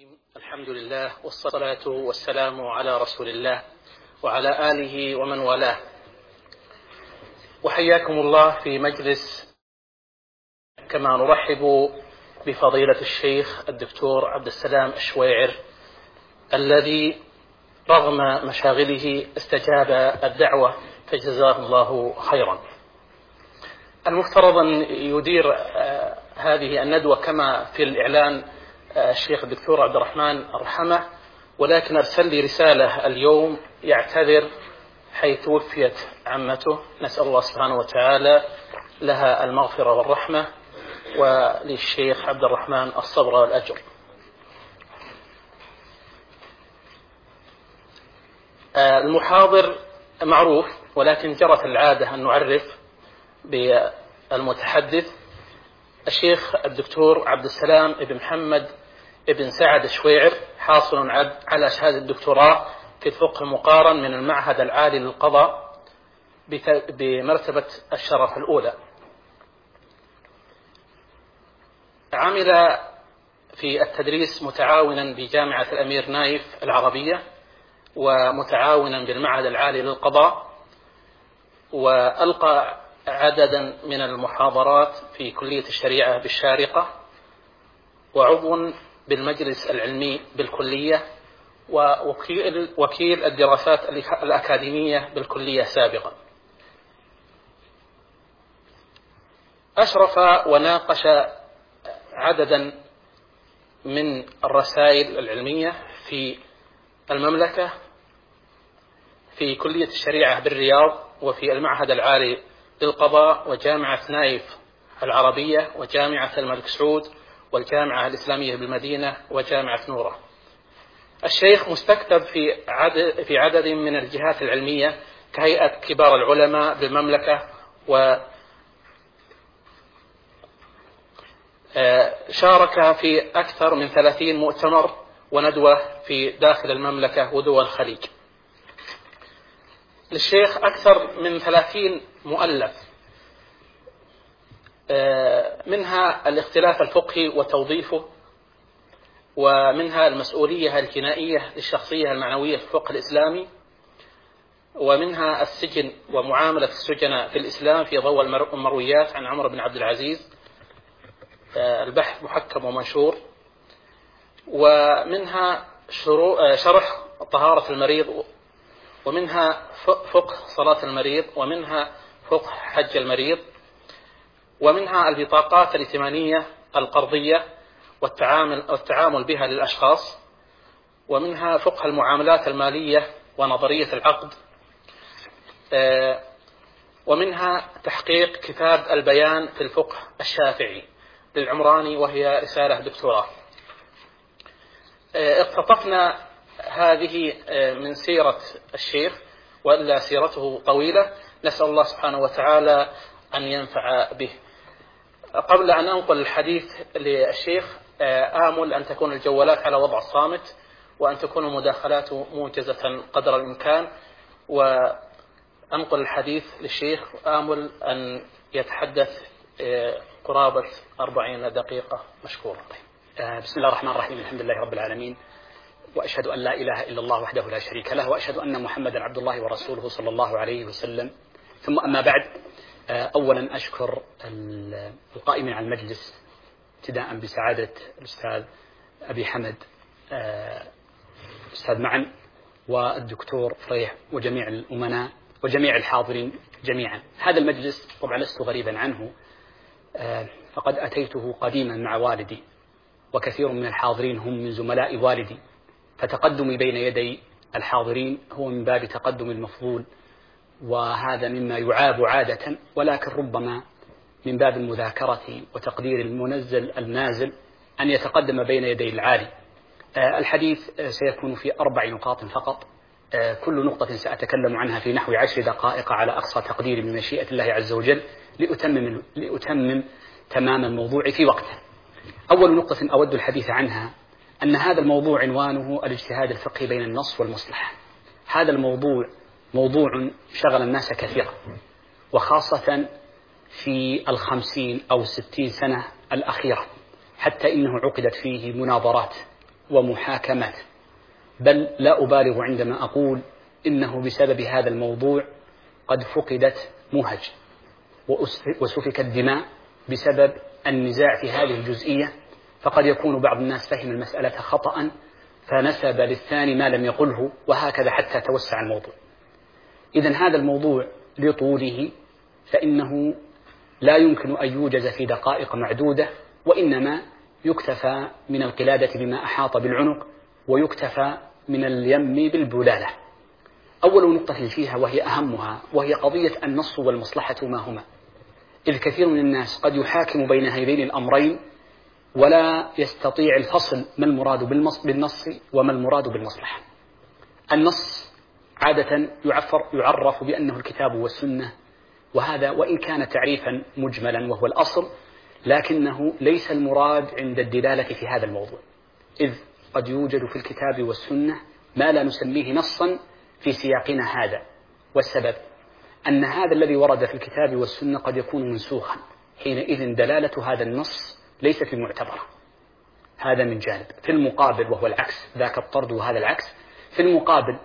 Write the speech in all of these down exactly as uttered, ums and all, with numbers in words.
الحمد لله والصلاة والسلام على رسول الله وعلى آله ومن والاه، وحياكم الله في مجلس كما نرحب بفضيلة الشيخ الدكتور عبد السلام الشويعر الذي رغم مشاغله استجاب الدعوة فجزاه الله خيرا. المفترض أن يدير هذه الندوة كما في الإعلان الشيخ الدكتور عبد الرحمن الرحمة، ولكن أرسل لي رسالة اليوم يعتذر حيث توفيت عمته، نسأل الله سبحانه وتعالى لها المغفرة والرحمة، وللشيخ عبد الرحمن الصبر والأجر. المحاضر معروف، ولكن جرت العادة أن نعرف بالمتحدث. الشيخ الدكتور عبد السلام بن محمد بن سعد الشويعر حاصل على شهادة الدكتوراه في الفقه المقارن من المعهد العالي للقضاء بمرتبة الشرف الأولى. عمل في التدريس متعاونا بجامعة الأمير نايف العربية، ومتعاونا بالمعهد العالي للقضاء، وألقى عددا من المحاضرات في كلية الشريعة بالشارقة، وعضو بالمجلس العلمي بالكلية، ووكيل وكيل الدراسات الأكاديمية بالكلية سابقا. أشرف وناقش عددا من الرسائل العلمية في المملكة في كلية الشريعة بالرياض، وفي المعهد العالي للقضاء، وجامعة نايف العربية، وجامعة الملك سعود، والجامعة الإسلامية بالمدينة، وجامعة نورة. الشيخ مستكتب في عدد, في عدد من الجهات العلمية كهيئة كبار العلماء بالمملكة، وشارك في أكثر من ثلاثين مؤتمر وندوة في داخل المملكة ودول الخليج. للشيخ أكثر من ثلاثين مؤلف، منها الاختلاف الفقهي وتوظيفه، ومنها المسؤولية الجنائية للشخصية المعنوية في الفقه الإسلامي، ومنها السجن ومعاملة السجناء في الإسلام في ضوء المرويات عن عمر بن عبد العزيز، البحث محكم ومنشور، ومنها شرح طهارة المريض، ومنها فقه صلاة المريض، ومنها فقه حج المريض، ومنها البطاقات الائتمانية القرضية والتعامل, والتعامل بها للأشخاص، ومنها فقه المعاملات المالية ونظرية العقد، ومنها تحقيق كتاب البيان في الفقه الشافعي للعمراني، وهي رسالة دكتوراه. اقتطفنا هذه من سيرة الشيخ، وإلا سيرته طويلة، نسأل الله سبحانه وتعالى أن ينفع به. قبل أن أنقل الحديث للشيخ، آمل أن تكون الجوالات على وضع الصامت، وأن تكون المداخلات موجزة قدر الإمكان، وأنقل الحديث للشيخ، آمل أن يتحدث قرابة أربعين دقيقة مشكورا. بسم الله الرحمن الرحيم، الحمد لله رب العالمين، وأشهد أن لا إله إلا الله وحده لا شريك له، وأشهد أن محمدا عبد الله ورسوله صلى الله عليه وسلم. ثم أما بعد، أولا أشكر القائمين على المجلس، ابتداء بسعادة الأستاذ أبي حمد أستاذ معن، والدكتور فريح، وجميع الأمناء، وجميع الحاضرين جميعا. هذا المجلس طبعا لست غريبا عنه، فقد أتيته قديما مع والدي، وكثير من الحاضرين هم من زملاء والدي، فتقدمي بين يدي الحاضرين هو من باب تقدم المفضول، وهذا مما يعاب عادة، ولكن ربما من باب المذاكرة وتقدير المنزل النازل أن يتقدم بين يدي العالي. الحديث سيكون في أربع نقاط فقط، كل نقطة سأتكلم عنها في نحو عشر دقائق على أقصى تقدير من مشيئة الله عز وجل، لأتمم, لأتمم تمام الموضوع في وقته. أول نقطة أود الحديث عنها أن هذا الموضوع عنوانه الاجتهاد الفقهي بين النص والمصلحة. هذا الموضوع موضوع شغل الناس كثيرا، وخاصة في الخمسين أو ستين سنة الأخيرة، حتى إنه عقدت فيه مناظرات ومحاكمات، بل لا أبالغ عندما أقول إنه بسبب هذا الموضوع قد فقدت مهج وسفكت دماء بسبب النزاع في هذه الجزئية، فقد يكون بعض الناس فهم المسألة خطأ فنسب للثاني ما لم يقله، وهكذا حتى توسع الموضوع. إذن هذا الموضوع لطوله فإنه لا يمكن أن يوجز في دقائق معدودة، وإنما يكتفى من القلادة بما أحاط بالعنق ويكتفى من اليم بالبلالة. أول نقطة فيها وهي أهمها وهي قضية النص والمصلحة ما هما، إذ كثير من الناس قد يحاكم بين هذين الأمرين ولا يستطيع الفصل ما المراد بالنص وما المراد بالمصلحة. النص عادة يعفر يعرف بأنه الكتاب والسنة، وهذا وإن كان تعريفا مجملا وهو الأصل، لكنه ليس المراد عند الدلالة في هذا الموضوع، إذ قد يوجد في الكتاب والسنة ما لا نسميه نصا في سياقنا هذا، والسبب أن هذا الذي ورد في الكتاب والسنة قد يكون منسوخا، حينئذ دلالة هذا النص ليست بمعتبرة. هذا من جانب. في المقابل وهو العكس، ذاك الطرد وهذا العكس، في المقابل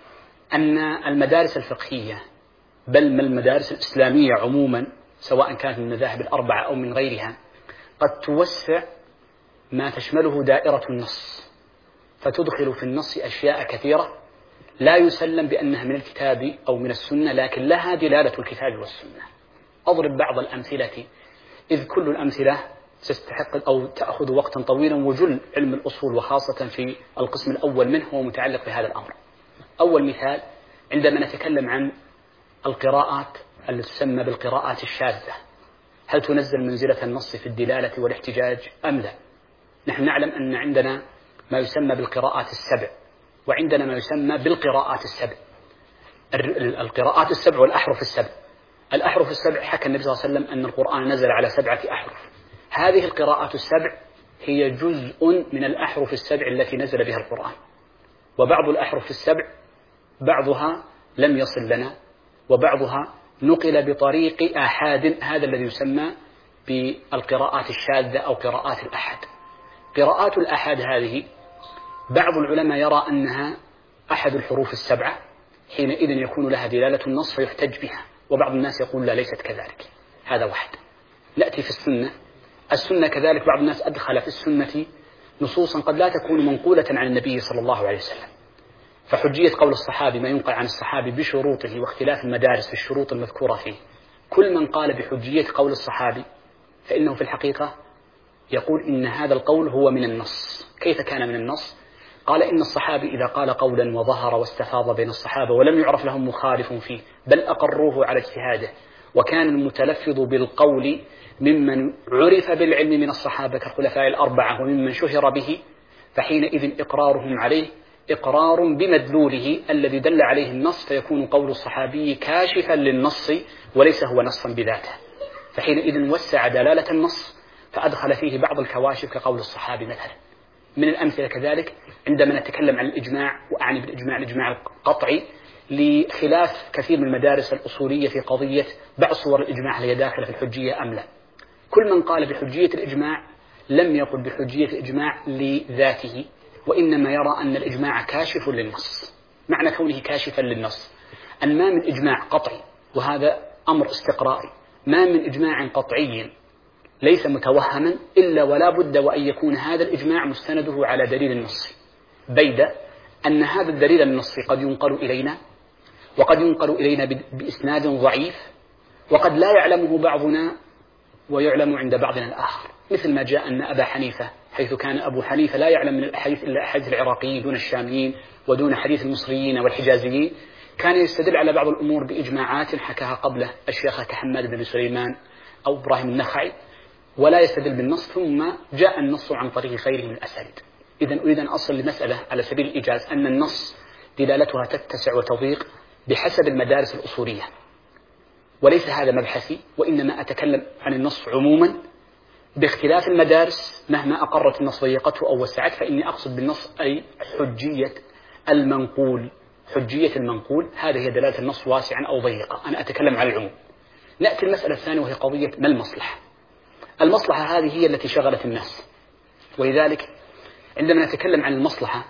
أن المدارس الفقهية بل من المدارس الإسلامية عموما سواء كانت من المذاهب الأربعة أو من غيرها قد توسع ما تشمله دائرة النص، فتدخل في النص أشياء كثيرة لا يسلم بأنها من الكتاب أو من السنة، لكن لها دلالة الكتاب والسنة. أضرب بعض الأمثلة، إذ كل الأمثلة تستحق أو تأخذ وقتا طويلا، وجل علم الأصول وخاصة في القسم الأول منه هو متعلق بهذا الأمر. أول مثال، عندما نتكلم عن القراءات التي تسمى بالقراءات الشاذة، هل تنزل منزلة النص في الدلالة والاحتجاج أم لا؟ نحن نعلم أن عندنا ما يسمى بالقراءات السبع، وعندنا ما يسمى بالقراءات السبع، القراءات السبع والأحرف السبع. الأحرف السبع حكى النبي صلى الله عليه وسلم أن القرآن نزل على سبعة أحرف. هذه القراءات السبع هي جزء من الأحرف السبع التي نزل بها القرآن، وبعض الأحرف السبع بعضها لم يصل لنا، وبعضها نقل بطريق آحاد، هذا الذي يسمى بالقراءات الشاذة أو قراءات الأحد. قراءات الأحد هذه بعض العلماء يرى أنها أحد الحروف السبعة، حينئذ يكون لها دلالة النص فيحتج بها، وبعض الناس يقول لا ليست كذلك. هذا واحد. نأتي في السنة. السنة كذلك بعض الناس أدخل في السنة نصوصا قد لا تكون منقولة عن النبي صلى الله عليه وسلم، فحجية قول الصحابي ما ينقل عن الصحابي بشروطه واختلاف المدارس في الشروط المذكورة فيه. كل من قال بحجية قول الصحابي فإنه في الحقيقة يقول إن هذا القول هو من النص. كيف كان من النص؟ قال إن الصحابي إذا قال قولا وظهر واستفاض بين الصحابة ولم يعرف لهم مخالف فيه بل أقروه على اجتهاده، وكان المتلفظ بالقول ممن عرف بالعلم من الصحابة كالخلفاء الأربعة وممن شهر به، فحينئذ إقرارهم عليه إقرار بمدلوله الذي دل عليه النص، فيكون قول الصحابي كاشفا للنص وليس هو نصا بذاته. فحينئذ وسع دلالة النص فأدخل فيه بعض الكواشف كقول الصحابي مثلا. من الأمثلة كذلك عندما نتكلم عن الإجماع، وأعني بالإجماع الإجماع القطعي، لخلاف كثير من المدارس الأصولية في قضية بعض صور الإجماع هل هي داخلة في الحجية أم لا. كل من قال بحجية الإجماع لم يقل بحجية الإجماع لذاته، وإنما يرى أن الإجماع كاشف للنص. معنى كونه كاشفا للنص أن ما من إجماع قطعي، وهذا أمر استقرائي، ما من إجماع قطعي ليس متوهما إلا ولا بد وأن يكون هذا الإجماع مستنده على دليل النص، بيد أن هذا الدليل النصي قد ينقل إلينا وقد ينقل إلينا بإسناد ضعيف، وقد لا يعلمه بعضنا ويعلم عند بعضنا الآخر، مثل ما جاء أن أبا حنيفة حيث كان أبو حنيفة لا يعلم من الحديث إلا أحاديث العراقيين دون الشاميين ودون حديث المصريين والحجازيين، كان يستدل على بعض الأمور بإجماعات حكاها قبله الشيخ كحماد بن سليمان أو إبراهيم النخعي، ولا يستدل بالنص، ثم جاء النص عن طريق غيره من الأسانيد. إذن أريد أن أصل لمسألة على سبيل الإيجاز أن النص دلالتها تتسع وتضيق بحسب المدارس الأصولية، وليس هذا مبحثي، وإنما أتكلم عن النص عموما باختلاف المدارس. مهما أقرت النص ضيقته أو وسعت، فإني أقصد بالنص أي حجية المنقول. حجية المنقول هذه هي دلالة النص واسعا أو ضيقا، أنا أتكلم عن العموم. نأتي المسألة الثانية وهي قضية ما المصلحة. المصلحة هذه هي التي شغلت الناس، ولذلك عندما نتكلم عن المصلحة،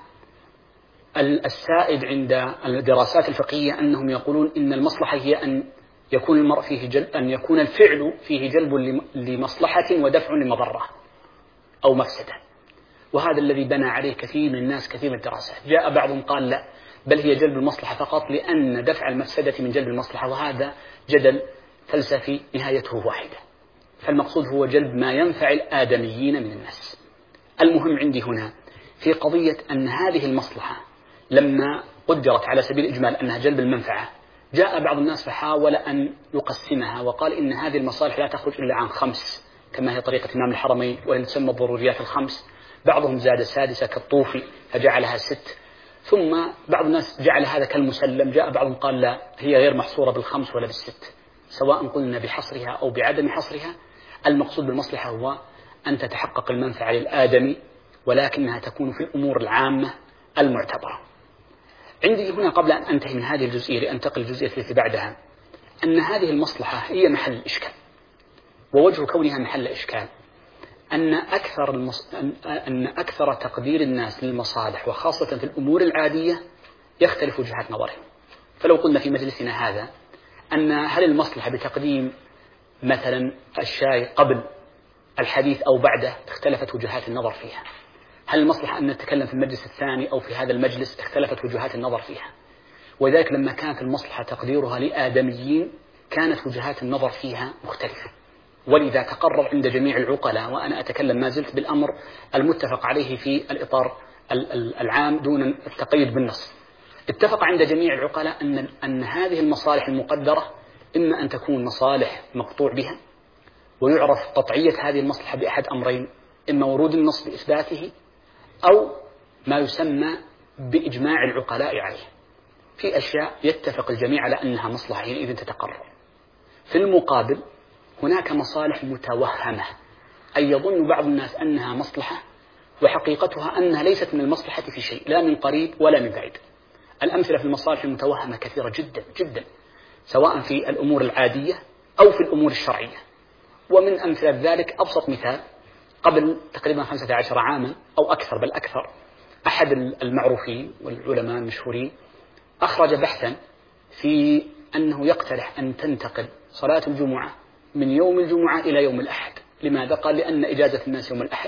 السائد عند الدراسات الفقهية أنهم يقولون إن المصلحة هي أن يكون المرء فيه جلب، أن يكون الفعل فيه جلب لمصلحة ودفع لمضرة أو مفسدة، وهذا الذي بنى عليه كثير من الناس كثير من الدراسات. جاء بعضهم قال لا، بل هي جلب المصلحة فقط، لأن دفع المفسدة من جلب المصلحة، وهذا جدل فلسفي نهايته واحدة. فالمقصود هو جلب ما ينفع الآدميين من الناس. المهم عندي هنا في قضية أن هذه المصلحة لما قدرت على سبيل الإجمال أنها جلب المنفعة، جاء بعض الناس فحاول أن يقسمها وقال إن هذه المصالح لا تخرج إلا عن خمس، كما هي طريقة إمام الحرمين وهي تسمى الضروريات الخمس. بعضهم زاد سادسة كالطوفي فجعلها ست، ثم بعض الناس جعل هذا كالمسلم. جاء بعضهم قال لا، هي غير محصورة بالخمس ولا بالست، سواء قلنا بحصرها أو بعدم حصرها، المقصود بالمصلحة هو أن تتحقق المنفعة للآدمي، ولكنها تكون في الأمور العامة المعتبرة. عندي هنا قبل أن أنتهي من هذه الجزئية لأنتقل الجزئية التي بعدها، أن هذه المصلحة هي محل الإشكال، ووجه كونها محل إشكال أن أكثر, المص... أن أكثر تقدير الناس للمصالح وخاصة في الأمور العادية يختلف وجهات نظرهم. فلو قلنا في مجلسنا هذا أن هل المصلحة بتقديم مثلا الشاي قبل الحديث أو بعده، اختلفت وجهات النظر فيها. هل المصلحة أن نتكلم في المجلس الثاني أو في هذا المجلس، اختلفت وجهات النظر فيها. وذلك لما كانت المصلحة تقديرها لآدميين كانت وجهات النظر فيها مختلفة، ولذا تقرر عند جميع العقلاء، وأنا أتكلم ما زلت بالأمر المتفق عليه في الإطار العام دون التقيد بالنص، اتفق عند جميع العقلاء أن, أن هذه المصالح المقدرة إما أن تكون مصالح مقطوع بها، ويعرف قطعية هذه المصلحة بأحد أمرين: إما ورود النص بإثباته، أو ما يسمى بإجماع العقلاء عليه. في أشياء يتفق الجميع على أنها مصلحة حينئذ تتقرر. في المقابل هناك مصالح متوهمة، أي يظن بعض الناس أنها مصلحة وحقيقتها أنها ليست من المصلحة في شيء، لا من قريب ولا من بعيد. الأمثلة في المصالح المتوهمة كثيرة جدا جدا، سواء في الأمور العادية أو في الأمور الشرعية. ومن أمثلة ذلك أبسط مثال: قبل تقريبا خمسة عشر عاما أو أكثر بل أكثر، أحد المعروفين والعلماء المشهورين أخرج بحثا في أنه يقترح أن تنتقل صلاة الجمعة من يوم الجمعة إلى يوم الأحد. لماذا؟ قال: لأن إجازة الناس يوم الأحد،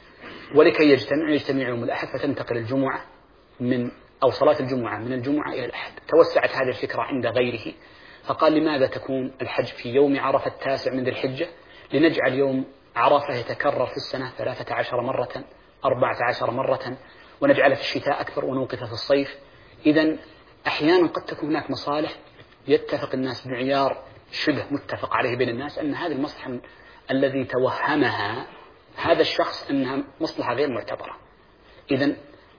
ولكي يجتمع يجتمع يوم الأحد فتنتقل الجمعة من أو صلاة الجمعة من الجمعة إلى الأحد. توسعت هذه الفكرة عند غيره، فقال: لماذا تكون الحج في يوم عرفة التاسع من ذي الحجة؟ لنجعل يوم عرفة يتكرر في السنة ثلاثة عشر مرة، أربعة عشر مرة، ونجعله في الشتاء أكثر ونوقفه في الصيف. إذن أحيانا قد تكون هناك مصالح يتفق الناس بمعيار شبه متفق عليه بين الناس أن هذه المصلحة الذي توهمها هذا الشخص أنها مصلحة غير معتبرة. إذن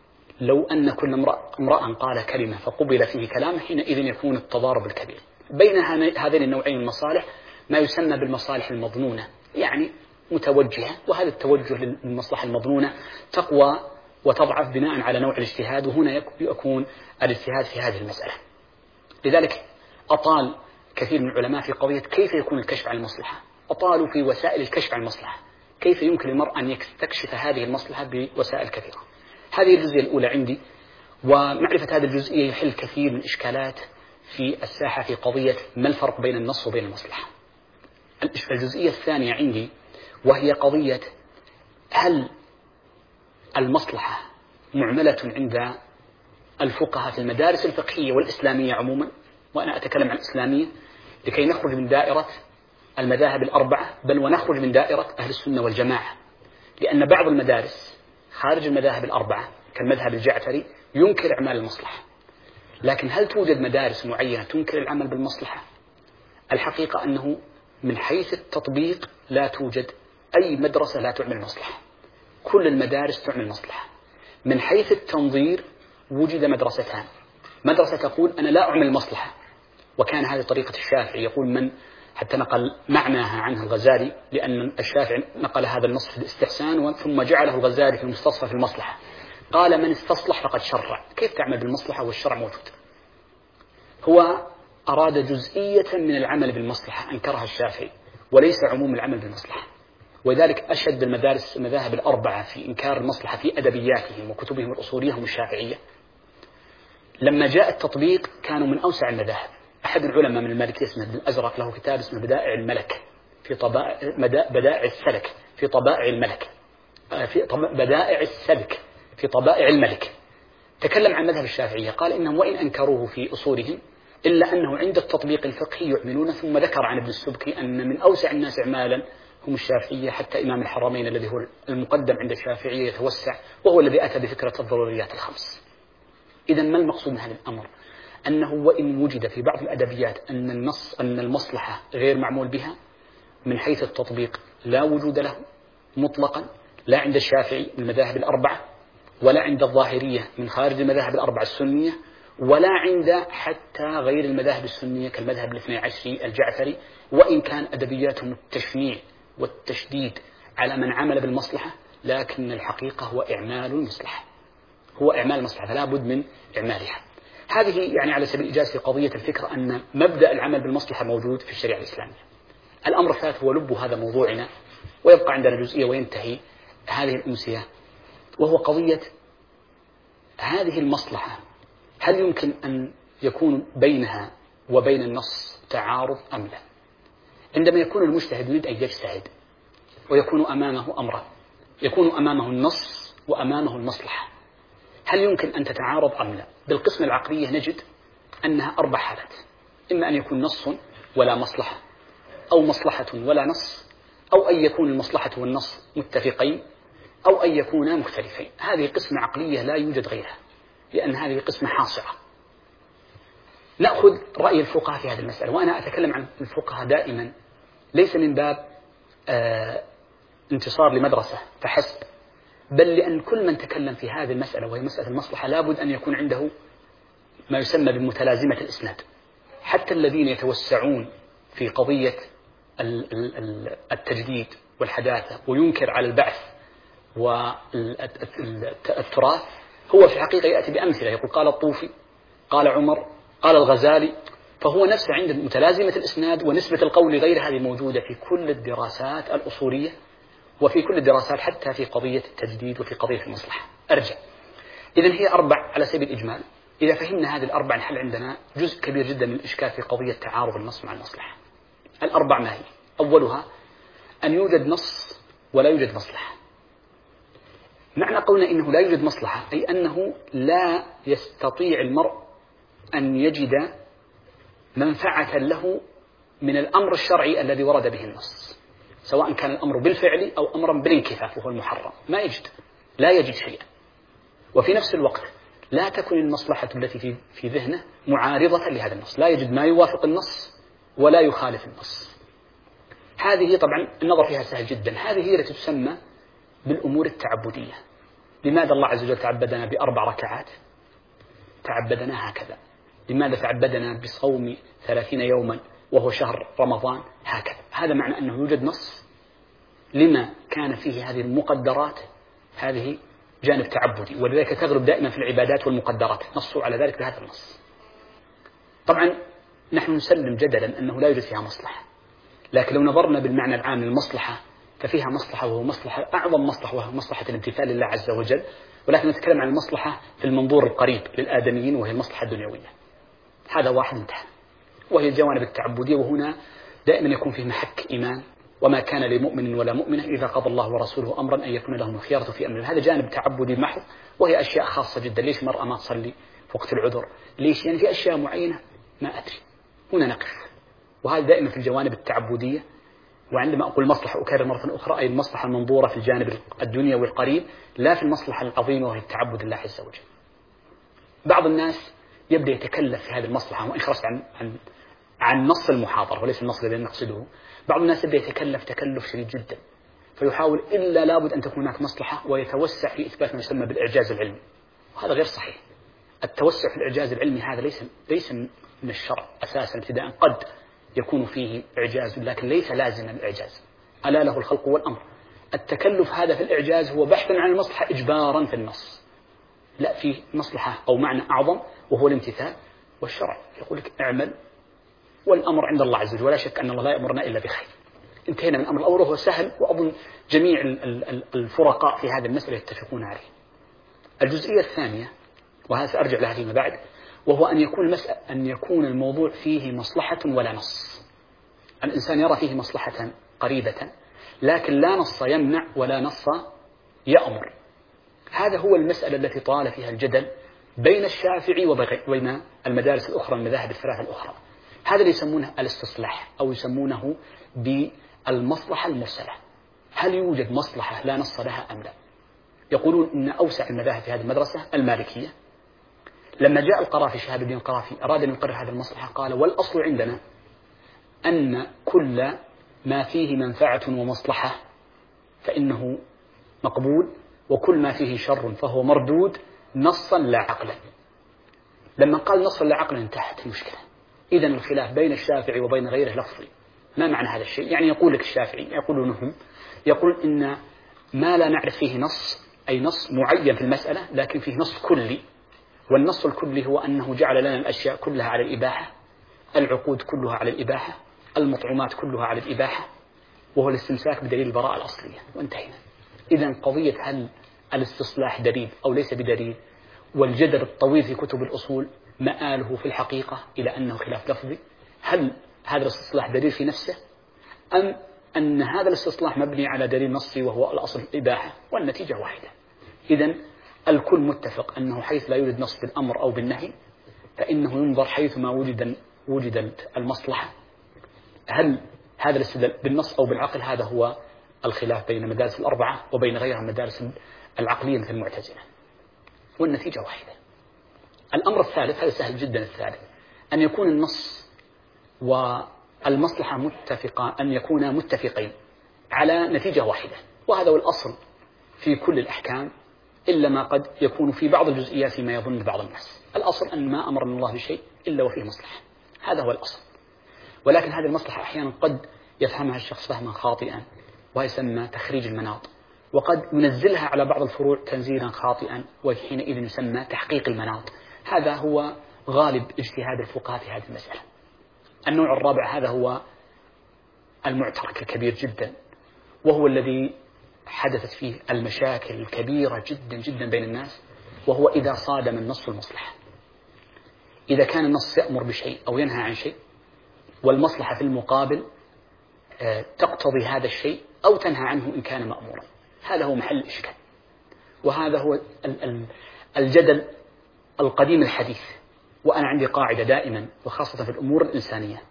لو أن كل امرأ قال كلمة فقبل فيه كلامه، حينئذ يكون التضارب الكبير بين هذين النوعين من المصالح، ما يسمى بالمصالح المظنونة، يعني متوجهة، وهذا التوجه للمصلحة المظنونة تقوى وتضعف بناء على نوع الاجتهاد، وهنا يكون الاجتهاد في هذه المسألة. لذلك أطال كثير من العلماء في قضية كيف يكون الكشف عن المصلحة، أطالوا في وسائل الكشف عن المصلحة، كيف يمكن للمرء أن يستكشف هذه المصلحة بوسائل كثيرة. هذه الجزئية الأولى عندي، ومعرفة هذه الجزئية يحل كثير من الإشكالات في الساحة في قضية ما الفرق بين النص وبين المصلحة. الجزئية الثانية عندي وهي قضية هل المصلحة معملة عند الفقهاء في المدارس الفقهية والإسلامية عموما، وأنا أتكلم عن الإسلامية لكي نخرج من دائرة المذاهب الأربعة، بل ونخرج من دائرة أهل السنة والجماعة، لأن بعض المدارس خارج المذاهب الأربعة كالمذهب الجعفري ينكر أعمال المصلحة. لكن هل توجد مدارس معينة تنكر العمل بالمصلحة؟ الحقيقة أنه من حيث التطبيق لا توجد أي مدرسة لا تعمل مصلحة، كل المدارس تعمل مصلحة. من حيث التنظير وجد مدرستان: مدرسة تقول أنا لا أعمل مصلحة، وكان هذه طريقة الشافعي، يقول من حتى نقل معناها عنه الغزالي، لأن الشافعي نقل هذا النص في الاستحسان ثم جعله الغزالي في المستصفى في المصلحة، قال من استصلح فقد شرع. كيف تعمل بالمصلحة والشرع موجود؟ هو أراد جزئية من العمل بالمصلحة أنكرها الشافعي، وليس عموم العمل بالمصلحة. وذلك أشد المدارس المذاهب الأربعة في إنكار المصلحة في أدبياتهم وكتبهم الأصولية هم الشافعية. لما جاء التطبيق كانوا من أوسع المذاهب. أحد العلماء من المالكية اسمه ابن الأزرق له كتاب اسمه بدائع الملك في طبائع بدائع السلك في طبائع الملك في بدائع السلك في طبائع الملك، تكلم عن مذهب الشافعية، قال إنهم وإن أنكروه في أصولهم إلا أنه عند التطبيق الفقهي يؤمنون. ثم ذكر عن ابن السبكي أن من أوسع الناس إعمالا هم الشافعية، حتى إمام الحرمين الذي هو المقدم عند الشافعية يتوسع، وهو الذي أتى بفكرة الضروريات الخمس. إذا ما المقصود من هذا الأمر؟ أنه وإن وجد في بعض الأدبيات أن النص أن المصلحة غير معمول بها من حيث التطبيق لا وجود له مطلقا، لا عند الشافعي من المذاهب الأربعة، ولا عند الظاهرية من خارج المذاهب الأربعة السنية، ولا عند حتى غير المذاهب السنية كالمذهب الاثني عشري الجعفري، وإن كان أدبياتهم التشنيع والتشديد على من عمل بالمصلحة، لكن الحقيقة هو إعمال المصلحة، هو إعمال المصلحة، فلا بد من إعمالها. هذه يعني على سبيل الإيجاز في قضية الفكرة أن مبدأ العمل بالمصلحة موجود في الشريعة الإسلامية. الأمر الثالث هو لب هذا موضوعنا، ويبقى عندنا جزئية وينتهي هذه الأمسية، وهو قضية هذه المصلحة هل يمكن أن يكون بينها وبين النص تعارض أم لا؟ عندما يكون المجتهد يريد أن يجتهد ويكون أمامه أمران، يكون أمامه النص وأمامه المصلحة، هل يمكن أن تتعارض أم لا؟ بالقسم العقلية نجد أنها أربع حالات: إما أن يكون نص ولا مصلحة، أو مصلحة ولا نص، أو أن يكون المصلحة والنص متفقين، أو أن يكونا مختلفين. هذه قسمة عقلية لا يوجد غيرها، لأن هذه قسمة حاصرة. نأخذ رأي الفقهاء في هذه المسألة، وأنا أتكلم عن الفقهاء دائما ليس من باب آه انتصار لمدرسة فحسب، بل لأن كل من تكلم في هذه المسألة وهي مسألة المصلحة لابد أن يكون عنده ما يسمى بمتلازمة الإسناد. حتى الذين يتوسعون في قضية التجديد والحداثة وينكر على البعث والتراث، هو في الحقيقة يأتي بأمثلة، يقول قال الطوفي، قال عمر، قال الغزالي، فهو نفسه عند متلازمة الإسناد ونسبة القول غير هذه موجودة في كل الدراسات الأصولية وفي كل الدراسات حتى في قضية التجديد وفي قضية المصلحة. أرجع إذن هي أربع على سبيل الإجمال. إذا فهمنا هذه الأربع نحل عندنا جزء كبير جدا من الإشكال في قضية تعارض النص مع المصلحة. الأربع ما هي؟ أولها أن يوجد نص ولا يوجد مصلحة. معنى قولنا إنه لا يوجد مصلحة أي أنه لا يستطيع المرء أن يجد منفعة له من الأمر الشرعي الذي ورد به النص، سواء كان الأمر بالفعل أو أمرا بالانكفاف وهو المحرم، ما يجد، لا يجد شيئا. وفي نفس الوقت لا تكن المصلحة التي في في ذهنه معارضة لهذا النص، لا يجد ما يوافق النص ولا يخالف النص. هذه طبعا النظر فيها سهل جدا. هذه هي التي تسمى بالأمور التعبدية. لماذا الله عز وجل تعبدنا بأربع ركعات؟ تعبدنا هكذا. لماذا تعبدنا بصوم ثلاثين يوما وهو شهر رمضان؟ هكذا. هذا معنى أنه يوجد نص لما كان فيه هذه المقدرات، هذه جانب تعبدي، ولذلك تغلب دائما في العبادات والمقدرات، نصوا على ذلك بهذا النص. طبعا نحن نسلم جدلا أنه لا يوجد فيها مصلحة، لكن لو نظرنا بالمعنى العام للمصلحة ففيها مصلحة، وهو مصلحة أعظم مصلحة، وهو مصلحة الامتثال لله عز وجل، ولكن نتكلم عن المصلحة في المنظور القريب للآدميين وهي المصلحة الدنيوية. هذا واحد انتهى، وهي الجوانب التعبدية، وهنا دائما يكون فيه محك إيمان: وما كان لمؤمن ولا مؤمنة إذا قضى الله ورسوله أمرا أن يكون لهم الخيارة في أمره. هذا جانب تعبدي محض، وهي أشياء خاصة جدا. ليش المرأة ما تصلي في وقت العذر؟ ليش؟ يعني في أشياء معينة ما أدري. هنا نقف، وهذا دائما في الجوانب التعبدية. وعندما أقول مصلحة أكرر مرة أخرى أي المصلحة المنظورة في الجانب الدنيوي القريب، لا في المصلحة العظيمة وهي التعبد لله عز وجل. بعض الناس يبدأ يتكلف في هذه المصلحة، وإن خرجت عن عن عن نص المحاضرة وليس النص الذي نقصده، بعض الناس يبدأ يتكلف تكلف شديد جدا، فيحاول إلا لابد أن تكون هناك مصلحة ويتوسع في إثبات ما يسمى بالإعجاز العلمي، وهذا غير صحيح. التوسع في الإعجاز العلمي هذا ليس ليس من الشرع أساسا ابتداء. قد يكون فيه إعجاز لكن ليس لازما الإعجاز، ألا له الخلق والأمر. التكلف هذا في الإعجاز هو بحثا عن المصلحة إجبارا في النص، لا فيه مصلحة أو معنى أعظم وهو الامتثال. والشرع يقول لك اعمل والأمر عند الله عز وجل، ولا شك أن الله لا يأمرنا إلا بخير. انتهينا من الأمر الأول وهو سهل، وأظن جميع الفرقاء في هذه المسألة يتفقون عليه. الجزئية الثانية، وهذا سأرجع لها فيما بعد، وهو أن يكون المسألة أن يكون الموضوع فيه مصلحة ولا نص. الإنسان يرى فيه مصلحة قريبة لكن لا نص يمنع ولا نص يأمر. هذا هو المسألة التي طال فيها الجدل بين الشافعي وبين المدارس الأخرى، المذاهب الثلاثة الأخرى. هذا اللي يسمونه الاستصلاح، أو يسمونه بالمصلحة المرسلة. هل يوجد مصلحة لا نص لها أم لا؟ يقولون إن أوسع المذاهب في هذه المدرسة المالكية. لما جاء القرافي شهاب الدين القرافي أراد أن يقرر هذه المصلحة قال: والأصل عندنا أن كل ما فيه منفعة ومصلحة فإنه مقبول، وكل ما فيه شر فهو مردود نصا لا عقلا. لما قال نصا لا عقلا انتهت المشكلة. إذن الخلاف بين الشافعي وبين غيره لفظي. ما معنى هذا الشيء؟ يعني يقول لك الشافعي، يقولونهم يقول إن ما لا نعرف فيه نص، أي نص معين في المسألة، لكن فيه نص كلي. والنص الكلي هو أنه جعل لنا الأشياء كلها على الإباحة، العقود كلها على الإباحة، المطعومات كلها على الإباحة، وهو الاستمساك بدليل البراءة الأصلية، وانتهينا. إذن قضية هل الاستصلاح دليل أو ليس بدليل، والجدل الطويل في كتب الأصول مآله في الحقيقة إلى أنه خلاف لفظي. هل هذا الاستصلاح دليل في نفسه، أم أن هذا الاستصلاح مبني على دليل نصي وهو الأصل الإباحة؟ والنتيجة واحدة. إذن الكل متفق أنه حيث لا يوجد نص بالأمر أو بالنهي فإنه ينظر حيث ما وجد وجدت المصلحة. هل هذا الاستدلال بالنص أو بالعقل؟ هذا هو الخلاف بين المدارس الأربعة وبين غيرها من المدارس العقلية مثل المعتزلة، والنتيجة واحدة. الأمر الثالث، هذا سهل جدا، الثالث أن يكون النص والمصلحة متفقة، أن يكونا متفقين على نتيجة واحدة، وهذا هو الأصل في كل الأحكام، إلا ما قد يكون في بعض الجزئيات فيما يظن بعض الناس. الأصل أن ما أمرنا الله بشيء إلا وفيه مصلحة، هذا هو الأصل. ولكن هذه المصلحة أحيانا قد يفهمها الشخص فهما خاطئا، ويسمى تخريج المناط، وقد ينزلها على بعض الفروع تنزيلا خاطئا، وحينئذ يسمى تحقيق المناط. هذا هو غالب اجتهاد الفقهاء في هذه المسألة. النوع الرابع هذا هو المعترك الكبير جدا، وهو الذي حدثت فيه المشاكل الكبيرة جدا جدا بين الناس، وهو إذا صادم النص المصلحة. إذا كان النص يأمر بشيء أو ينهى عن شيء، والمصلحة في المقابل تقتضي هذا الشيء أو تنهى عنه إن كان مأمورا، هذا هو محل الإشكال. وهذا هو الجدل القديم الحديث. وأنا عندي قاعدة دائما، وخاصة في الأمور الإنسانية،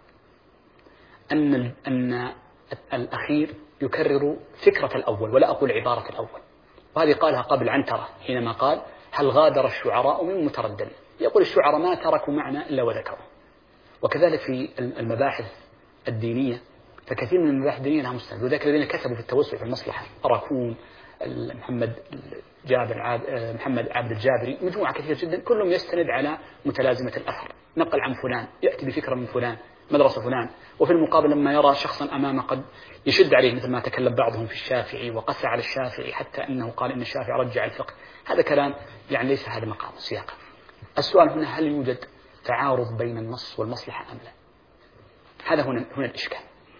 أن أن الأخير يكرر فكرة الأول، ولا أقول عبارة الأول. وهذه قالها قبل عنترة حينما قال: هل غادر الشعراء من متردل؟ يقول الشعراء ما تركوا معنى إلا وذكروا. وكذلك في المباحث الدينية، فكثير من المباحث الدينية لها مستند، وذلك الذين كتبوا في التوسع في المصلحة، أراكون، محمد جابر عاب محمد عبد الجابري، مجموعة كثير جدا، كلهم يستند على متلازمة الأثر، نقل عن فلان، يأتي بفكرة من فلان، مدرسة فلان. وفي المقابل لما يرى شخصا أمامه قد يشد عليه، مثل ما تكلم بعضهم في الشافعي وقسى على الشافعي حتى أنه قال إن الشافعي رجع الفقه، هذا كلام يعني ليس هذا مقام السياق. السؤال هنا: هل يوجد تعارض بين النص والمصلحة أم لا؟ هذا هنا هنا الإشكال.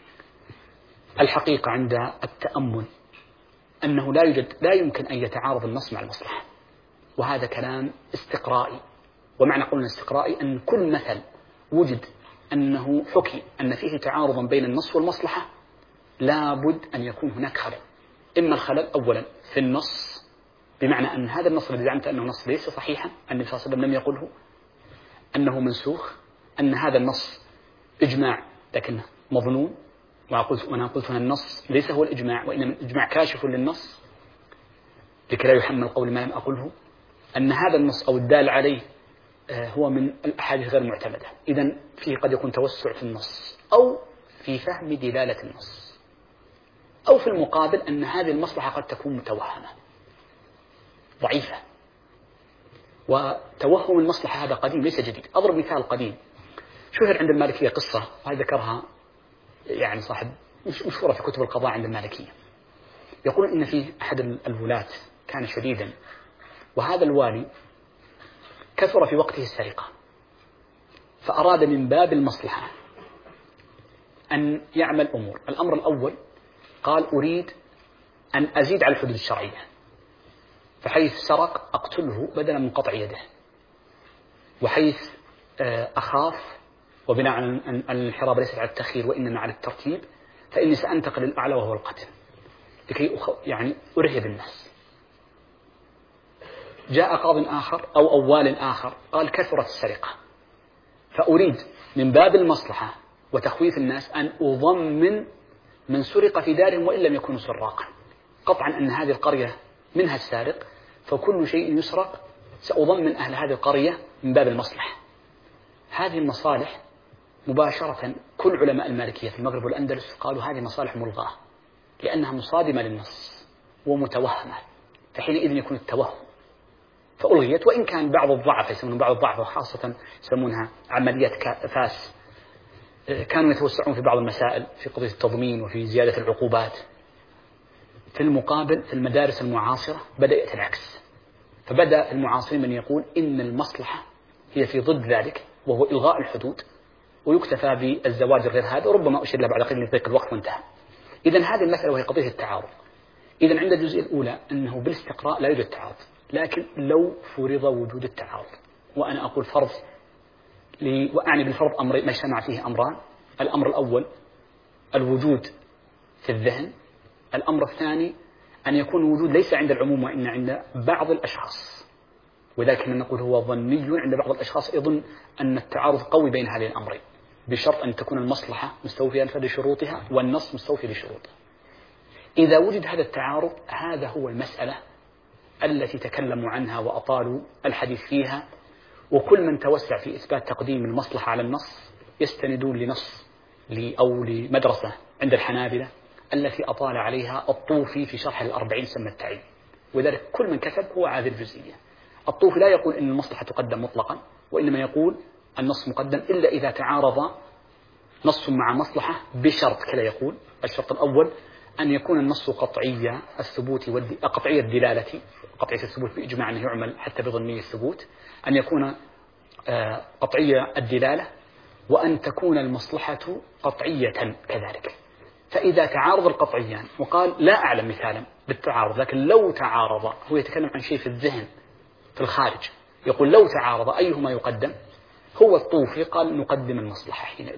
الحقيقة عند التأمل أنه لا يوجد لا يمكن أن يتعارض النص مع المصلحة، وهذا كلام استقرائي. ومعنى قولنا استقرائي أن كل مثل وجد أنه حكي أن فيه تعارضا بين النص والمصلحة لابد أن يكون هناك خلل. إما الخلل أولا في النص، بمعنى أن هذا النص الذي زعمت أنه نص ليس صحيحا، النبي صلى الله عليه وسلم لم يقله، أنه منسوخ، أن هذا النص إجماع لكنه مظنون. وأنا قلت هنا النص ليس هو الإجماع، وإنما الإجماع كاشف للنص لكي لا يحمل قول ما لم أقله. أن هذا النص أو الدال عليه هو من الأحاديث غير معتمدة. إذن فيه قد يكون توسع في النص أو في فهم دلالة النص، أو في المقابل أن هذه المصلحة قد تكون متوهمة ضعيفة. وتوهم المصلحة هذا قديم ليس جديد. أضرب مثال قديم شهر عند المالكية قصة، وهذا ذكرها يعني صاحب مشهورة في كتب القضاء عند المالكية. يقول إن فيه أحد الولاة كان شديدا، وهذا الوالي كثر في وقته السرقة، فأراد من باب المصلحة أن يعمل أمور. الأمر الأول قال أريد أن أزيد على الحدود الشرعية، فحيث سرق أقتله بدلا من قطع يده، وحيث أخاف وبناء عن أن الانحراف ليس على التخيير وإنما على الترتيب فإني سأنتقل للأعلى وهو القتل لكي يعني أرهب الناس. جاء قاض آخر أو أوال آخر قال كثرت السرقة، فأريد من باب المصلحة وتخويف الناس أن أضمن من سرق في دارهم وإن لم يكونوا سراقا، قطعا أن هذه القرية منها السارق فكل شيء يسرق سأضمن أهل هذه القرية من باب المصلحة. هذه المصالح مباشرة كل علماء المالكية في المغرب والأندلس قالوا هذه مصالح ملغاة لأنها مصادمة للنص ومتوهمة، فحينئذ يكون التوهم فألغيت. وإن كان بعض الضعف يسمون بعض الضعف وخاصة يسمونها عمليات فاس كانوا يتوسعون في بعض المسائل في قضية التضمين وفي زيادة العقوبات. في المقابل في المدارس المعاصرة بدأت العكس، فبدأ المعاصرين من يقول إن المصلحة هي في ضد ذلك وهو إلغاء الحدود ويكتفى بالزواج غير هذا، وربما أشير لها بعد قليل لضيق الوقت وانتهى. إذن هذه المسألة وهي قضية التعارض. إذن عند الجزئية الأولى أنه بالاستقراء لا يوجد تعارض، لكن لو فرض وجود التعارض، وأنا أقول فرض لي وأعني بالفرض أمر ما اجتمع فيه أمران: الأمر الأول الوجود في الذهن، الأمر الثاني أن يكون الوجود ليس عند العموم وإن عند بعض الأشخاص، وذلك من نقول هو ظني عند بعض الأشخاص يظن أن التعارض قوي بين هذين الأمرين، بشرط أن تكون المصلحة مستوفية لشروطها والنص مستوفي لشروطه. إذا وجد هذا التعارض هذا هو المسألة التي تكلموا عنها وأطالوا الحديث فيها، وكل من توسع في إثبات تقديم المصلحة على النص يستندون لنص أو لمدرسة عند الحنابلة التي أطال عليها الطوفي في شرح الأربعين سمى التعيين، وذلك كل من كتب هو هذه الجزئية. الطوفي لا يقول إن المصلحة تقدم مطلقا، وإنما يقول النص مقدم إلا إذا تعارض نص مع مصلحة بشرط كلا يقول: الشرط الأول أن يكون النص قطعي الثبوت والد... قطعي الدلالة، قطعية الثبوت بإجماع أنه يعمل حتى بظني الثبوت، أن يكون قطعي الدلالة، وأن تكون المصلحة قطعية كذلك. فإذا تعارض القطعيان وقال لا أعلم مثالا بالتعارض، لكن لو تعارض، هو يتكلم عن شيء في الذهن في الخارج، يقول لو تعارض أيهما يقدم، هو الطوفي قال نقدم المصلحة حينئذ،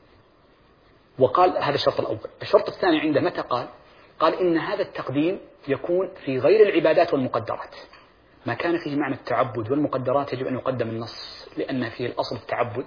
وقال هذا الشرط الأول. الشرط الثاني عنده متى قال؟ قال إن هذا التقديم يكون في غير العبادات والمقدرات، ما كان فيه معنى التعبد والمقدرات يجب أن يقدم النص لأن فيه الأصل التعبد،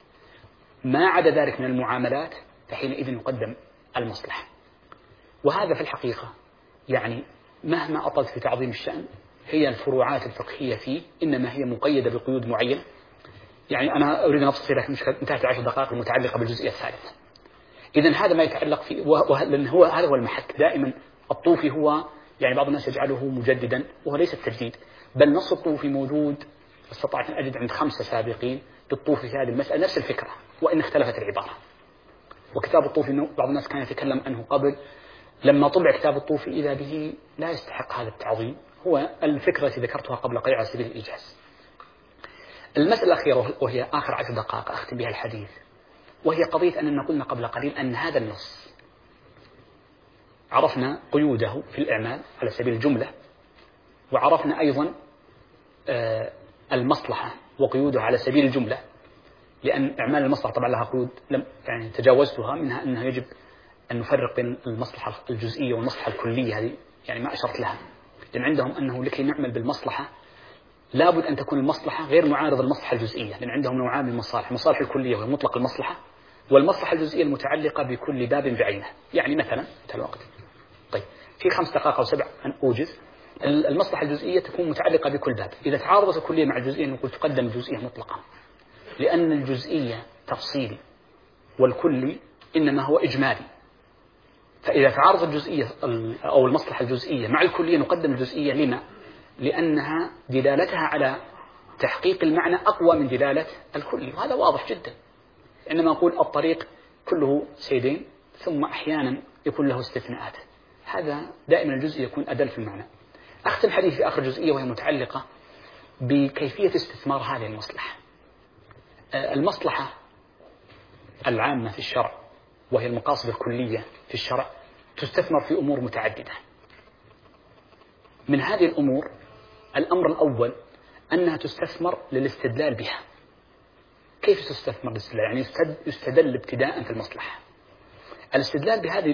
ما عدا ذلك من المعاملات فحينئذ يقدم المصلحة. وهذا في الحقيقة يعني مهما أطلت في تعظيم الشأن هي الفروعات الفقهية فيه إنما هي مقيدة بقيود معينة. يعني أنا أريد أن أفصل لكن انتهت عشر دقائق المتعلقة بالجزئية الثالثة. إذن هذا ما يتعلق فيه، لأن هو هذا هو المحك دائما. الطوفي هو يعني بعض الناس يجعله مجددا وهو ليس التجديد، بل نص الطوفي موجود، استطعت أن أجد عند خمسة سابقين بالطوفي في هذه المسألة نفس الفكرة وإن اختلفت العبارة. وكتاب الطوفي بعض الناس كان يتكلم عنه قبل، لما طبع كتاب الطوفي إذا به لا يستحق هذا التعظيم، هو الفكرة التي ذكرتها قبل قليل على سبيل الإيجاز. المسألة الأخيرة وهي آخر عشر دقائق أختم بها الحديث، وهي قضية أننا قلنا قبل قليل أن هذا النص عرفنا قيوده في الإعمال على سبيل الجملة، وعرفنا أيضا المصلحة وقيوده على سبيل الجملة، لأن إعمال المصلحة طبعا لها قيود لم يعني تجاوزتها، منها أنها يجب أن نفرق بين المصلحة الجزئية والمصلحة الكلية، هذه يعني ما أشرت لها، لأن عندهم أنه لكي نعمل بالمصلحة لابد أن تكون المصلحة غير معارضة للمصلحة الجزئية، لأن عندهم نوعان من المصالح: المصالح الكلية وهي مطلق المصلحة، والمصلحة الجزئية المتعلقة بكل باب بعينه. يعني مثلا انتهى الوقت، طيب في خمس دقائق أو سبع أن أوجز. المصلحة الجزئية تكون متعلقة بكل باب، إذا تعارضت الكلية مع الجزئية نقول تقدم الجزئية مطلقا، لأن الجزئية تفصيلي والكلي إنما هو إجمالي. فإذا تعارض الجزئية أو المصلحة الجزئية مع الكلية نقدم الجزئية. لما؟ لأنها دلالتها على تحقيق المعنى أقوى من دلالة الكلي، وهذا واضح جدا. إنما أقول الطريق كله سيدين ثم أحيانا يكون له استثناءات، هذا دائما الجزء يكون أدل في المعنى. أختم حديث في آخر جزئية وهي متعلقة بكيفية استثمار هذه المصلحة. المصلحة العامة في الشرع وهي المقاصد الكلية في الشرع تستثمر في أمور متعددة. من هذه الأمور الأمر الأول أنها تستثمر للاستدلال بها. كيف تستثمر للاستدلال؟ يعني يستدل ابتداء في المصلحة. الاستدلال بهذه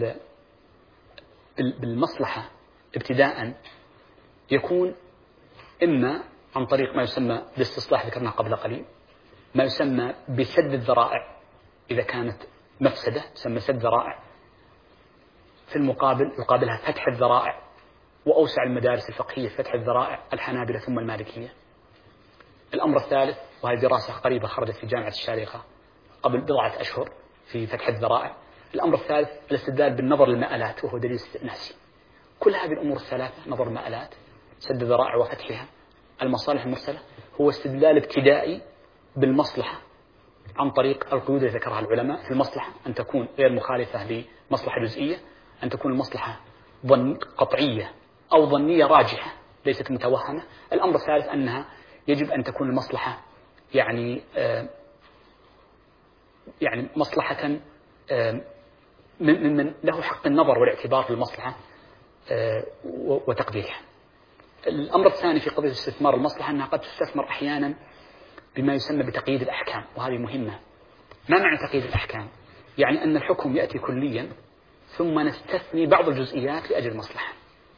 بالمصلحة ابتداء يكون إما عن طريق ما يسمى بالاستصلاح ذكرناه قبل قليل، ما يسمى بسد الذرائع إذا كانت مفسدة تسمى سد ذرائع، في المقابل يقابلها فتح الذرائع، وأوسع المدارس الفقهية فتح الذرائع الحنابلة ثم المالكية. الأمر الثالث، وهذه دراسة قريبة خرجت في جامعة الشارقة قبل بضعة أشهر في فتح الذرائع، الأمر الثالث الاستدلال بالنظر للمآلات وهو دليل استئناسي. كل هذه الأمور الثلاثة، نظر المآلات، سد الذرائع وفتحها، المصالح المرسلة، هو استدلال ابتدائي بالمصلحة عن طريق القيود التي ذكرها العلماء في المصلحة، أن تكون غير مخالفة لمصلحة جزئية، أن تكون المصلحة ظن قطعية أو ظنية راجحة ليست متوهمة. الأمر الثالث أنها يجب أن تكون المصلحة يعني آه يعني مصلحة آه من من له حق النظر والاعتبار في المصلحة آه وتقديرها. الأمر الثاني في قضية استثمار المصلحة أنها قد تستثمر أحيانا بما يسمى بتقييد الأحكام، وهذه مهمة. ما معنى تقييد الأحكام؟ يعني أن الحكم يأتي كليا ثم نستثني بعض الجزئيات لأجل المصلحة،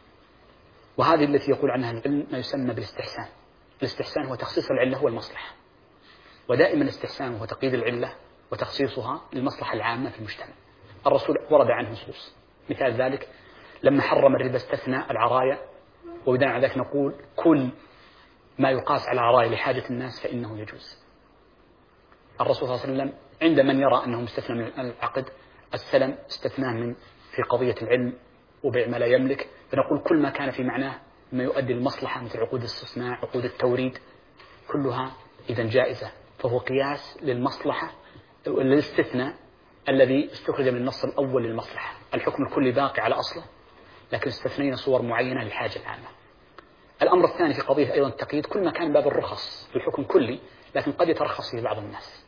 وهذه التي يقول عنها العلم ما يسمى بالاستحسان. الاستحسان هو تخصيص العلة هو المصلحة، ودائما الاستحسان هو تقييد العلة وتخصيصها للمصلحة العامة في المجتمع. الرسول ورد عنه نصوص، مثال ذلك لما حرم الربا استثنى العرايا، وبناء على ذلك نقول كل ما يقاس على العرايا لحاجة الناس فإنه يجوز. الرسول صلى الله عليه وسلم عند من يرى أنه مستثنى من العقد السلم استثناه من في قضية العلم وبيع ما لا يملك، فنقول كل ما كان في معناه ما يؤدي المصلحة مثل عقود الاستصناع، عقود التوريد، كلها إذا جائزة، فهو قياس للمصلحة للاستثناء الذي استخرج من النص الأول للمصلحة. الحكم الكلي باقي على أصله، لكن استثنينا صور معينة للحاجة العامة. الأمر الثاني في قضية أيضا التقييد، كل ما كان باب الرخص في الحكم كلي لكن قد يترخص فيه بعض الناس.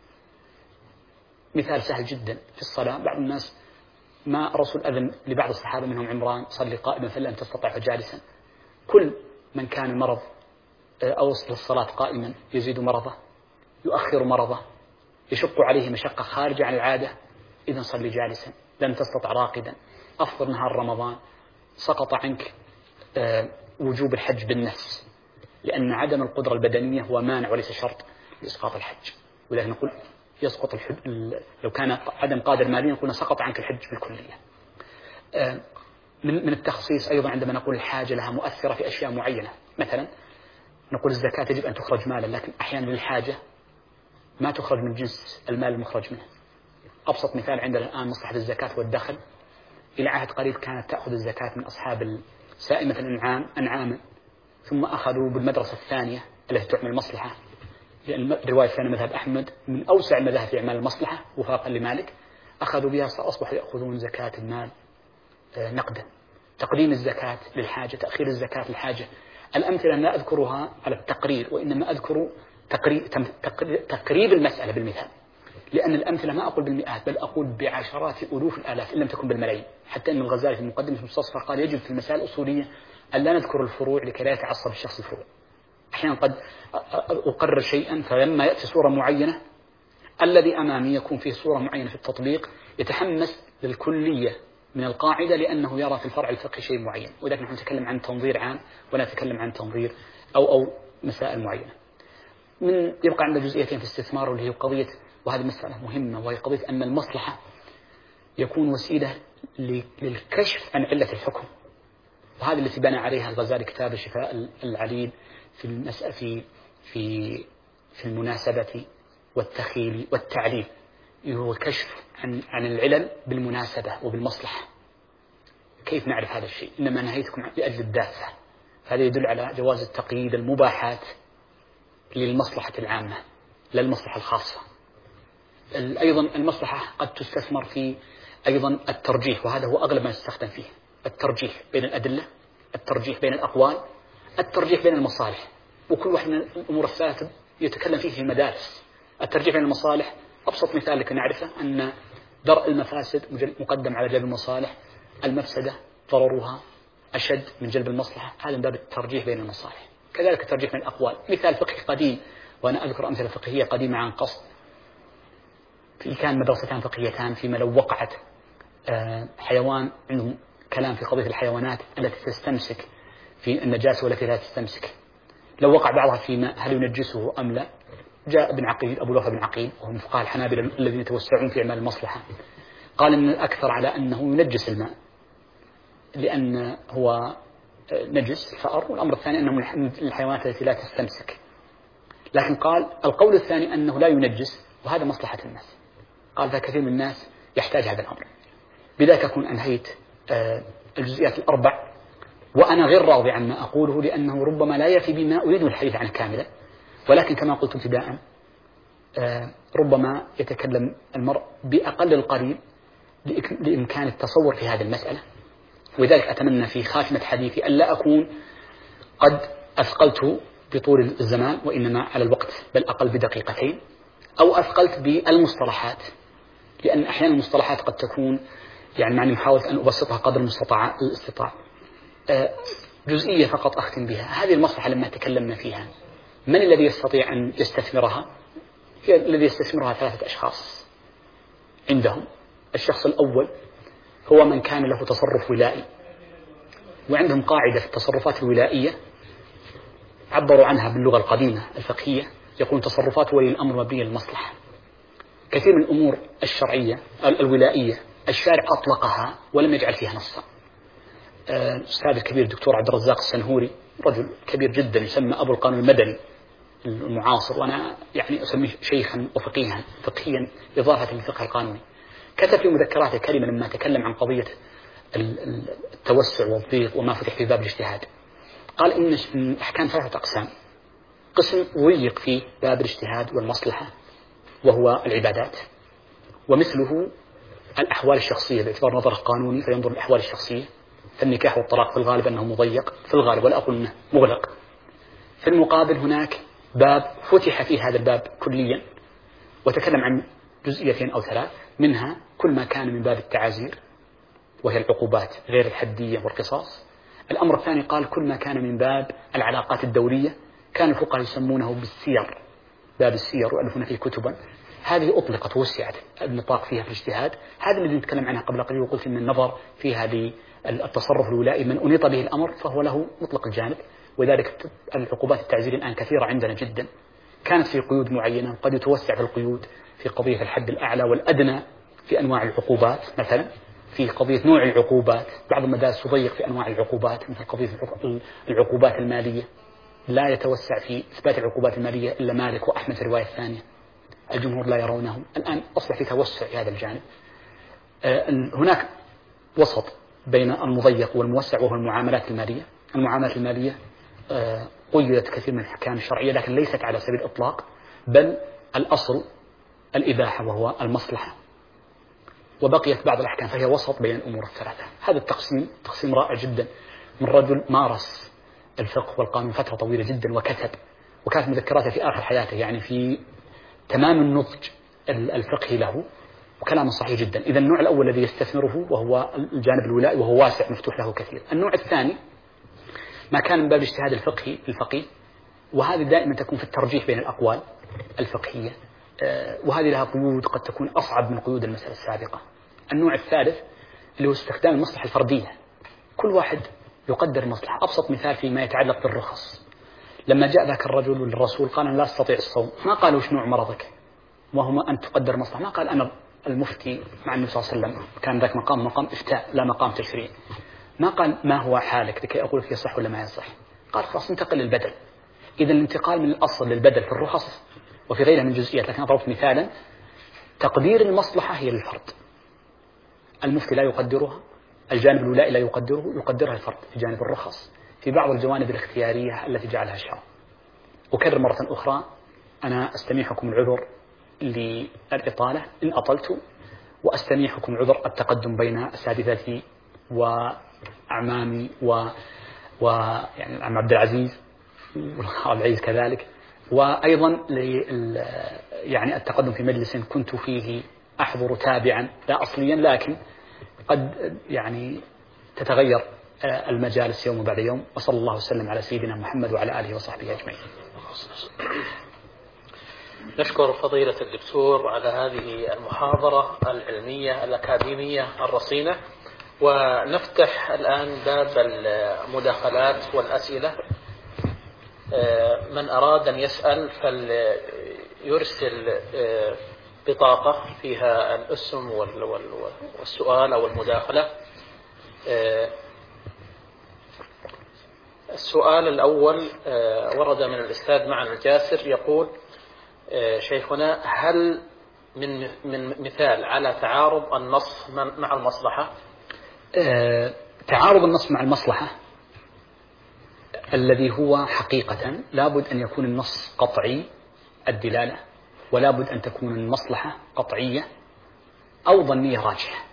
مثال سهل جدا في الصلاة، بعض الناس ما الرسول أذن لبعض الصحابة منهم عمران صلي قائما فإن لم تستطع جالسا. كل من كان مرض أو للصلاة قائما يزيد مرضه، يؤخر مرضه، يشق عليه مشقة خارجة عن العادة، إذا صلي جالسا. لم تستطع راقدا، أفضل نهار رمضان، سقط عنك وجوب الحج بالنفس، لأن عدم القدرة البدنية هو مانع وليس شرط لإسقاط الحج. ولكن نقول يسقط الحج لو كان عدم قادر ماليا، نقول سقط عنك الحج بالكلية. من من التخصيص أيضا عندما نقول الحاجة لها مؤثرة في أشياء معينة، مثلا نقول الزكاة يجب أن تخرج مالا، لكن أحيانا للحاجة ما تخرج من جنس المال المخرج منه. أبسط مثال عندنا الآن مصلحة الزكاة والدخل، إلى عهد قريب كانت تأخذ الزكاة من أصحاب سائمة الأنعام أنعاما، ثم أخذوا بالمدرسة الثانية التي تعمل مصلحة، لأن الرواية الثانية مذهب أحمد من أوسع المذاهب في إعمال المصلحة وفاقا لمالك، أخذوا بها فأصبحوا يأخذون زكاة المال نقدا. تقديم الزكاة للحاجة، تأخير الزكاة للحاجة. الأمثلة لا أذكرها على التقرير، وإنما أذكر تقريب المسألة بالمثال، لأن الأمثلة ما أقول بالمئات بل أقول بعشرات ألوف الآلاف إن لم تكن بالملايين. حتى أن الغزالي في مقدمة المستصفى قال يجب في المسائل الأصولية أن لا نذكر الفروع لكي لا يتعصب الشخص الفروع. أحيانا قد أقرر شيئا فلما يأتي صورة معينة الذي أمامي يكون فيه صورة معينة في التطبيق يتحمس للكلية من القاعدة لأنه يرى في الفرع الفقهي شيء معين، ولكن نحن نتكلم عن تنظير عام ولا نتكلم عن تنظير أو أو مسائل معينة. من يبقى عندنا جزئيتين في الاستثمار واللي هي قضية، وهذه مسألة مهمة، وهي قضية أن المصلحة يكون وسيلة للكشف عن علة الحكم، وهذا التي بنى عليها الغزالي كتاب الشفاء العليل في المسألة في في في المناسبة والتخيل والتعليل، هو الكشف عن عن العلل بالمناسبة وبالمصلحة. كيف نعرف هذا الشيء؟ إنما نهيتكم لأجل الدافع، هذا يدل على جواز التقييد المباحات للمصلحة العامة لا المصلحة الخاصة. أيضا المصلحة قد تستثمر في أيضا الترجيح، وهذا هو أغلب ما يستخدم فيه، الترجيح بين الأدلة، الترجيح بين الأقوال، الترجيح بين المصالح، وكل واحد من الأمور الثلاثة يتكلم فيه في المدارس. الترجيح بين المصالح أبسط مثال لك نعرفه أن درء المفاسد مقدم على جلب المصالح، المفسدة ضررها أشد من جلب المصلحة، هذا من باب الترجيح بين المصالح. كذلك الترجيح بين الأقوال. مثال فقهي قديم، وأنا أذكر أمثلة فقهية قديمة عن قصد، في كان مدرستان فقهيتان فيما لو وقعت حيوان عندهم كلام في قضية الحيوانات التي تستمسك في النجاسة والتي لا تستمسك، لو وقع بعضها فيما هل ينجسه أم لا، جاء ابن عقيل أبو لوح بن عقيل وهم فقهاء الحنابلة الذين يتوسعون في أعمال المصلحة، قال إن الأكثر على أنه ينجس الماء لأن هو نجس الفأر، والأمر الثاني أنه من الحيوانات التي لا تستمسك. لكن قال القول الثاني أنه لا ينجس، وهذا مصلحة الناس. قال فكثير من الناس يحتاج هذا الأمر. بذلك أكون أنهيت الجزئيات الأربع، وأنا غير راضي عما أقوله لأنه ربما لا يفي بما أريد الحديث عنه كاملا، ولكن كما قلت ابتداء ربما يتكلم المرء بأقل القليل لإمكان التصور في هذه المسألة. ولذلك أتمنى في خاتمة حديثي ألا أكون قد أثقلت بطول الزمان وإنما على الوقت بل أقل بدقيقتين، أو أثقلت بالمصطلحات، لأن أحيانا المصطلحات قد تكون يعني معني محاولة أن أبسطها قدر المستطاع الاستطاع. جزئية فقط أختم بها، هذه المصلحة لما تكلمنا فيها من الذي يستطيع أن يستثمرها؟ هي الذي يستثمرها ثلاثة أشخاص عندهم. الشخص الأول هو من كان له تصرف ولائي، وعندهم قاعدة في التصرفات الولائية عبروا عنها باللغة القديمة الفقهية، يقول تصرفات ولي الأمر مبنية للمصلحة. كثير من الأمور الشرعية الولائية الشارع أطلقها ولم يجعل فيها نصا. الأستاذ الكبير الدكتور عبد الرزاق السنهوري رجل كبير جدا يسمى أبو القانون المدني المعاصر، وأنا يعني أسميه شيخا وفقيها فقهيا إضافة للفقه القانوني، كتب في مذكراته كلمة لما تكلم عن قضية التوسع والضيق وما فتح في باب الاجتهاد. قال إن الأحكام ثلاثة أقسام: قسم ضيق فيه باب الاجتهاد والمصلحة وهو العبادات، ومثله الأحوال الشخصية باعتبار نظر القانوني فينظر الأحوال الشخصية، فالنكاح والطلاق في الغالب أنه مضيق في الغالب ولا أقول أنه مغلق. في المقابل هناك باب فتح فيه هذا الباب كليا وتكلم عن جزئيتين أو ثلاث، منها كل ما كان من باب التعازير وهي العقوبات غير الحدية والقصاص. الأمر الثاني قال كل ما كان من باب العلاقات الدولية، كان الفقهاء يسمونه بالسير، باب السير وألفون فيه كتبا، هذه أطلقت ووسعت النطاق فيها في الاجتهاد. هذا الذي نتكلم عنها قبل قليل، وقلت إن النظر في هذه التصرف الولائي من أنيط به الأمر فهو له مطلق الجانب. وذلك العقوبات التعزيرية الآن كثيرة عندنا جدا، كانت في قيود معينة، قد يتوسع في القيود في قضية الحد الأعلى والأدنى في أنواع العقوبات، مثلا في قضية نوع العقوبات بعض المدارس تضيق في أنواع العقوبات، مثل قضية العقوبات المالية لا يتوسع في إثبات العقوبات المالية إلا مالك وأحمد في الرواية الثانية، الجمهور لا يرونه. الآن أصبح في توسع في هذا الجانب. هناك وسط بين المضيق والموسع وهو المعاملات المالية. المعاملات المالية قيدت كثير من الأحكام الشرعية لكن ليست على سبيل الإطلاق، بل الأصل الإباحة وهو المصلحة، وبقيت بعض الأحكام فهي وسط بين الأمور الثلاثة. هذا التقسيم تقسيم رائع جدا من رجل مارس الفقه والقانون فترة طويلة جدا وكتب، وكانت مذكراته في آخر حياته يعني في تمام النضج الفقهي له، وكلام صحيح جدا. إذا النوع الأول الذي يستثمره وهو الجانب الولائي وهو واسع مفتوح له كثير. النوع الثاني ما كان من باب الاجتهاد الفقهي الفقيه، وهذه دائما تكون في الترجيح بين الأقوال الفقهية، وهذه لها قيود قد تكون أصعب من قيود المسألة السابقة. النوع الثالث اللي هو استخدام المصلحة الفردية، كل واحد يقدر المصلحة. أبسط مثال فيما يتعلق بالرخص، لما جاء ذاك الرجل للرسول قال أنا لا أستطيع الصوم، ما قال وش نوع مرضك وهو أن تقدر مصلحة، ما قال أنا المفتي مع النبي صلى الله عليه وسلم، كان ذاك مقام مقام إفتاء لا مقام تشريع، ما قال ما هو حالك لكي أقول لك يصح ولا ما يصح، قال خلاص انتقل للبدل. إذا الانتقال من الأصل للبدل في الرخص وفي غيرها من جزئيات، لكن ضربت مثالا تقدير المصلحة هي للفرد، المفتي لا يقدرها، الجانب الولائي لا يقدره، يقدرها الفرد في جانب الرخص في بعض الجوانب الاختيارية التي جعلها الشرع. أكرر مرة أخرى أنا أستميحكم العذر للإطالة إن أطلت، وأستميحكم عذر التقدم بين أساتذتي وأعمامي و ويعني العم عبد العزيز والعبد العزيز كذلك، وأيضا يعني التقدم في مجلس كنت فيه أحضر تابعا لا أصليا، لكن قد يعني تتغير المجالس يوم بعد يوم. وصلى الله وسلم على سيدنا محمد وعلى آله وصحبه أجمعين. نشكر فضيلة الدكتور على هذه المحاضرة العلمية الأكاديمية الرصينة، ونفتح الآن باب المداخلات والأسئلة. من أراد أن يسأل فليرسل بطاقة فيها الاسم والسؤال أو المداخلة. السؤال الأول ورد من الأستاذ معن الجاسر، يقول: شيخنا، هل من من مثال على تعارض النص مع المصلحة؟ أه تعارض النص مع المصلحة الذي هو حقيقة لابد أن يكون النص قطعي الدلالة، ولابد أن تكون المصلحة قطعية أو ظنية راجحة.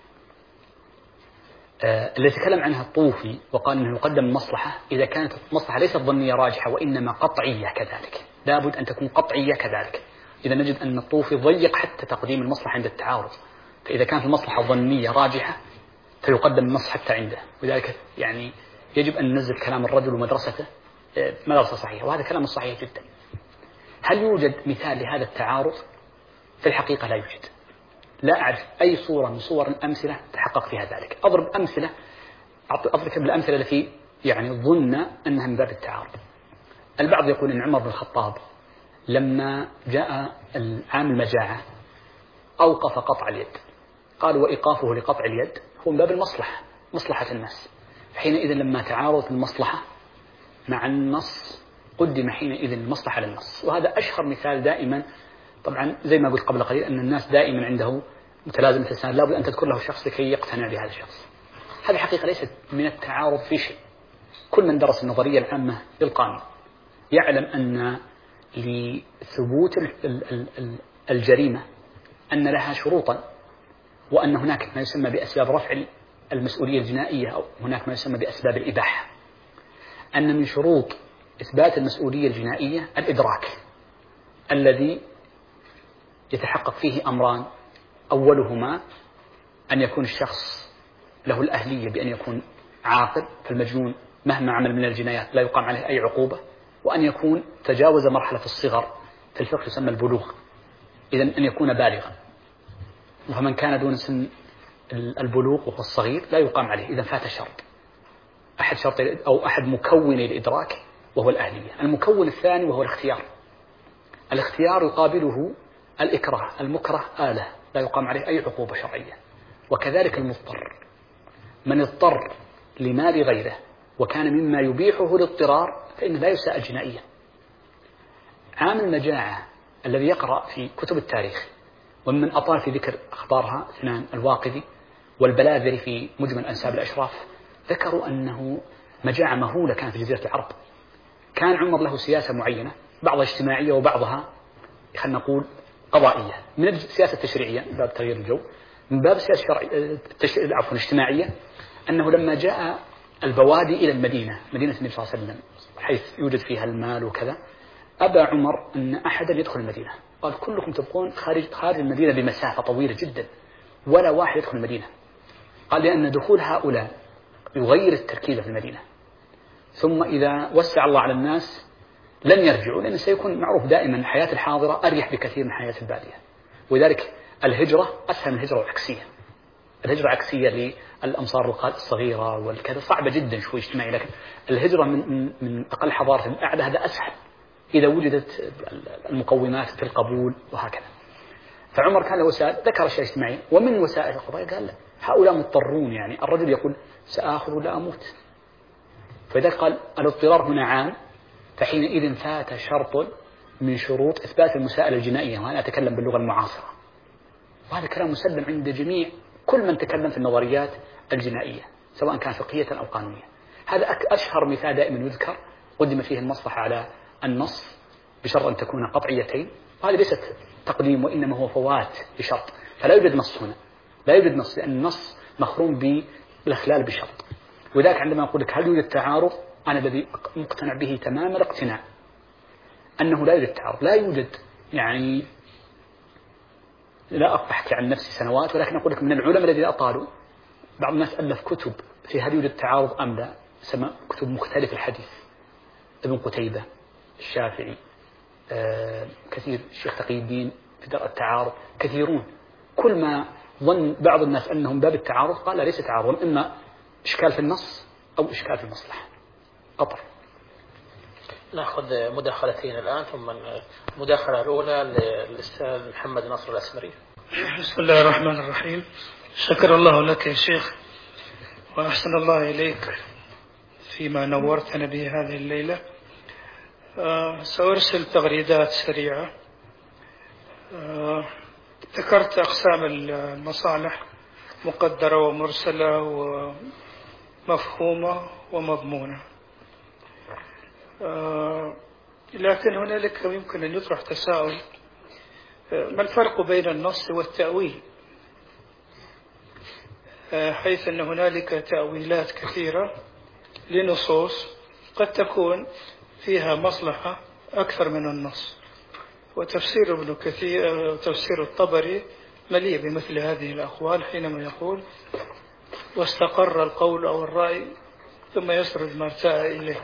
أه اللي تكلم عنها الطوفي وقال أنه يقدم المصلحة إذا كانت المصلحة ليست ظنية راجحة وإنما قطعية كذلك، لابد أن تكون قطعية كذلك. إذا نجد أن الطوفي ضيق حتى تقديم المصلحة عند التعارض، فإذا كانت المصلحة ظنية راجحة فيقدم النص حتى عنده. ولذلك يعني يجب أن ننزل كلام الرجل ومدرسته مدرسة صحيحة، وهذا كلام صحيح جدا. هل يوجد مثال لهذا التعارض؟ في الحقيقة لا يوجد. لا أعرف أي صورة من صور الأمثلة تحقق فيها ذلك. أضرب أمثلة أضرب بالأمثلة التي يعني ظن أنها من باب التعارض. البعض يقول أن عمر بن الخطاب لما جاء عام المجاعة أوقف قطع اليد، قال وإيقافه لقطع اليد هو من باب المصلحة، مصلحة الناس. حينئذ لما تعارضت المصلحة مع النص قدم حينئذ المصلحة للنص. وهذا أشهر مثال دائما، طبعا زي ما قلت قبل قليل أن الناس دائما عنده متلازمة السنة، لابد أن تذكر له شخص لكي يقتنع بهذا الشخص. هذه حقيقة ليست من التعارض في شيء. كل من درس النظرية العامة للقانون يعلم أن لثبوت الجريمة أن لها شروطا، وأن هناك ما يسمى بأسباب رفع المسؤولية الجنائية، أو هناك ما يسمى بأسباب الإباحة. أن من شروط إثبات المسؤولية الجنائية الإدراك الذي يتحقق فيه أمران: أولهما أن يكون الشخص له الأهلية بأن يكون عاقل، فالمجنون مهما عمل من الجنايات لا يقام عليه أي عقوبة، وأن يكون تجاوز مرحلة الصغر، في الفقه يسمى البلوغ، إذن أن يكون بالغا. فمن كان دون سن البلوغ وهو الصغير لا يقام عليه، إذن فات شرط أحد شرط أو أحد مكوني الإدراك وهو الأهلية. المكون الثاني وهو الاختيار. الاختيار يقابله الإكراه، المكره آلة لا يقام عليه أي عقوبة شرعية. وكذلك المضطر، من اضطر لمال غيره وكان مما يبيحه الاضطرار فإنه لا يساء جنائيا. عام المجاعة الذي يقرأ في كتب التاريخ، ومن أطال في ذكر أخبارها اثنان، الواقدي والبلاذري في مجمل أنساب الأشراف، ذكروا أنه مجاعة مهولة كانت في جزيرة العرب. كان عمر له سياسة معينة، بعضها اجتماعية وبعضها خلينا نقول قضائية. من السياسة التشريعية من باب تغيير الجو، من باب السياسة الشرعية عفوا الاجتماعية، أنه لما جاء البوادي إلى المدينة، مدينة النبي صلى الله عليه وسلم حيث يوجد فيها المال وكذا، أبى عمر أن أحدا يدخل المدينة، قال كلكم تبقون خارج خارج المدينة بمسافة طويلة جدا، ولا واحد يدخل المدينة. قال لأن دخول هؤلاء يغير التركيز في المدينة، ثم إذا وسع الله على الناس لن يرجعوا، لأن سيكون معروف دائما الحياة الحاضرة أريح بكثير من حياة البادية. ولذلك الهجرة أسهل من الهجرة العكسية. الهجرة عكسية للأمصار الصغيرة والكذا صعبة جدا شوي اجتماعي، لكن الهجرة من من أقل حضارة الأعلى هذا أسهل إذا وجدت المقومات في القبول وهكذا. فعمر كان له وسائل، ذكر شيء اجتماعي، ومن وسائل القضايا قال لا، هؤلاء مضطرون، يعني الرجل يقول سآخذ ولا أموت. فإذا قال الاضطرار هنا عام، فحينئذ فات شرط من شروط إثبات المساءلة الجنائية، وأنا أتكلم باللغة المعاصرة، وهذا كلام مسلم عند جميع كل من تكلم في النظريات الجنائية سواء كان فقهية أو قانونية. هذا أشهر مثال دائما يذكر، قدم فيه المصلحة على النص بشرط أن تكون قطعيتين، وهذه ليست تقديم وإنما هو فوات بشرط، فلا يوجد نص هنا، لا يوجد نص، لأن النص مخروم بالإخلال بشرط. وذلك عندما أقول لك هل يوجد تعارض، أنا الذي مقتنع به تمام الاقتناع أنه لا يوجد تعارض، لا يوجد يعني لا أحكي عن نفسي سنوات، ولكن أقول لك من العلماء الذين أطالوا. بعض الناس ألف كتب في هل يوجد تعارض أم لا، سمى كتب مختلف الحديث، ابن قتيبة، الشافعي، آه كثير، الشيخ تقي الدين في درء التعارض، كثيرون. كل ما ظن بعض الناس أنهم باب التعارض قال لا، ليس تعارض، إما إشكال في النص أو إشكال في المصلحة. قطر. نأخذ مداخلتين الآن، ثم المداخلة الأولى للأستاذ محمد ناصر الأسمري. بسم الله الرحمن الرحيم. شكر الله لك يا شيخ، وأحسن الله إليك فيما نورتنا به هذه الليلة. أه سأرسل تغريدات سريعة. أه ذكرت أقسام المصالح: مقدرة ومرسلة ومفهومة ومضمونة. أه لكن هنالك يمكن أن يطرح تساؤل: ما الفرق بين النص والتأويل؟ أه حيث أن هنالك تأويلات كثيرة لنصوص قد تكون فيها مصلحة أكثر من النص، وتفسير ابن كثير تفسير الطبري مليء بمثل هذه الأقوال حينما يقول: واستقر القول أو الرأي ثم يسرد ما ارتأى إليه.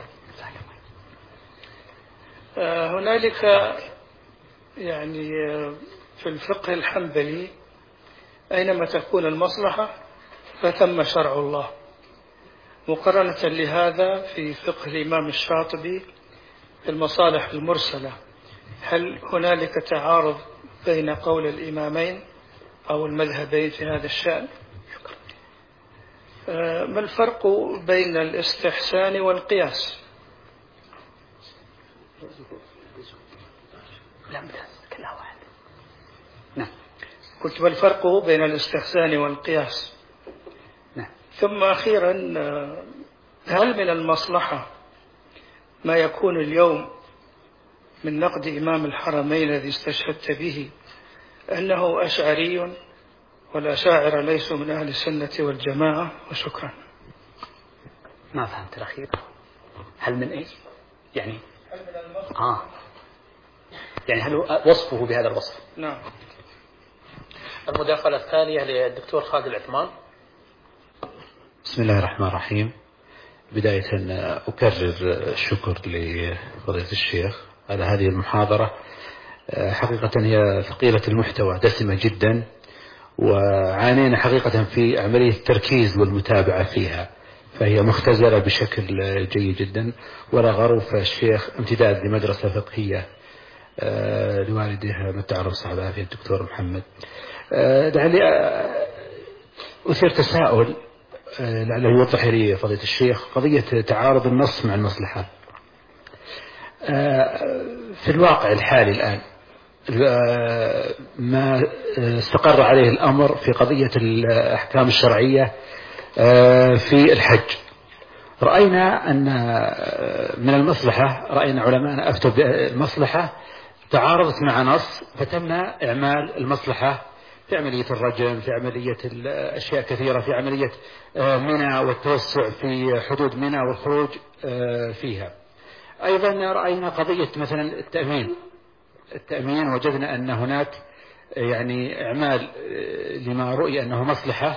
هنالك يعني في الفقه الحنبلي أينما تكون المصلحة فثم شرع الله، مقارنة لهذا في فقه الإمام الشاطبي في المصالح المرسلة. هل هنالك تعارض بين قول الإمامين أو المذهبين في هذا الشأن؟ ما الفرق بين الاستحسان والقياس؟ كلها واحد. نعم. قلت: ما الفرق بين الاستحسان والقياس؟ نعم. ثم أخيرا، هل من المصلحة ما يكون اليوم من نقد إمام الحرمين الذي استشهدت به أنه أشعري والأشاعرة ليسوا من أهل السنة والجماعة؟ وشكرا. ما فهمت الأخير. هل من إيش؟ يعني هل من المصلحة؟ آه يعني هل وصفه بهذا الوصف؟ نعم. المداخلة الثانية للدكتور خالد العثمان. بسم الله الرحمن الرحيم. بداية أكرر الشكر لفضيلة الشيخ على هذه المحاضرة. حقيقة هي ثقيلة المحتوى، دسمة جدا، وعانينا حقيقة في عملية التركيز والمتابعة فيها، فهي مختزلة بشكل جيد جدا. ولا غرو فالشيخ امتداد لمدرسة فقهية لوالده متعرف صاحب العافية الدكتور محمد. دعني أثير تساؤل لعله يوضح لي فضيلة الشيخ قضية تعارض النص مع المصلحة. في الواقع الحالي الآن ما استقر عليه الأمر في قضية الأحكام الشرعية في الحج، رأينا أن من المصلحة، رأينا علماء أفتوا بالمصلحة تعارضت مع نص فتم إعمال المصلحة في عملية الرجم، في عملية أشياء كثيرة، في عملية منى والتوسع في حدود منى والخروج فيها. أيضا رأينا قضية مثلا التأمين التأمين وجدنا أن هناك يعني إعمال لما رؤي أنه مصلحة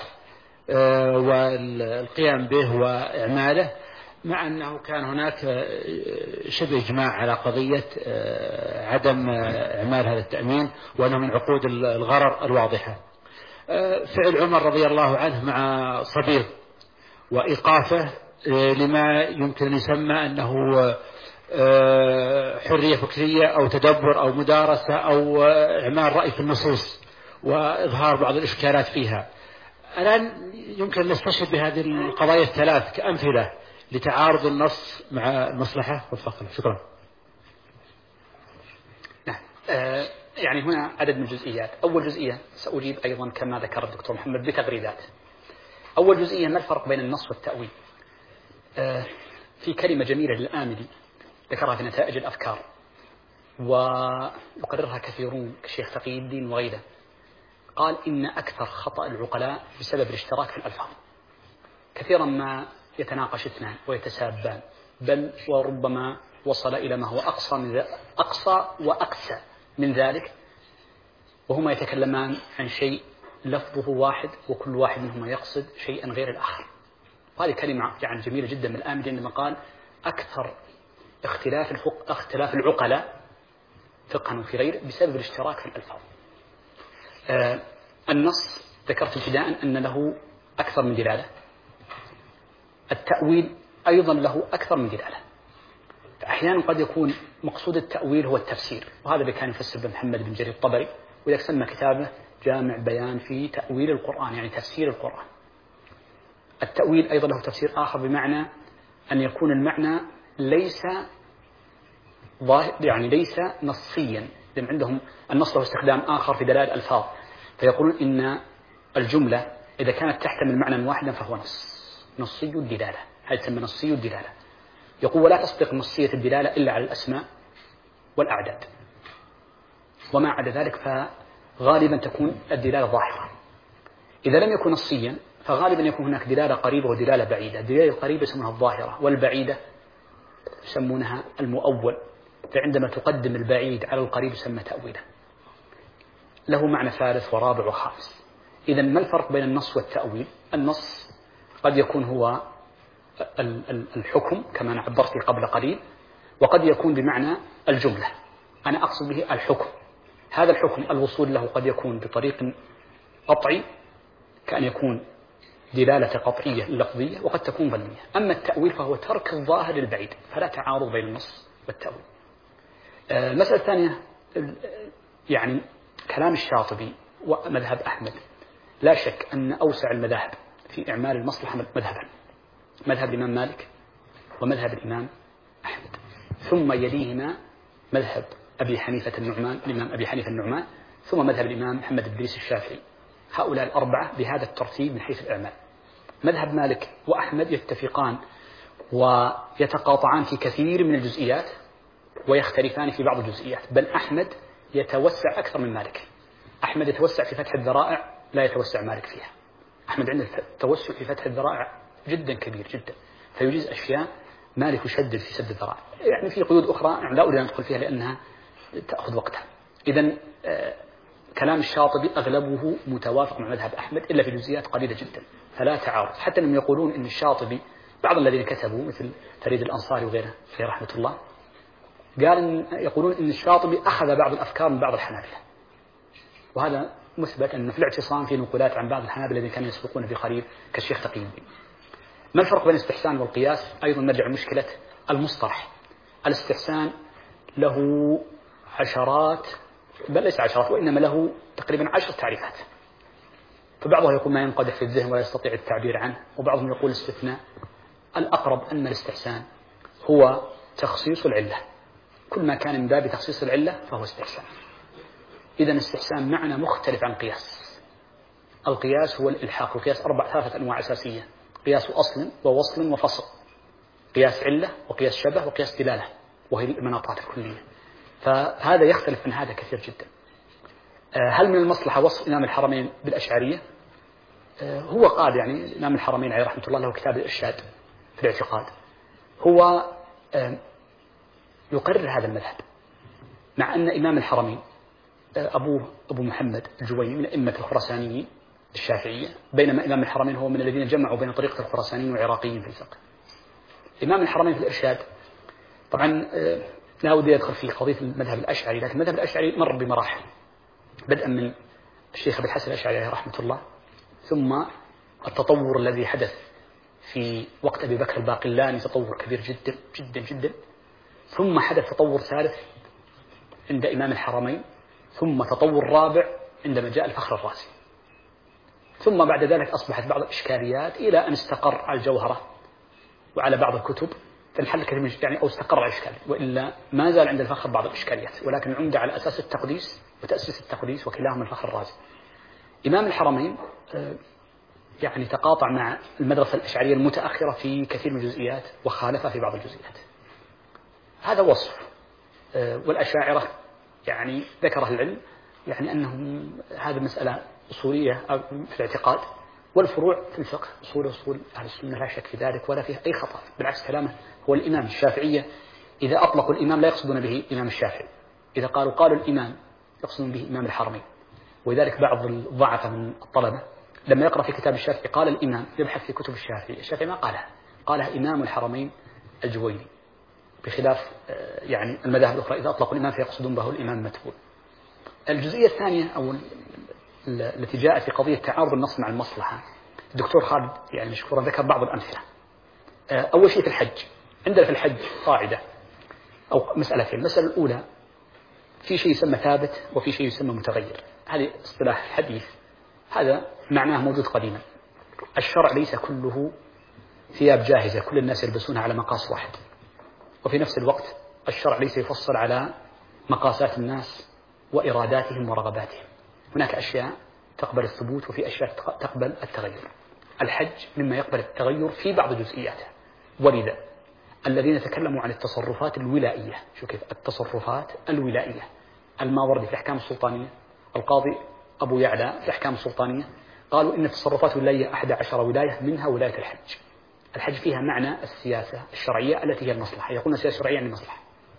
والقيام به وإعماله، مع أنه كان هناك شبه إجماع على قضية عدم إعمال هذا التأمين وأنه من عقود الغرر الواضحة. فعل عمر رضي الله عنه مع صبيغ وإيقافه لما يمكن أن يسمى أنه حرية فكرية أو تدبر أو مدارسة أو إعمال رأي في النصوص وإظهار بعض الإشكالات فيها. الآن يمكن أن نستشهد بهذه القضايا الثلاث كأمثلة لتعارض النص مع المصلحة والفقر. شكرا. نعم. آه يعني هنا عدد من الجزئيات. أول جزئية سأجيب أيضا كما ذكر الدكتور محمد بتغريدات. أول جزئية: ما الفرق بين النص والتأويل؟ آه في كلمة جميلة للآمدي ذكرها في نتائج الأفكار ويقررها كثيرون كشيخ تقي الدين وغيره، قال: إن أكثر خطأ العقلاء بسبب الاشتراك في الألفاظ. كثيرا ما يتناقش اثنان ويتسابان، بل وربما وصل إلى ما هو أقصى من أقصى وأقسى من ذلك، وهما يتكلمان عن شيء لفظه واحد وكل واحد منهما يقصد شيئا غير الآخر. وهذه كلمة يعني جميلة جدا من الآمدي عندما قال أكثر اختلاف الفق... اختلاف العقلاء فقها وفي غيره بسبب الاشتراك في الألفاظ. آه النص ذكرت ابتداء أن له أكثر من دلالة. التأويل أيضا له أكثر من دلالة. أحيانا قد يكون مقصود التأويل هو التفسير، وهذا اللي كان يفسر بن محمد بن جرير الطبري، وإذا سمى كتابه جامع بيان في تأويل القرآن، يعني تفسير القرآن. التأويل أيضا له تفسير آخر بمعنى أن يكون المعنى ليس ظاهر، يعني ليس نصيا، لأن عندهم النص له استخدام آخر في دلالة الألفاظ، فيقولون إن الجملة إذا كانت تحتمل معنى واحدا فهو نص نصي الدلالة، هذا يسمى نصي الدلالة. يقول ولا تصدق نصية الدلالة إلا على الأسماء والأعداد، وما عدا ذلك فغالبا تكون الدلالة ظاهرة. إذا لم يكن نصيا فغالبا يكون هناك دلالة قريبة ودلالة بعيدة. الدلالة القريبة يسمونها الظاهرة، والبعيدة يسمونها المؤول، فعندما تقدم البعيد على القريب يسمى تأويلا. له معنى ثالث ورابع وخامس. إذا ما الفرق بين النص والتأويل؟ النص قد يكون هو الحكم كما عبرت قبل قليل، وقد يكون بمعنى الجملة. أنا أقصد به الحكم. هذا الحكم الوصول له قد يكون بطريق قطعي كأن يكون دلالة قطعية لفظية، وقد تكون ظنية. أما التأويل فهو ترك الظاهر للبعيد، فلا تعارض بين النص والتأويل. المسألة الثانية يعني كلام الشاطبي ومذهب أحمد، لا شك أن أوسع المذاهب في إعمال المصلحة مذهبا، مذهب الإمام مالك ومذهب الإمام أحمد، ثم يليهما مذهب أبي حنيفة النعمان الإمام أبي حنيفة النعمان، ثم مذهب الإمام محمد بن إدريس الشافعي. هؤلاء الأربعة بهذا الترتيب من حيث الإعمال. مذهب مالك وأحمد يتفقان ويتقاطعان في كثير من الجزئيات ويختلفان في بعض الجزئيات، بل أحمد يتوسع أكثر من مالك. أحمد يتوسع في فتح الذرائع لا يتوسع مالك فيها. أحمد عنده توسع في فتح الذرائع جدا كبير جدا، فيجيز أشياء مالك يشدد في سد الذرائع. يعني في قيود أخرى لا أريد أن أدخل فيها لأنها تأخذ وقتها. إذن آه كلام الشاطبي أغلبه متوافق مع مذهب أحمد إلا في جزئيات قليلة جدا، فلا تعارض. حتى أنهم يقولون إن الشاطبي بعض الذين كتبوا مثل فريد الأنصاري وغيره في رحمة الله قال إن يقولون إن الشاطبي أخذ بعض الأفكار من بعض الحنابلة، وهذا مثبت أنه في الاعتصام في نقولات عن بعض الحنابلة الذين كانوا يسبقون في قريب كالشيخ تقي الدين. ما الفرق بين الاستحسان والقياس؟ أيضا نرجع لمشكلة المصطلح. الاستحسان له عشرات، بل ليس عشرات وإنما له تقريبا عشر تعريفات، فبعضها يقول ما ينقدح في الذهن ولا يستطيع التعبير عنه، وبعضهم يقول استثناء. الأقرب أن الاستحسان هو تخصيص العلة، كل ما كان من باب تخصيص العلة فهو استحسان. إذن الاستحسان معنى مختلف عن قياس. القياس هو الإلحاق، والقياس أربع ثلاثة أنواع أساسية: قياس أصل ووصل وفصل، قياس علة وقياس شبه وقياس دلالة، وهي المناطات الكلية. فهذا يختلف من هذا كثير جدا. هل من المصلحة وصف إمام الحرمين بالأشعرية؟ هو قال يعني إمام الحرمين عليه رحمة الله له كتاب الإرشاد في الاعتقاد، هو يقرر هذا المذهب، مع أن إمام الحرمين أبوه أبو محمد الجويني من أئمة الخراسانيين الشافعية، بينما إمام الحرمين هو من الذين جمعوا بين طريقة الخراسانيين والعراقيين في الفقه. إمام الحرمين في الإرشاد طبعا لا أودي أدخل في قضية المذهب الأشعري، لكن المذهب الأشعري مر بمراحل، بدءا من الشيخ أبي الحسن الأشعري عليه رحمة الله، ثم التطور الذي حدث في وقت أبي بكر الباقلاني تطور كبير جدا جدا جدا، ثم حدث تطور ثالث عند إمام الحرمين، ثم تطور رابع عندما جاء الفخر الرازي، ثم بعد ذلك أصبحت بعض الإشكاليات إلى أن استقر على الجوهرة وعلى بعض الكتب فالحل كثير من يعني أو استقر على الإشكال، وإلا ما زال عند الفخر بعض الإشكاليات، ولكن العمدة على أساس التقديس وتأسيس التقديس، وكلاهما الفخر الرازي. إمام الحرمين يعني تقاطع مع المدرسة الأشعرية المتأخرة في كثير من الجزئيات وخالفها في بعض الجزئيات. هذا وصف. والأشاعرة يعني ذكره العلم يعني أنهم هذه مسألة أصولية في الاعتقاد، والفروع في الفقه أصول أصول أهل السنة لا شك في ذلك ولا فيها أي خطأ، بالعكس كلامه هو الإمام. الشافعية إذا أطلقوا الإمام لا يقصدون به إمام الشافعي، إذا قالوا قالوا الإمام يقصدون به إمام الحرمين، ولذلك بعض الضعفة من الطلبة لما يقرأ في كتاب الشافعي قال الإمام يبحث في كتب الشافعي، الشافعي ما قالها، قالها إمام الحرمين الجويني، بخلاف يعني المذاهب الأخرى إذا أطلقوا الإمام فيقصدون به الإمام المتبوع. الجزئية الثانية أو التي جاءت في قضية تعارض النص مع المصلحة، الدكتور خالد يعني مشكورا ذكر بعض الأمثلة. أول شيء في الحج، عندنا في الحج قاعدة أو مسألتين، المسألة الأولى في شيء يسمى ثابت وفي شيء يسمى متغير، هذه اصطلاح حديث، هذا معناه موجود قديما. الشرع ليس كله ثياب جاهزة كل الناس يلبسونها على مقاس واحد، وفي نفس الوقت الشرع ليس يفصل على مقاسات الناس وإراداتهم ورغباتهم، هناك أشياء تقبل الثبوت وفي أشياء تقبل التغير. الحج مما يقبل التغير في بعض جزئياته، ولذا الذين تكلموا عن التصرفات الولائية، شو كيف التصرفات الولائية، الماوردي في الأحكام السلطانية، القاضي أبو يعلى في الأحكام السلطانية، قالوا إن التصرفات الولاية أحد عشر ولاية منها ولاية الحج. الحج فيها معنى السياسة الشرعية التي هي المصلحة، يقولون السياسة الشرعية يعني المصلحة،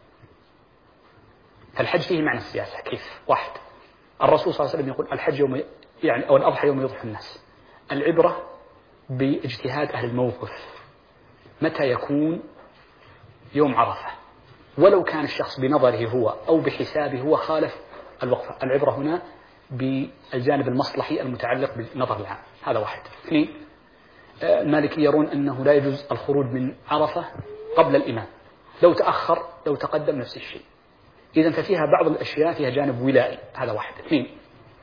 فالحج فيه معنى السياسة. كيف؟ واحد، الرسول صلى الله عليه وسلم يقول الحج يوم يعني أو الأضحى يوم يضحى الناس، العبرة باجتهاد أهل الموقف، متى يكون يوم عرفة، ولو كان الشخص بنظره هو أو بحسابه هو خالف الوقفة، العبرة هنا بالجانب المصلحي المتعلق بالنظر العام. هذا واحد. اثنين، المالكي يرون أنه لا يجوز الخروج من عرفة قبل الإمام، لو تأخر لو تقدم نفس الشيء. إذا ففيها بعض الأشياء فيها جانب ولائي، هذا واحد. اثنين،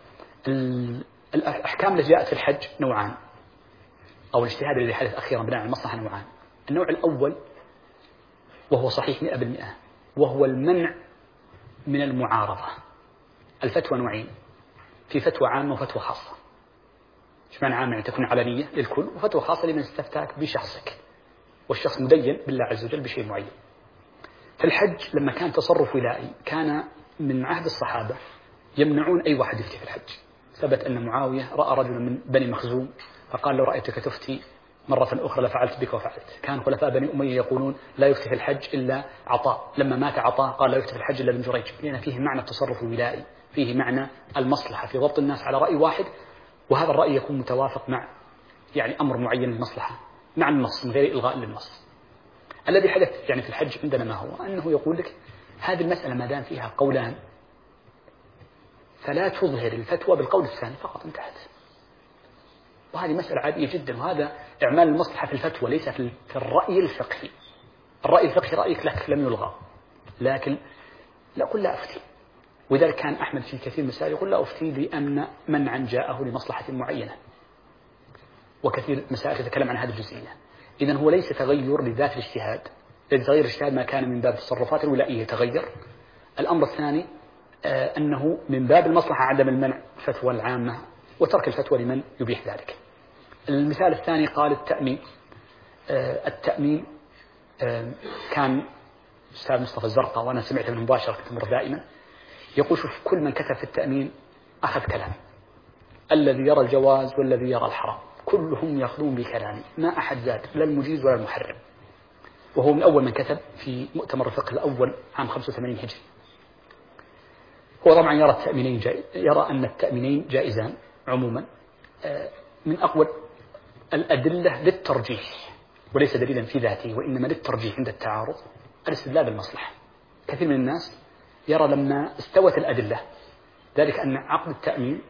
الأحكام التي جاءت في الحج نوعان، أو الاجتهاد الذي حدث أخيرا بناء على المصلحة نوعان. النوع الأول وهو صحيح مئة بالمئة وهو المنع من المعارضة. الفتوى نوعين، في فتوى عامة وفتوى خاصة. ايش معنى عامة؟ يعني تكون علنية للكل، وفتوى خاصة لمن استفتاك بشخصك والشخص مدين بالله عز وجل بشيء معين. في الحج لما كان تصرف ولائي كان من عهد الصحابة يمنعون أي واحد يفتي في الحج. ثبت أن معاوية رأى رجلا من بني مخزوم فقال لو رأيتك تفتي مرة أخرى لفعلت بك وفعلت. كان خلفاء بني أمية يقولون لا يفتي في الحج إلا عطاء، لما مات عطاء قال لا يفتي في الحج إلا ابن جريج، لأن فيه معنى التصرف الولائي، فيه معنى المصلحة في ضبط الناس على رأي واحد، وهذا الرأي يكون متوافق مع يعني أمر معين للمصلحة مع النص من غير إلغاء للنص. الذي حدث يعني في الحج عندنا ما هو أنه يقول لك هذه المسألة ما دام فيها قولان فلا تظهر الفتوى بالقول الثاني فقط، انتهت. وهذه مسألة عادية جدا، وهذا إعمال المصلحة في الفتوى ليس في الرأي الفقهي. الرأي الفقهي رأيك لك لم يلغى، لكن لا قل لا أفتي. وذلك كان أحمد في كثير من المسائل يقول لا أفتي لأن منعا جاءه لمصلحة معينة، وكثير مسائل تتكلم عن هذه الجزئية. إذن هو ليس تغير لذات الاجتهاد، الذي تغير الاجتهاد ما كان من باب التصرفات الولائية يتغير. الأمر الثاني آه أنه من باب المصلحة عدم المنع الفتوى العامة وترك الفتوى لمن يبيح ذلك. المثال الثاني قال التأمين. آه التأمين آه كان أستاذ مصطفى الزرقاء وأنا سمعت منه مباشرة تمر دائما يقول شوف كل من كتب في التأمين أخذ كلام، الذي يرى الجواز والذي يرى الحرام كلهم يأخذون بكلامي، ما أحد زاد لا المجيز ولا المحرم. وهو من أول من كتب في مؤتمر الفقه الأول عام خمسة وثمانين هجري. هو طبعا يرى التأمينين جائز، يرى أن التأمينين جائزان عموما من أقوى الأدلة للترجيح، وليس دليلا في ذاته وإنما للترجيح عند التعارض الاستدلال بالمصلحة. كثير من الناس يرى لما استوت الأدلة ذلك أن عقد التأمين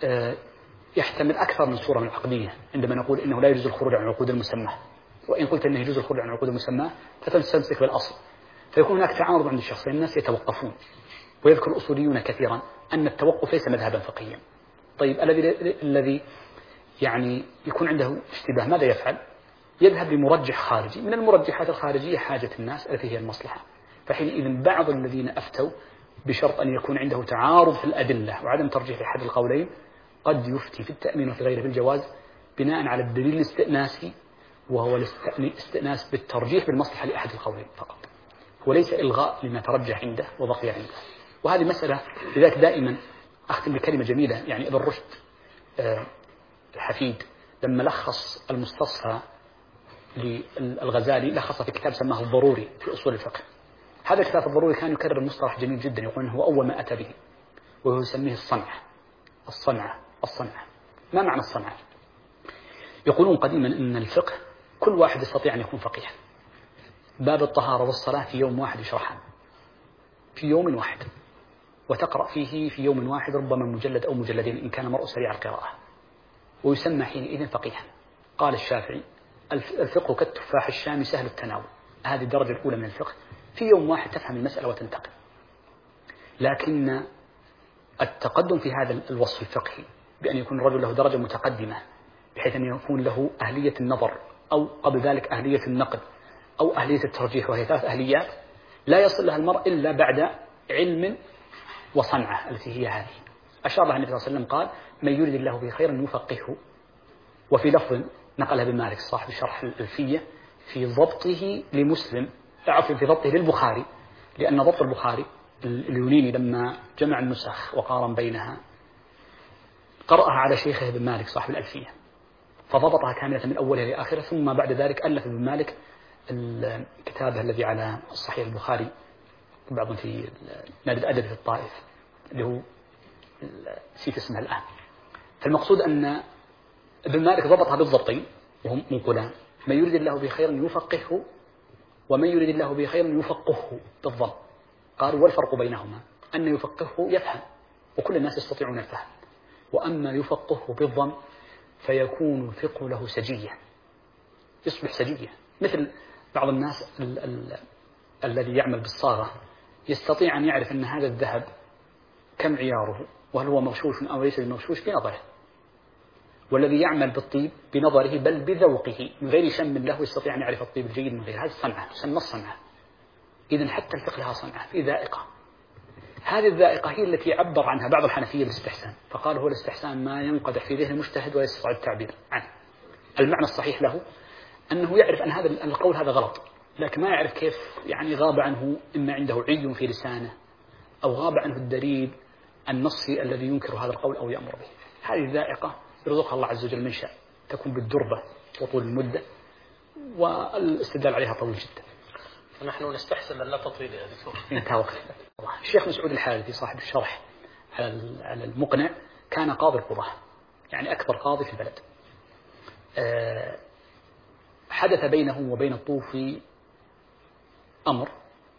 يحتمل أكثر من صورة من العقدية، عندما نقول إنه لا يجوز الخروج عن العقود المسمى، وإن قلت أنه يجوز الخروج عن العقود المسمى فتستمسك بالأصل، فيكون هناك تعارض عند الشخصين، الناس يتوقفون. ويذكر الأصوليون كثيرا أن التوقف ليس مذهبا فقهيا. طيب الذي الذي يعني يكون عنده اشتباه ماذا يفعل؟ يذهب لمرجح خارجي، من المرجحات الخارجية حاجة الناس التي هي المصلحة. فحينئذ بعض الذين أفتوا بشرط أن يكون عنده تعارض في الأدلة وعدم ترجيح أحد القولين قد يفتي في التأمين وفي غيره في الجواز بناء على الدليل الاستئناسي، وهو الاستئناس بالترجيح بالمصلحة لأحد القولين فقط، وليس إلغاء لما ترجح عنده وبقي عنده. وهذه مسألة لذلك دائما أختم بكلمة جميلة، يعني ابن رشد الحفيد لما لخص المستصفى للغزالي لخص في كتاب سماه الضروري في أصول الفقه. هذا الكتاب الضروري كان يكرر المصطلح جميل جدا، يقول إنه هو أول ما أتى به، وهو يسميه الصنع. الصنعة الصنعة ما معنى الصنعة؟ يقولون قديما إن الفقه كل واحد يستطيع أن يكون فقيها. باب الطهارة والصلاة في يوم واحد يشرحان في يوم واحد، وتقرأ فيه في يوم واحد ربما مجلد أو مجلدين إن كان مرء سريع القراءة، ويسمى حينئذ فقيها. قال الشافعي الفقه كالتفاح الشامي سهل التناول. هذه الدرجة الأولى من الفقه، في يوم واحد تفهم المسألة وتنتقل. لكن التقدم في هذا الوصف الفقهي بأن يكون الرجل له درجة متقدمة بحيث أن يكون له أهلية النظر أو قبل ذلك أهلية النقد أو أهلية الترجيح، وهي ثلاث أهليات لا يصل لها المرء إلا بعد علم وصنعة التي هي هذه. أشار لها النبي صلى الله عليه وسلم قال من يريد الله به خيرا يفقهه. وفي لفظ نقلها ابن مالك صاحب شرح الألفية في ضبطه لمسلم، عفوا في ضبطه للبخاري، لأن ضبط البخاري اليونيني لما جمع النسخ وقارن بينها قرأها على شيخه ابن مالك صاحب الألفية فضبطها كاملة من أولها لآخرها، ثم بعد ذلك ألف ابن مالك الكتاب الذي على الصحيح البخاري بعض في نادي الأدب في الطائف اللي هو نسيت اسمه الآن. فالمقصود أن ابن مالك ضبطها بالضبطين وهم منقولان، من يريد الله به خيرا يفقهه ومن يريد الله به خيرا يفقهه بالضم. قالوا والفرق بينهما أن يفقهه يفهم وكل الناس يستطيعون الفهم، وأما يفقهه بالضم فيكون الفقه له سجية، يصبح سجية. مثل بعض الناس ال ال الذي يعمل بالصاغة يستطيع أن يعرف أن هذا الذهب كم عياره وهل هو مغشوش أو ليس بمغشوش بنظره، والذي يعمل بالطيب بنظره بل بذوقه من غير شم له يستطيع أن يعرف الطيب الجيد من غير. هذه الصنعة تسمى الصنعة. إذن حتى الفقه لها صنعة في ذائقة. هذه الذائقة هي التي عبر عنها بعض الحنفية بالاستحسان، فقال هو الاستحسان ما ينقدح في ذهن المجتهد ولا يستطيع التعبير عنه. المعنى الصحيح له أنه يعرف أن هذا القول هذا غلط، لكن ما يعرف كيف يعني غاب عنه إما عنده عي في لسانه أو غاب عنه الدليل النصي الذي ينكر هذا القول أو يأمر به. هذه الذائقة يرزقها الله عز وجل من شاء، تكون بالدربة وطول المدة والاستدلال عليها طويل جدا. نحن نستحسن أن لا تطويل يا دكتور. انتهى وقت. الشيخ مسعود الحارثي صاحب الشرح على المقنع كان قاضي القضاة، يعني أكبر قاضي في البلد. أه حدث بينه وبين الطوفي أمر،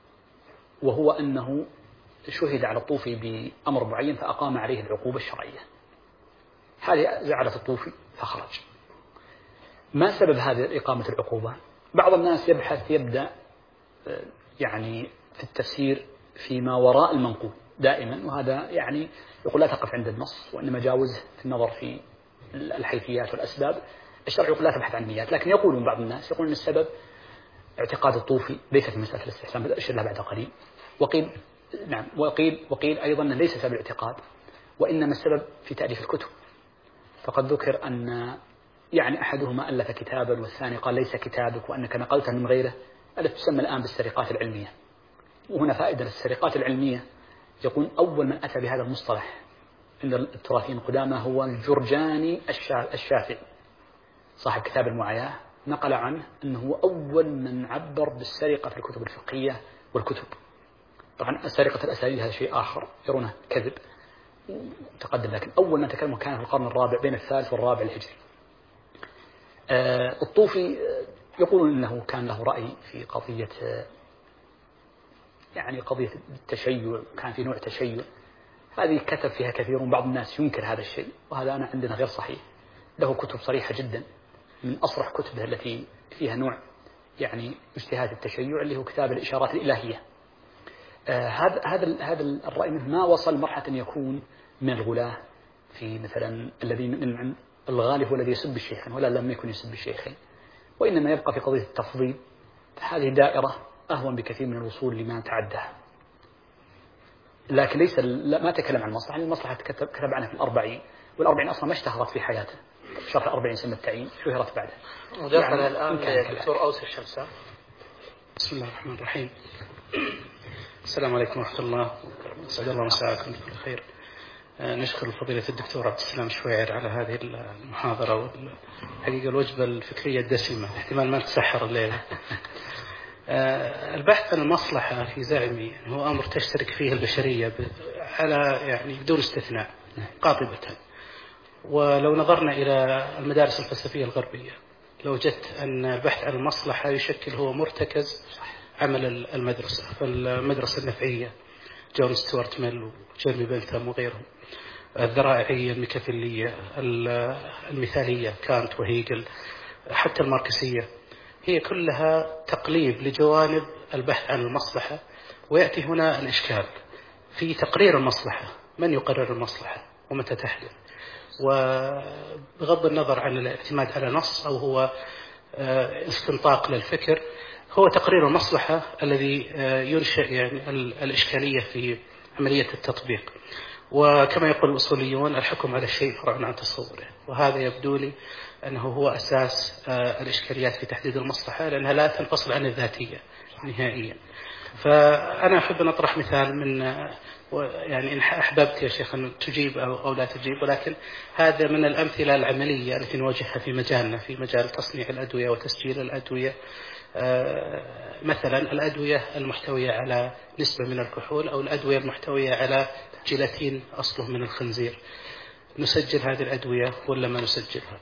وهو أنه شهد على الطوفي بأمر معين فأقام عليه العقوبة الشرعية. هذه زعلت الطوفي فخرج. ما سبب هذه إقامة العقوبة؟ بعض الناس يبحث يبدأ يعني في التفسير فيما وراء المنقول دائما، وهذا يعني يقول لا تقف عند النص وإنما جاوزه في النظر في الحيثيات والأسباب. الشرع يقول لا تبحث عن النيات، لكن يقولون بعض الناس يقولون السبب اعتقاد الطوفي ليس في مسألة الاستحسان، بدأ أشير لها بعد قليل. وقيل نعم وقيل وقيل أيضا ليس سبب الاعتقاد وإنما السبب في تأليف الكتب. فقد ذكر أن يعني أحدهما ألف كتابا والثاني قال ليس كتابك وأنك نقلته من غيره، التي تسمى الآن بالسرقات العلمية. وهنا فائدة للسرقات العلمية، يقول أول من أتى بهذا المصطلح عند التراثيين القدامى هو الجرجاني الشافعي صاحب كتاب المعاياة، نقل عنه أنه أول من عبر بالسرقة في الكتب الفقهية والكتب. طبعا سرقة الأساليب هذا شيء آخر يرونه كذب تقدم، لكن أول من تكلم كان في القرن الرابع بين الثالث والرابع الهجري. آه الطوفي يقولون أنه كان له رأي في قضية يعني قضية التشيع، كان في نوع تشيع هذه كتب فيها كثيرون، بعض الناس ينكر هذا الشيء وهذا أنا عندنا غير صحيح. له كتب صريحة جدا من أصرح كتبه التي فيها نوع يعني اجتهاد التشيع اللي هو كتاب الإشارات الإلهية. آه هذا هذا هذا الرأي منه ما وصل مرحلة أن يكون من الغلاة في مثلا الذي من الغالب هو الذي يسب الشيخين ولا لم يكن يسب الشيخين، وإنما يبقى في قضية التفضيل. هذه دائرة أهون بكثير من الوصول لما تعدها، لكن ليس ما تكلم عن المصلحة. المصلحة كتب, كتب عنها في الأربعين، والأربعين أصلا ما اشتهرت في حياته، شرح الأربعين سنة التعيين شهرت بعده. ودخل الآن دكتور أوس الشمسان. بسم الله الرحمن الرحيم. السلام عليكم ورحمة الله، أسعد الله مساءكم بكل خير. نشكر فضيلة الدكتور عبد السلام الشويعر على هذه المحاضرة، والحقيقة الوجبة الفكرية الدسمة، احتمال ما تسحر الليلة. البحث عن المصلحة في زعمي هو أمر تشترك فيه البشرية على يعني بدون استثناء قاطبة. ولو نظرنا إلى المدارس الفلسفية الغربية لو وجدت أن البحث عن المصلحة يشكل هو مرتكز عمل المدرسة، فالمدرسة النفعية جون ستوارت ميل وجيرمي بنثام وغيرهم، الذرائعية الميكافيلية المثالية كانت وهيجل، حتى الماركسية، هي كلها تقليب لجوانب البحث عن المصلحة. ويأتي هنا الإشكال في تقرير المصلحة، من يقرر المصلحة ومتى تحدث؟ وبغض النظر عن الاعتماد على نص أو هو استنطاق للفكر، هو تقرير المصلحة الذي ينشئ يعني الإشكالية في عملية التطبيق. وكما يقول الأصوليون الحكم على الشيء فرع عن تصوره، وهذا يبدو لي أنه هو أساس الإشكاليات في تحديد المصلحة، لأنها لا تنفصل عن الذاتية نهائيا. فأنا أحب أن أطرح مثال من يعني إن أحببت يا شيخ أن تجيب أو لا تجيب، ولكن هذا من الأمثلة العملية التي نواجهها في مجالنا، في مجال تصنيع الأدوية وتسجيل الأدوية. مثلا الأدوية المحتوية على نسبة من الكحول أو الأدوية المحتوية على جيلاتين أصله من الخنزير، نسجل هذه الأدوية ولا ما نسجلها؟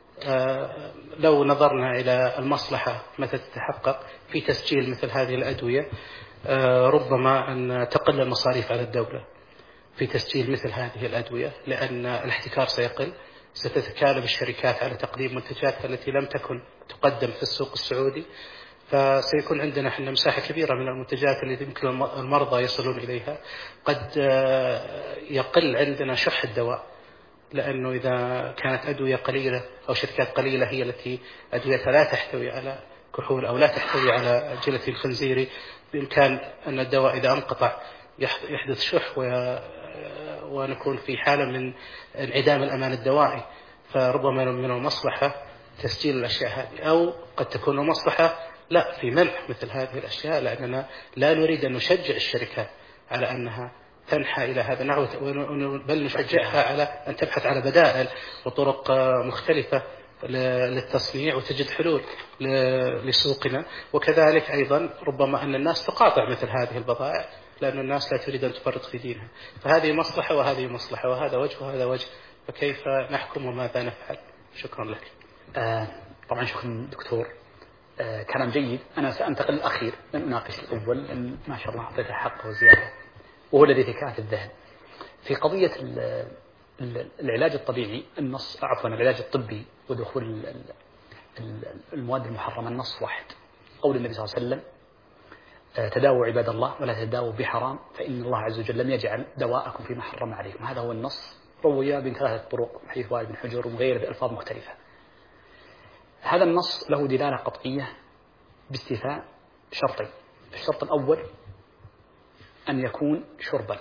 لو نظرنا إلى المصلحة متى تتحقق في تسجيل مثل هذه الأدوية، ربما أن تقل المصاريف على الدولة في تسجيل مثل هذه الأدوية، لأن الاحتكار سيقل، ستتكالب الشركات على تقديم منتجاتها التي لم تكن تقدم في السوق السعودي، فسيكون عندنا احنا مساحة كبيرة من المنتجات التي يمكن المرضى يصلون إليها. قد يقل عندنا شح الدواء، لأنه إذا كانت أدوية قليلة أو شركات قليلة هي التي أدويتها لا تحتوي على كحول أو لا تحتوي على جيلاتين خنزيري، بإمكان أن الدواء إذا انقطع يحدث شح ونكون في حالة من انعدام الأمان الدوائي. فربما من المصلحة تسجيل الأشياء هذه، أو قد تكون المصلحة لا في منع مثل هذه الأشياء، لأننا لا نريد أن نشجع الشركات على أنها تنحى إلى هذا النحو، بل نشجعها على أن تبحث على بدائل وطرق مختلفة للتصنيع وتجد حلول لسوقنا. وكذلك أيضا ربما أن الناس تقاطع مثل هذه البضائع، لأن الناس لا تريد أن تفرط في دينها. فهذه مصلحة وهذه مصلحة، وهذا وجه وهذا وجه، فكيف نحكم وماذا نفعل؟ شكرا لك. آه طبعا شكرا دكتور، آه كلام جيد. أنا سأنتقل الأخير لن أناقش الأول لأن ما شاء الله أعطيته حقه وزيادة، وهو الذي في كافة الذهن في قضية العلاج الطبيعي. النص عفوا العلاج الطبي ودخول المواد المحرمة، النص واحد، قول النبي صلى الله عليه وسلم تداووا عباد الله ولا تداووا بحرام فإن الله عز وجل لم يجعل دواءكم فيما حرم عليكم. هذا هو النص، روي من ثلاثة طرق حديث وائل بن حجر وغيره بألفاظ مختلفة. هذا النص له دلالة قطعية باستيفاء شرطين. الشرط الأول أن يكون شربا.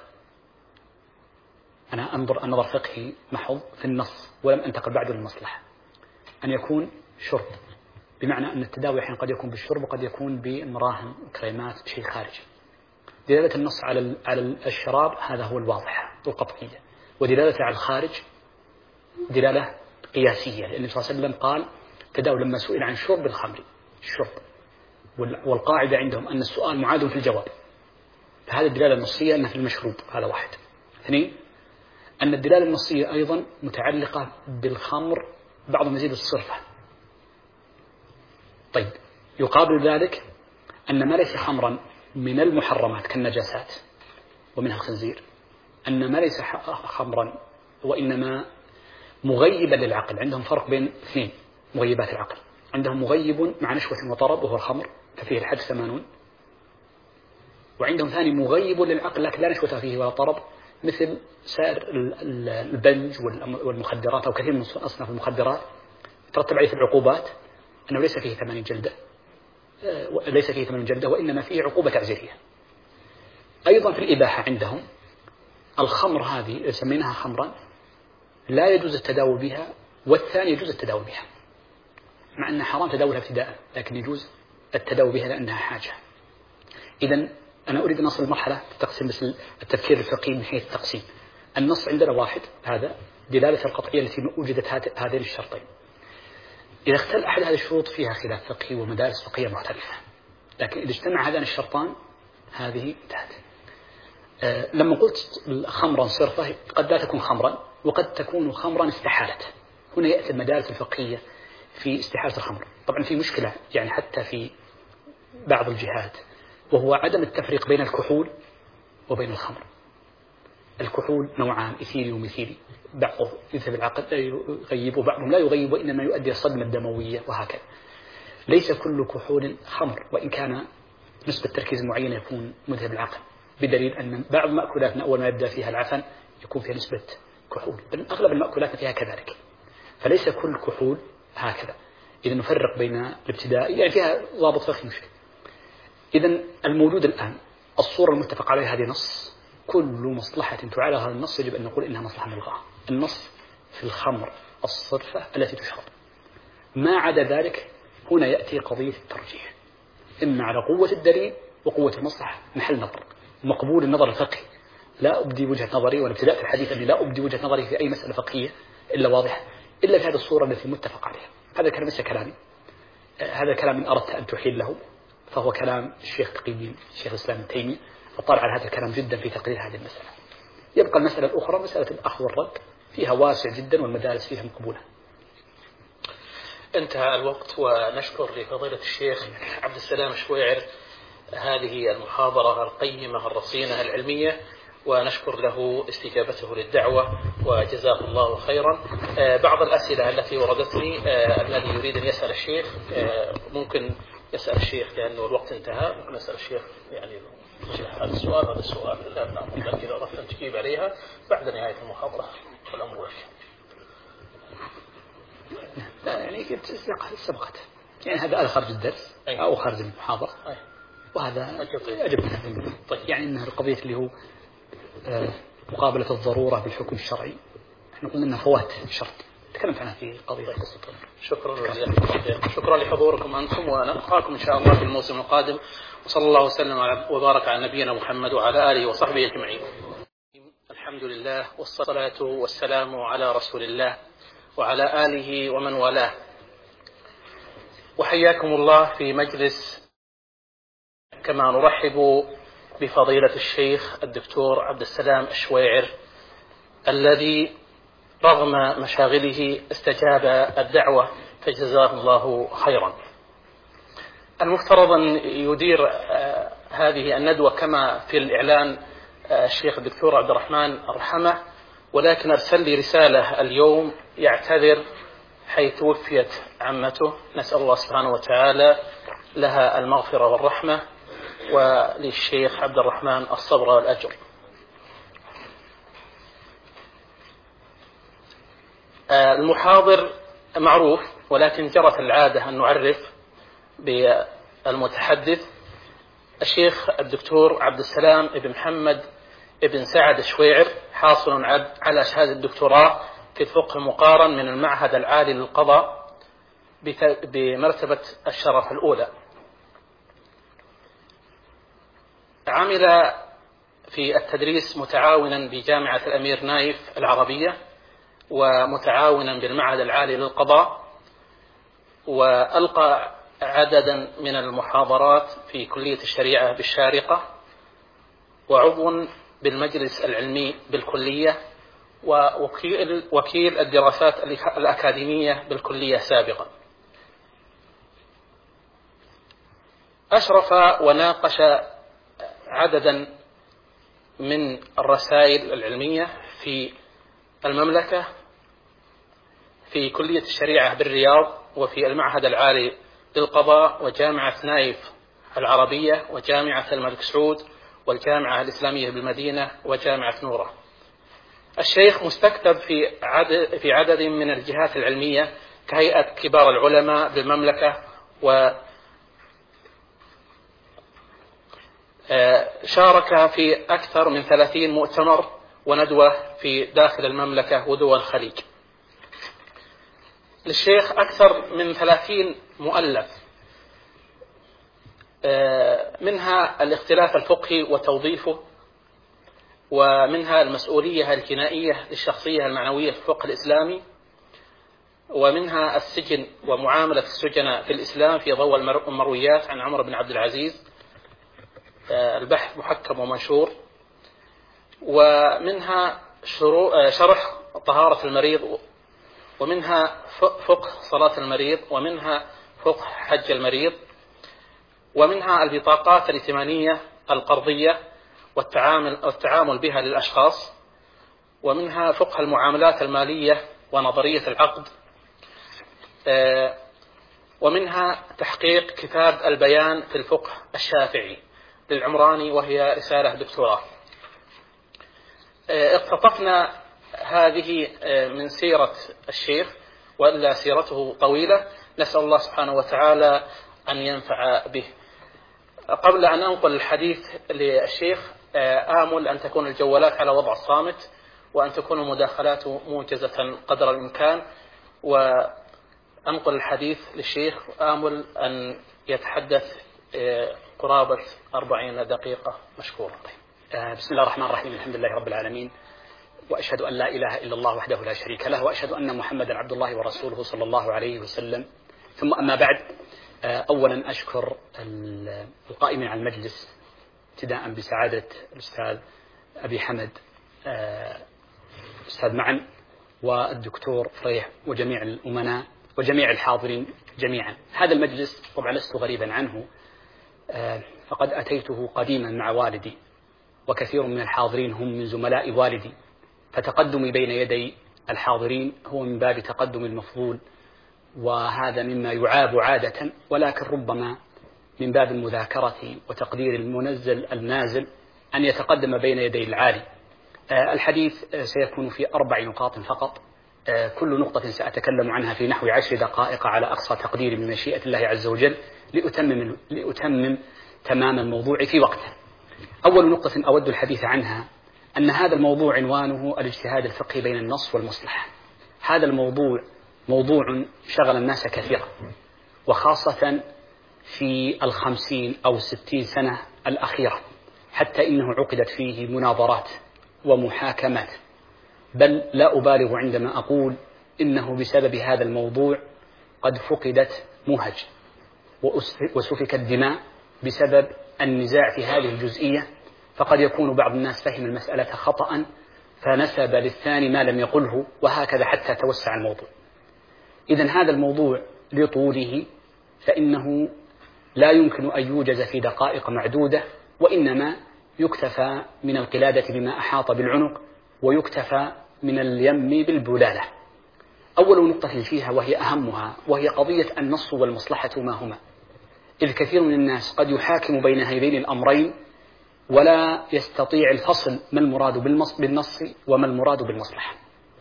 أنا أنظر النظر فقهي محض في النص ولم أنتقل بعده للمصلحة. أن يكون شرب بمعنى أن التداوي حين قد يكون بالشرب وقد يكون بمراهم وكريمات شيء خارجي. دلالة النص على على الشراب هذا هو الواضح والقطعية، ودلالة على الخارج دلالة قياسية، لأن النبي صلى الله عليه وسلم قال تداوي لما سئل عن شرب الخمر الشرب، والقاعدة عندهم أن السؤال معاد في الجواب. فهذه الدلالة النصية أنها في المشروب، هذا واحد. اثنين، أن الدلالة النصية أيضا متعلقة بالخمر بعض مزيد الصرفة. طيب يقابل ذلك أن ما ليس خمرا من المحرمات كالنجاسات ومنها الخنزير، أن ما ليس خمرا وإنما مغيبا للعقل. عندهم فرق بين اثنين مغيبات العقل، عندهم مغيب مع نشوة وطرب وهو الخمر ففيه الحد ثمانون، وعندهم ثاني مغيب للعقل لكن لا نشوة فيه ولا طرب مثل سائر البنج والمخدرات أو كثير من أصناف المخدرات ترتب عليه العقوبات أنه ليس فيه ثمانين جلدة ليس فيه ثمانين جلدة وإنما فيه عقوبة تعزيرية. أيضا في الإباحة عندهم الخمر هذه سميناها خمرا لا يجوز التداول بها، والثاني يجوز التداول بها مع أنها حرام تداولها ابتداء، لكن يجوز التداول بها لأنها حاجة. إذن أنا أريد أن أصل لمرحلة تقسيم مثل التفكير الفقهي من حيث التقسيم. النص عندنا واحد، هذا دلالة القطعية التي وجدت هذين الشرطين. إذا اختل أحد هذه الشروط فيها خلاف فقهي ومدارس فقهية مختلفة، لكن إذا اجتمع هذان الشرطان هذه انتهت. لما قلت خمرا صرفة قد لا تكون خمرا وقد تكون خمرا استحالة. هنا يأتي المدارس الفقهية في استحالة الخمر. طبعا في مشكلة يعني حتى في بعض الجهات، وهو عدم التفريق بين الكحول وبين الخمر. الكحول نوعان، إثيلي وميثيلي، بعضه يذهب العقل لا يغيب وبعضهم لا يغيب، وإنما يؤدي الصدمة الدموية وهكذا. ليس كل كحول خمر، وإن كان نسبة تركيز معينة يكون مذهب العقل، بدليل أن بعض مأكولاتنا أول ما يبدأ فيها العفن يكون فيها نسبة كحول، بل أغلب المأكولات فيها كذلك. فليس كل كحول هكذا. إذا نفرق بين الابتداء، يعني فيها ضابط فقهي مشكل. إذا الموجود الآن الصورة المتفق عليها هذه نص، كل مصلحة تعالى هذا النص يجب أن نقول إنها مصلحة ملغاة. النص في الخمر الصرفة التي تشرب، ما عدا ذلك هنا يأتي قضية الترجيح، إما على قوة الدليل وقوة المصلحة محل نظر، مقبول النظر الفقهي. لا أبدي وجهة نظري، والابتداء في الحديث أني لا أبدي وجهة نظري في أي مسألة فقهية إلا واضحة، إلا في هذه الصورة التي متفق عليها. هذا كلام ليس كلامي، هذا كلام إن أردت أن تحيل له فهو كلام الشيخ تقي الدين الشيخ الإسلام ابن تيمية، أطلع على هذا الكلام جدا في تقرير هذه المسألة. يبقى المسألة الأخرى مسألة الأخذ والرد، فيها واسع جدا والمدارس فيها مقبولة. انتهى الوقت، ونشكر لفضيلة الشيخ عبد السلام الشويعر هذه المحاضرة القيمة الرصينة العلمية، ونشكر له استجابته للدعوة وجزاه الله خيرا. بعض الأسئلة التي وردتني الذي يريد أن يسأل الشيخ ممكن يسأل الشيخ لأنه الوقت انتهى، ممكن يسأل الشيخ يعني هذا السؤال هذا السؤال لا نعم، إذا أردت أن تجيب عليها بعد نهاية المحاضرة والأمر لك. لا يعني سبقت، يعني هذا خارج الدرس أو خارج المحاضرة، وهذا أجب. طيب يعني إنها القضية اللي هو مقابلة الضرورة بالحكم الشرعي، احنا قلنا إنها فوات شرط، تكلمت عنها في قضية قصة. شكرا جزيلا، شكرا لحضوركم أنتم، ونلقاكم إن شاء الله في الموسم القادم، وصلى الله وسلم وبارك على نبينا محمد وعلى آله وصحبه أجمعين. الحمد لله والصلاة والسلام على رسول الله وعلى آله ومن والاه، وحياكم الله في مجلس. كما نرحب بفضيلة الشيخ الدكتور عبد السلام الشويعر الذي رغم مشاغله استجاب الدعوة فجزاه الله خيرا. المفترض أن يدير هذه الندوة كما في الإعلان الشيخ الدكتور عبد الرحمن الرحمة، ولكن أرسل لي رسالة اليوم يعتذر حيث توفيت عمته، نسأل الله سبحانه وتعالى لها المغفرة والرحمة، وللشيخ عبد الرحمن الصبر والأجر. المحاضر معروف، ولكن جرت العادة أن نعرف بالمتحدث. الشيخ الدكتور عبد السلام بن محمد بن سعد الشويعر حاصل على شهادة الدكتوراه في الفقه المقارن من المعهد العالي للقضاء بمرتبة الشرف الأولى. عمل في التدريس متعاونا بجامعة الأمير نايف العربية، ومتعاونا بالمعهد العالي للقضاء، وألقى عددا من المحاضرات في كلية الشريعة بالشارقة، وعضو بالمجلس العلمي بالكلية، ووكيل وكيل الدراسات الأكاديمية بالكلية سابقا. أشرف وناقش عددا من الرسائل العلمية في المملكة في كلية الشريعة بالرياض، وفي المعهد العالي للقضاء، وجامعة نايف العربية، وجامعة الملك سعود، والجامعة الإسلامية بالمدينة، وجامعة نورة. الشيخ مستكتب في عدد, في عدد من الجهات العلمية كهيئة كبار العلماء بالمملكة، و شارك في أكثر من ثلاثين مؤتمر وندوة في داخل المملكة ودول الخليج. للشيخ أكثر من ثلاثين مؤلف، منها الاختلاف الفقهي وتوظيفه، ومنها المسؤولية الجنائية للشخصية المعنوية في الفقه الإسلامي، ومنها السجن ومعاملة السجناء في الإسلام في ضوء المرويات عن عمر بن عبد العزيز، البحث محكم ومنشور، ومنها شرح طهارة المريض، ومنها فقه صلاة المريض، ومنها فقه حج المريض، ومنها البطاقات الائتمانية القرضية والتعامل, والتعامل بها للأشخاص، ومنها فقه المعاملات المالية ونظرية العقد، ومنها تحقيق كتاب البيان في الفقه الشافعي للعمراني، وهي رسالة دكتوراه. اقتطفنا هذه من سيرة الشيخ، وإلا سيرته طويلة، نسأل الله سبحانه وتعالى أن ينفع به. قبل أن أنقل الحديث للشيخ آمل أن تكون الجوالات على وضع الصامت، وأن تكون المداخلات موجزة قدر الإمكان، وأنقل الحديث للشيخ آمل أن يتحدث قرابة أربعين دقيقة مشكورا. بسم الله الرحمن الرحيم، الحمد لله رب العالمين، وأشهد أن لا إله إلا الله وحده لا شريك له، وأشهد أن محمدا عبد الله ورسوله صلى الله عليه وسلم. ثم أما بعد، أولا أشكر القائمين على المجلس ابتداء بسعادة الأستاذ أبي حمد أستاذ معن والدكتور فريح وجميع الأمناء وجميع الحاضرين جميعا. هذا المجلس طبعا لست غريبا عنه، فقد أتيته قديما مع والدي، وكثير من الحاضرين هم من زملاء والدي، فتقدمي بين يدي الحاضرين هو من باب تقدم المفضول، وهذا مما يعاب عادة، ولكن ربما من باب المذاكرة وتقدير المنزل النازل أن يتقدم بين يدي العالي. الحديث سيكون في أربع نقاط فقط، كل نقطة سأتكلم عنها في نحو عشر دقائق على أقصى تقدير من مشيئة الله عز وجل، لأتمم, لأتمم تمام الموضوع في وقته. أول نقطة أود الحديث عنها أن هذا الموضوع عنوانه الاجتهاد الفقهي بين النص والمصلحة. هذا الموضوع موضوع شغل الناس كثيرا، وخاصة في الخمسين أو ستين سنة الأخيرة، حتى إنه عقدت فيه مناظرات ومحاكمات، بل لا أبالغ عندما أقول إنه بسبب هذا الموضوع قد فقدت مهج وسفكت دماء بسبب النزاع في هذه الجزئية، فقد يكون بعض الناس فهم المسألة خطأ فنسب للثاني ما لم يقله، وهكذا حتى توسع الموضوع. إذن هذا الموضوع لطوله فإنه لا يمكن أن يوجز في دقائق معدودة، وإنما يكتفى من القلادة بما أحاط بالعنق، ويكتفى من اليم بالبلالة. أول نقطة فيها وهي أهمها، وهي قضية النص والمصلحة ما هما، إذ كثير من الناس قد يحاكم بين هذين الأمرين ولا يستطيع الفصل ما المراد بالنص وما المراد بالمصلحة.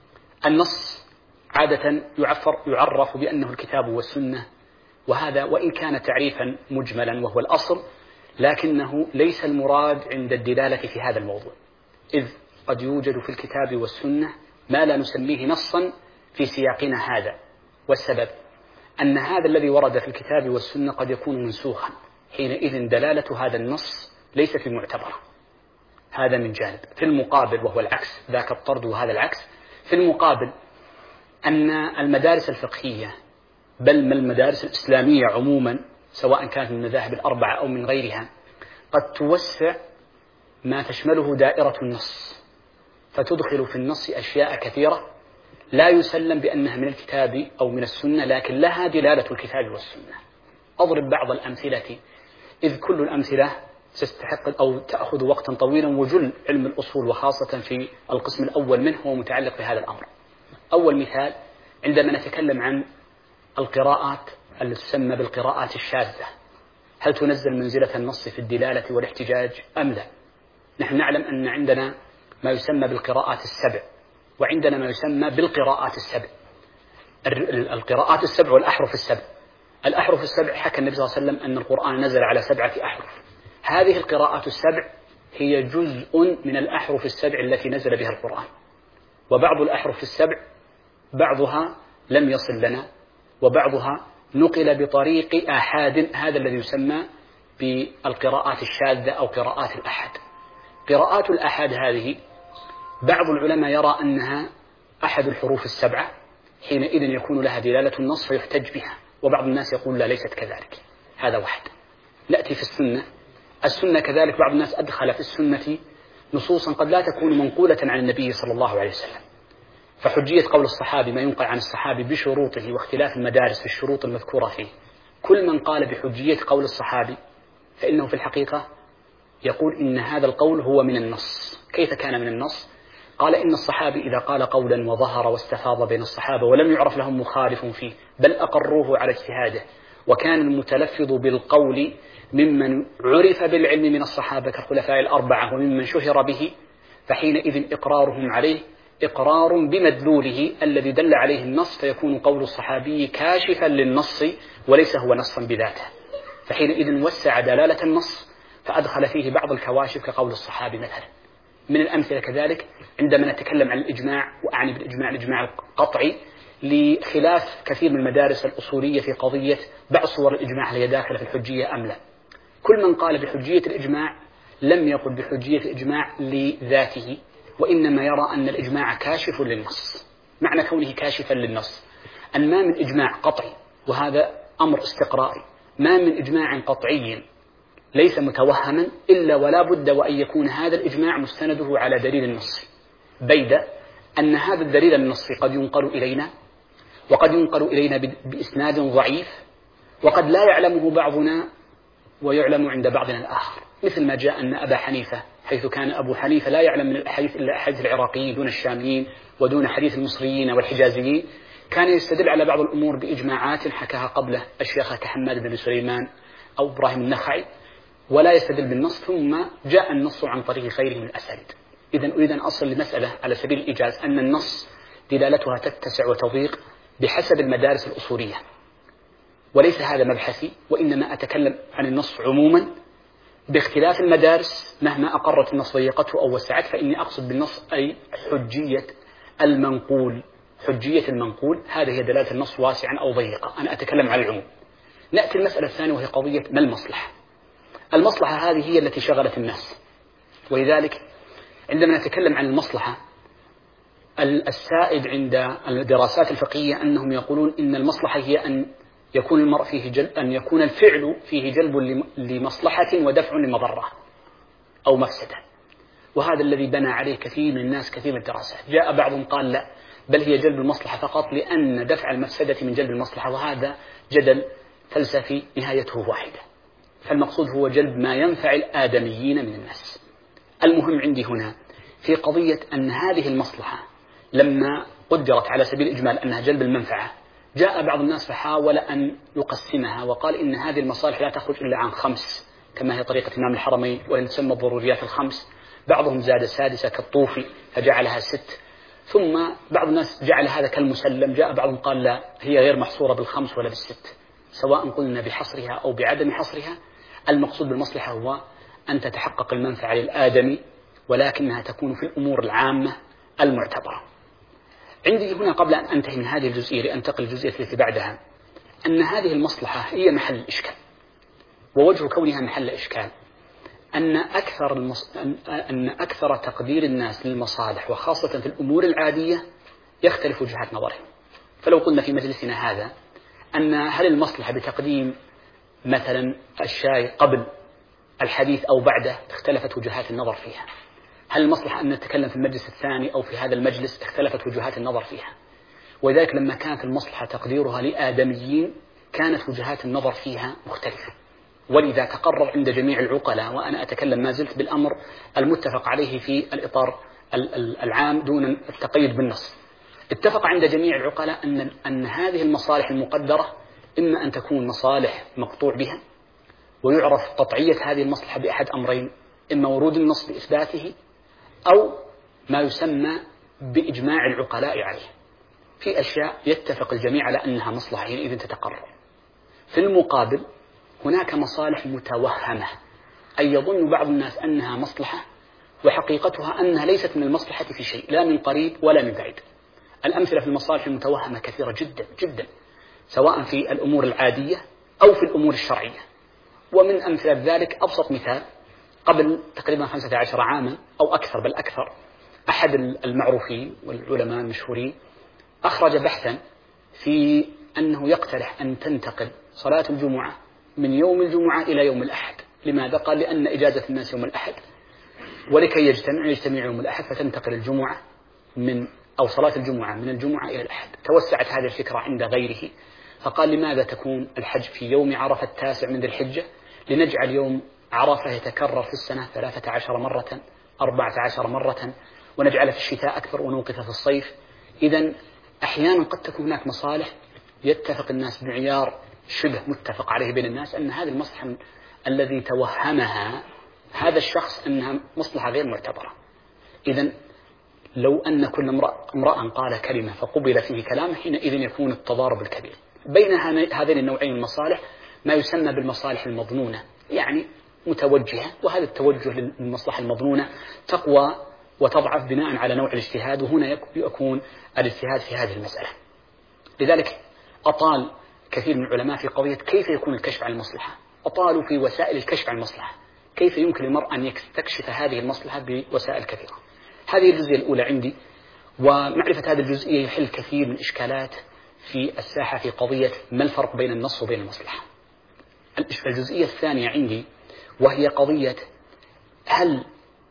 النص عادة يعفر يعرف بأنه الكتاب والسنة، وهذا وإن كان تعريفا مجملا وهو الأصل، لكنه ليس المراد عند الدلالة في هذا الموضوع، إذ قد يوجد في الكتاب والسنة ما لا نسميه نصا في سياقنا هذا، والسبب أن هذا الذي ورد في الكتاب والسنة قد يكون منسوخا، حينئذ دلالة هذا النص ليست معتبرة. هذا من جانب. في المقابل، وهو العكس، ذاك الطرد وهذا العكس، في المقابل أن المدارس الفقهية بل من المدارس الإسلامية عموما، سواء كانت من المذاهب الأربعة أو من غيرها، قد توسع ما تشمله دائرة النص، فتدخل في النص أشياء كثيرة لا يسلم بأنها من الكتاب أو من السنة، لكن لها دلالة الكتاب والسنة. أضرب بعض الأمثلة، إذ كل الأمثلة تستحق أو تأخذ وقتا طويلا، وجل علم الأصول وخاصة في القسم الأول منه هو متعلق بهذا الأمر. أول مثال، عندما نتكلم عن القراءات التي تسمى بالقراءات الشاذة، هل تنزل منزلة النص في الدلالة والاحتجاج أم لا؟ نحن نعلم أن عندنا ما يسمى بالقراءات السبع، وعندنا ما يسمى بالقراءات السبع، القراءات السبع والأحرف السبع. الأحرف السبع حكى النبي صلى الله عليه وسلم أن القرآن نزل على سبعة أحرف. هذه القراءات السبع هي جزء من الأحرف السبع التي نزل بها القرآن، وبعض الأحرف السبع بعضها لم يصل لنا، وبعضها نقل بطريق آحاد، هذا الذي يسمى بالقراءات الشاذة أو قراءات الأحد. قراءات الأحد هذه بعض العلماء يرى أنها أحد الحروف السبعة، حينئذ يكون لها دلالة النص فيحتج بها، وبعض الناس يقول لا، ليست كذلك. هذا واحد. نأتي في السنة. السنة كذلك بعض الناس أدخل في السنة نصوصا قد لا تكون منقولة عن النبي صلى الله عليه وسلم. فحجية قول الصحابي ما ينقل عن الصحابي بشروطه واختلاف المدارس في الشروط المذكورة فيه، كل من قال بحجية قول الصحابي فإنه في الحقيقة يقول إن هذا القول هو من النص. كيف كان من النص؟ قال إن الصحابي إذا قال قولا وظهر واستفاض بين الصحابة ولم يعرف لهم مخالف فيه بل أقروه على اجتهاده، وكان المتلفظ بالقول ممن عرف بالعلم من الصحابة كالخلفاء الأربعة وممن شهر به، فحينئذ إقرارهم عليه إقرار بمدلوله الذي دل عليه النص، فيكون قول الصحابي كاشفا للنص وليس هو نصا بذاته. فحينئذ وسع دلالة النص فأدخل فيه بعض الكواشف كقول الصحابي مثلا. من الأمثلة كذلك عندما نتكلم عن الإجماع، وأعني بالإجماع الإجماع القطعي، لخلاف كثير من المدارس الأصولية في قضية بعض صور الإجماع هل هي داخلة في الحجية أم لا. كل من قال بحجية الإجماع لم يقل بحجية الإجماع لذاته، وإنما يرى أن الإجماع كاشف للنص. معنى كونه كاشفا للنص أن ما من إجماع قطعي، وهذا أمر استقرائي، ما من إجماع قطعي ليس متوهما إلا ولا بد وأن يكون هذا الإجماع مستنده على دليل النص، بيد أن هذا الدليل النصي قد ينقل إلينا وقد ينقل إلينا بإسناد ضعيف، وقد لا يعلمه بعضنا ويعلم عند بعضنا الآخر، مثل ما جاء أن أبا حنيفة حيث كان أبو حنيفة لا يعلم من الأحاديث إلا أحاديث العراقيين دون الشاميين ودون حديث المصريين والحجازيين، كان يستدل على بعض الأمور بإجماعات حكاها قبله الشيخ كحماد بن سليمان أو إبراهيم النخعي، ولا يستدل بالنص، ثم جاء النص عن طريق غيره من الأسانيد. إذن أريد أن أصل لمسألة على سبيل الإيجاز أن النص دلالتها تتسع وتضيق بحسب المدارس الأصولية، وليس هذا مبحثي، وإنما أتكلم عن النص عموما باختلاف المدارس. مهما أقرت النص ضيقته أو وسعت، فإني أقصد بالنص أي حجية المنقول. حجية المنقول هذه هي دلالة النص واسعا أو ضيقا، أنا أتكلم عن العموم. نأتي المسألة الثانية وهي قضية ما المصلحة. المصلحة هذه هي التي شغلت الناس، ولذلك عندما نتكلم عن المصلحة السائد عند الدراسات الفقهية أنهم يقولون إن المصلحة هي أن يكون المرء فيه جلب، أن يكون الفعل فيه جلب لمصلحة ودفع لمضرة أو مفسدة، وهذا الذي بنى عليه كثير من الناس كثير من الدراسات. جاء بعضهم قال لا، بل هي جلب المصلحة فقط، لأن دفع المفسدة من جلب المصلحة، وهذا جدل فلسفي نهايته واحدة. فالمقصود هو جلب ما ينفع الآدميين من الناس. المهم عندي هنا في قضية أن هذه المصلحة لما قدرت على سبيل الإجمال أنها جلب المنفعة، جاء بعض الناس فحاول أن يقسمها وقال إن هذه المصالح لا تخرج إلا عن خمس، كما هي طريقة إمام الحرمين وإن تسمى الضروريات الخمس. بعضهم زاد السادسة كالطوفي فجعلها ست، ثم بعض الناس جعل هذا كالمسلم. جاء بعضهم قال لا، هي غير محصورة بالخمس ولا بالست، سواء قلنا بحصرها أو بعدم حصرها، المقصود بالمصلحة هو أن تتحقق المنفعة للآدمي، ولكنها تكون في الأمور العامة المعتبرة. عندي هنا قبل أن أنتهي من هذه الجزئية لأنتقل للجزئية التي بعدها، أن هذه المصلحة هي محل الإشكال. ووجه كونها محل إشكال أن أكثر, المص... أن أكثر تقدير الناس للمصالح وخاصة في الأمور العادية يختلف وجهات نظرهم. فلو قلنا في مجلسنا هذا أن هل المصلحة بتقديم مثلا الشاي قبل الحديث أو بعده، اختلفت وجهات النظر فيها. هل المصلحة أن نتكلم في المجلس الثاني أو في هذا المجلس، اختلفت وجهات النظر فيها. وذلك لما كانت المصلحة تقديرها لآدميين كانت وجهات النظر فيها مختلفة، ولذا تقرر عند جميع العقلاء، وأنا أتكلم ما زلت بالأمر المتفق عليه في الإطار العام دون التقيد بالنص، اتفق عند جميع العقلاء أن, أن هذه المصالح المقدرة إما أن تكون مصالح مقطوع بها، ويعرف قطعية هذه المصلحة بأحد أمرين: إما ورود النص بإثباته، أو ما يسمى بإجماع العقلاء عليه. في أشياء يتفق الجميع على أنها مصلحة حينئذ تتقرر. في المقابل هناك مصالح متوهمة، أي يظن بعض الناس أنها مصلحة وحقيقتها أنها ليست من المصلحة في شيء، لا من قريب ولا من بعيد. الأمثلة في المصالح المتوهمة كثيرة جدا جدا، سواء في الأمور العادية أو في الأمور الشرعية. ومن أمثلة ذلك أبسط مثال: قبل تقريبا خمسة عشر عاما أو أكثر، بل أكثر، أحد المعروفين والعلماء المشهورين أخرج بحثا في أنه يقترح أن تنتقل صلاة الجمعة من يوم الجمعة إلى يوم الأحد. لماذا؟ قال لأن إجازة الناس يوم الأحد ولكي يجتمع يجتمع يوم الأحد فتنتقل الجمعة من أو صلاة الجمعة من الجمعة إلى الأحد. توسعت هذه الفكرة عند غيره فقال لماذا تكون الحج في يوم عرفة التاسع من ذي الحجة؟ لنجعل يوم عرفة يتكرر في السنة ثلاثة عشر مرة أربعة عشر مرة ونجعله في الشتاء أكثر ونوقف في الصيف. إذن أحيانا قد تكون هناك مصالح يتفق الناس بمعيار شبه متفق عليه بين الناس أن هذه المصلحة الذي توهمها هذا الشخص أنها مصلحة غير معتبرة. إذن لو أن كل امرأ قال كلمة فقبل فيه كلامه حينئذ يكون التضارب الكبير بين هذين النوعين من المصالح ما يسمى بالمصالح المظنونة، يعني متوجهة، وهذا التوجه للمصلحة المظنونة تقوى وتضعف بناء على نوع الاجتهاد، وهنا يكون الاجتهاد في هذه المسألة. لذلك أطال كثير من العلماء في قضية كيف يكون الكشف عن المصلحة، أطالوا في وسائل الكشف عن المصلحة، كيف يمكن للمرء أن يستكشف هذه المصلحة بوسائل كثيرة. هذه الجزئية الأولى عندي، ومعرفة هذه الجزئية يحل كثير من الإشكالات في الساحة في قضية ما الفرق بين النص وبين المصلحة. الجزئية الثانية عندي وهي قضية هل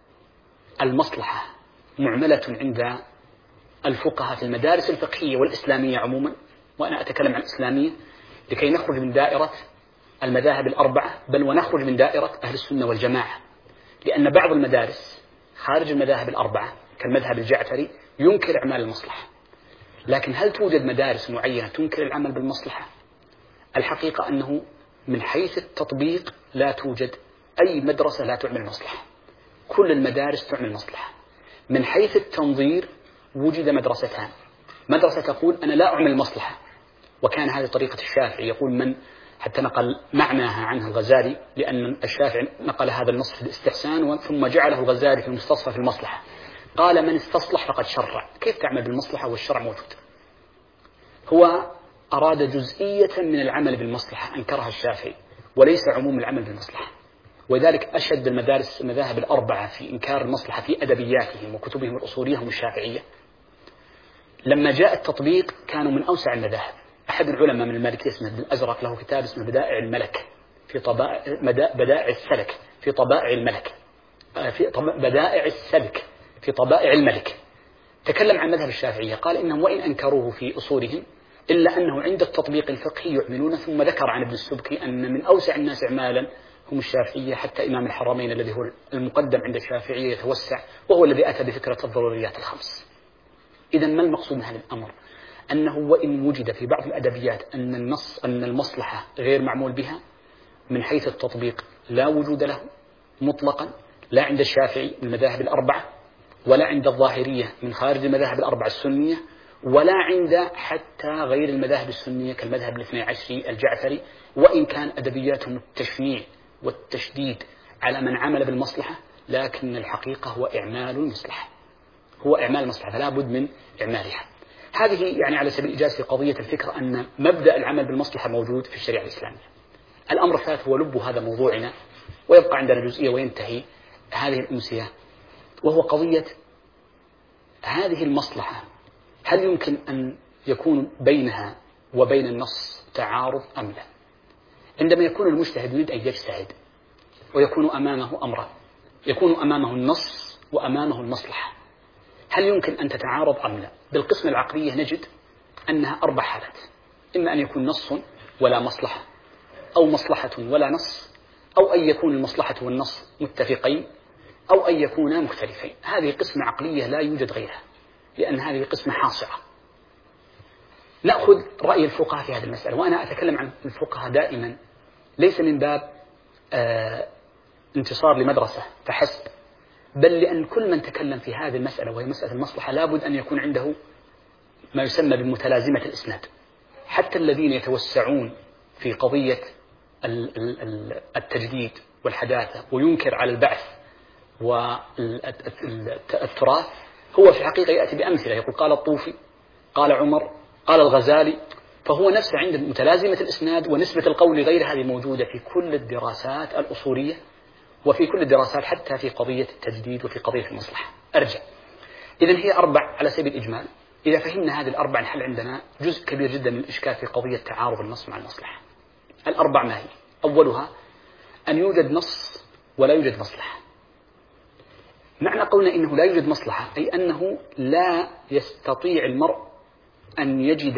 المصلحة معملة عند الفقهاء في المدارس الفقهية والإسلامية عموما، وأنا أتكلم عن الإسلامية لكي نخرج من دائرة المذاهب الأربعة بل ونخرج من دائرة أهل السنة والجماعة، لأن بعض المدارس خارج المذاهب الأربعة كالمذهب الجعفري ينكر أعمال المصلحة. لكن هل توجد مدارس معينة تنكر العمل بالمصلحة؟ الحقيقة أنه من حيث التطبيق لا توجد أي مدرسة لا تعمل مصلحة، كل المدارس تعمل مصلحة. من حيث التنظير وجد مدرستان، مدرسة تقول أنا لا أعمل مصلحة، وكان هذه طريقة الشافعي، يقول من حتى نقل معناها عنه الغزالي، لأن الشافعي نقل هذا النص في الاستحسان ثم جعله الغزالي في المستصفى في المصلحة، قال من استصلح فقد شرع. كيف تعمل بالمصلحة والشرع موجود؟ هو أراد جزئية من العمل بالمصلحة أنكرها الشافعي وليس عموم العمل بالمصلحة. وذلك أشد المدارس المذاهب الأربعة في إنكار المصلحة في أدبياتهم وكتبهم الأصولية هم الشافعية. لما جاء التطبيق كانوا من أوسع المذاهب. أحد العلماء من المالكية اسمه ابن الأزرق له كتاب اسمه بدائع الملك في طبائع بدائع السلك في طبائع الملك في بدائع السلك في طبائع الملك، تكلم عن مذهب الشافعية، قال إنهم وإن أنكروه في أصولهم إلا أنه عند التطبيق الفقهي يؤمنون. ثم ذكر عن ابن السبكي أن من أوسع الناس إعمالا هم الشافعية، حتى إمام الحرمين الذي هو المقدم عند الشافعية يتوسع وهو الذي أتى بفكرة الضروريات الخمس. إذا ما المقصود من هذا الأمر؟ أنه وإن وجد في بعض الأدبيات أن النص أن المصلحة غير معمول بها من حيث التطبيق لا وجود له مطلقا، لا عند الشافعي من المذاهب الأربعة، ولا عند الظاهرية من خارج المذاهب الأربعة السنية، ولا عند حتى غير المذاهب السنية كالمذهب الاثني عشري الجعفري، وإن كان أدبياتهم التشنيع والتشديد على من عمل بالمصلحة، لكن الحقيقة هو إعمال المصلحة، هو إعمال المصلحة فلا بد من إعمالها. هذه يعني على سبيل الإيجاز في قضية الفكرة أن مبدأ العمل بالمصلحة موجود في الشريعة الإسلامية. الأمر الثالث هو لب هذا موضوعنا، ويبقى عندنا جزئية وينتهي هذه الأمسية، وهو قضية هذه المصلحة هل يمكن أن يكون بينها وبين النص تعارض أم لا؟ عندما يكون المجتهد يريد أن يجتهد ويكون أمامه أمران، يكون أمامه النص وأمامه المصلحة، هل يمكن أن تتعارض أم لا؟ بالقسمة العقلية نجد أنها أربع حالات، إما أن يكون نص ولا مصلحة، أو مصلحة ولا نص، أو أن يكون المصلحة والنص متفقين، أو أن يكونا مختلفين. هذه قسمة عقلية لا يوجد غيرها، لأن هذه قسمة حاصرة. نأخذ رأي الفقهاء في هذه المسألة، وأنا أتكلم عن الفقهاء دائما ليس من باب آه انتصار لمدرسة فحسب، بل لأن كل من تكلم في هذه المسألة وهي مسألة المصلحة لابد أن يكون عنده ما يسمى بمتلازمة الإسناد. حتى الذين يتوسعون في قضية التجديد والحداثة وينكر على البعث والتراث هو في الحقيقة يأتي بأمثلة، يقول قال الطوفي قال عمر قال الغزالي، فهو نفسه عند متلازمة الإسناد ونسبة القول غير هذه موجودة في كل الدراسات الأصولية وفي كل الدراسات حتى في قضية التجديد وفي قضية المصلحة. أرجع إذن هي أربع على سبيل الإجمال. إذا فهمنا هذه الأربع نحل عندنا جزء كبير جدا من الإشكال في قضية تعارض النص مع المصلحة. الأربع ما هي؟ أولها أن يوجد نص ولا يوجد مصلحة. معنى قولنا إنه لا يوجد مصلحة أي أنه لا يستطيع المرء أن يجد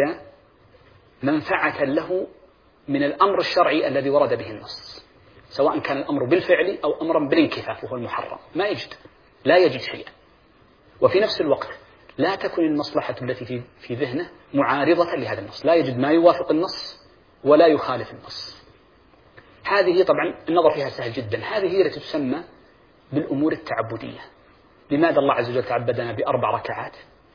منفعة له من الأمر الشرعي الذي ورد به النص، سواء كان الأمر بالفعل أو أمرا بالانكفاف وهو المحرم، ما يجد، لا يجد شيئا. وفي نفس الوقت لا تكن المصلحة التي في في ذهنه معارضة لهذا النص، لا يجد ما يوافق النص ولا يخالف النص. هذه طبعا النظر فيها سهل جدا. هذه هي التي تسمى بالأمور التعبدية. لماذا الله عز وجل تعبدنا بأربع ركعات؟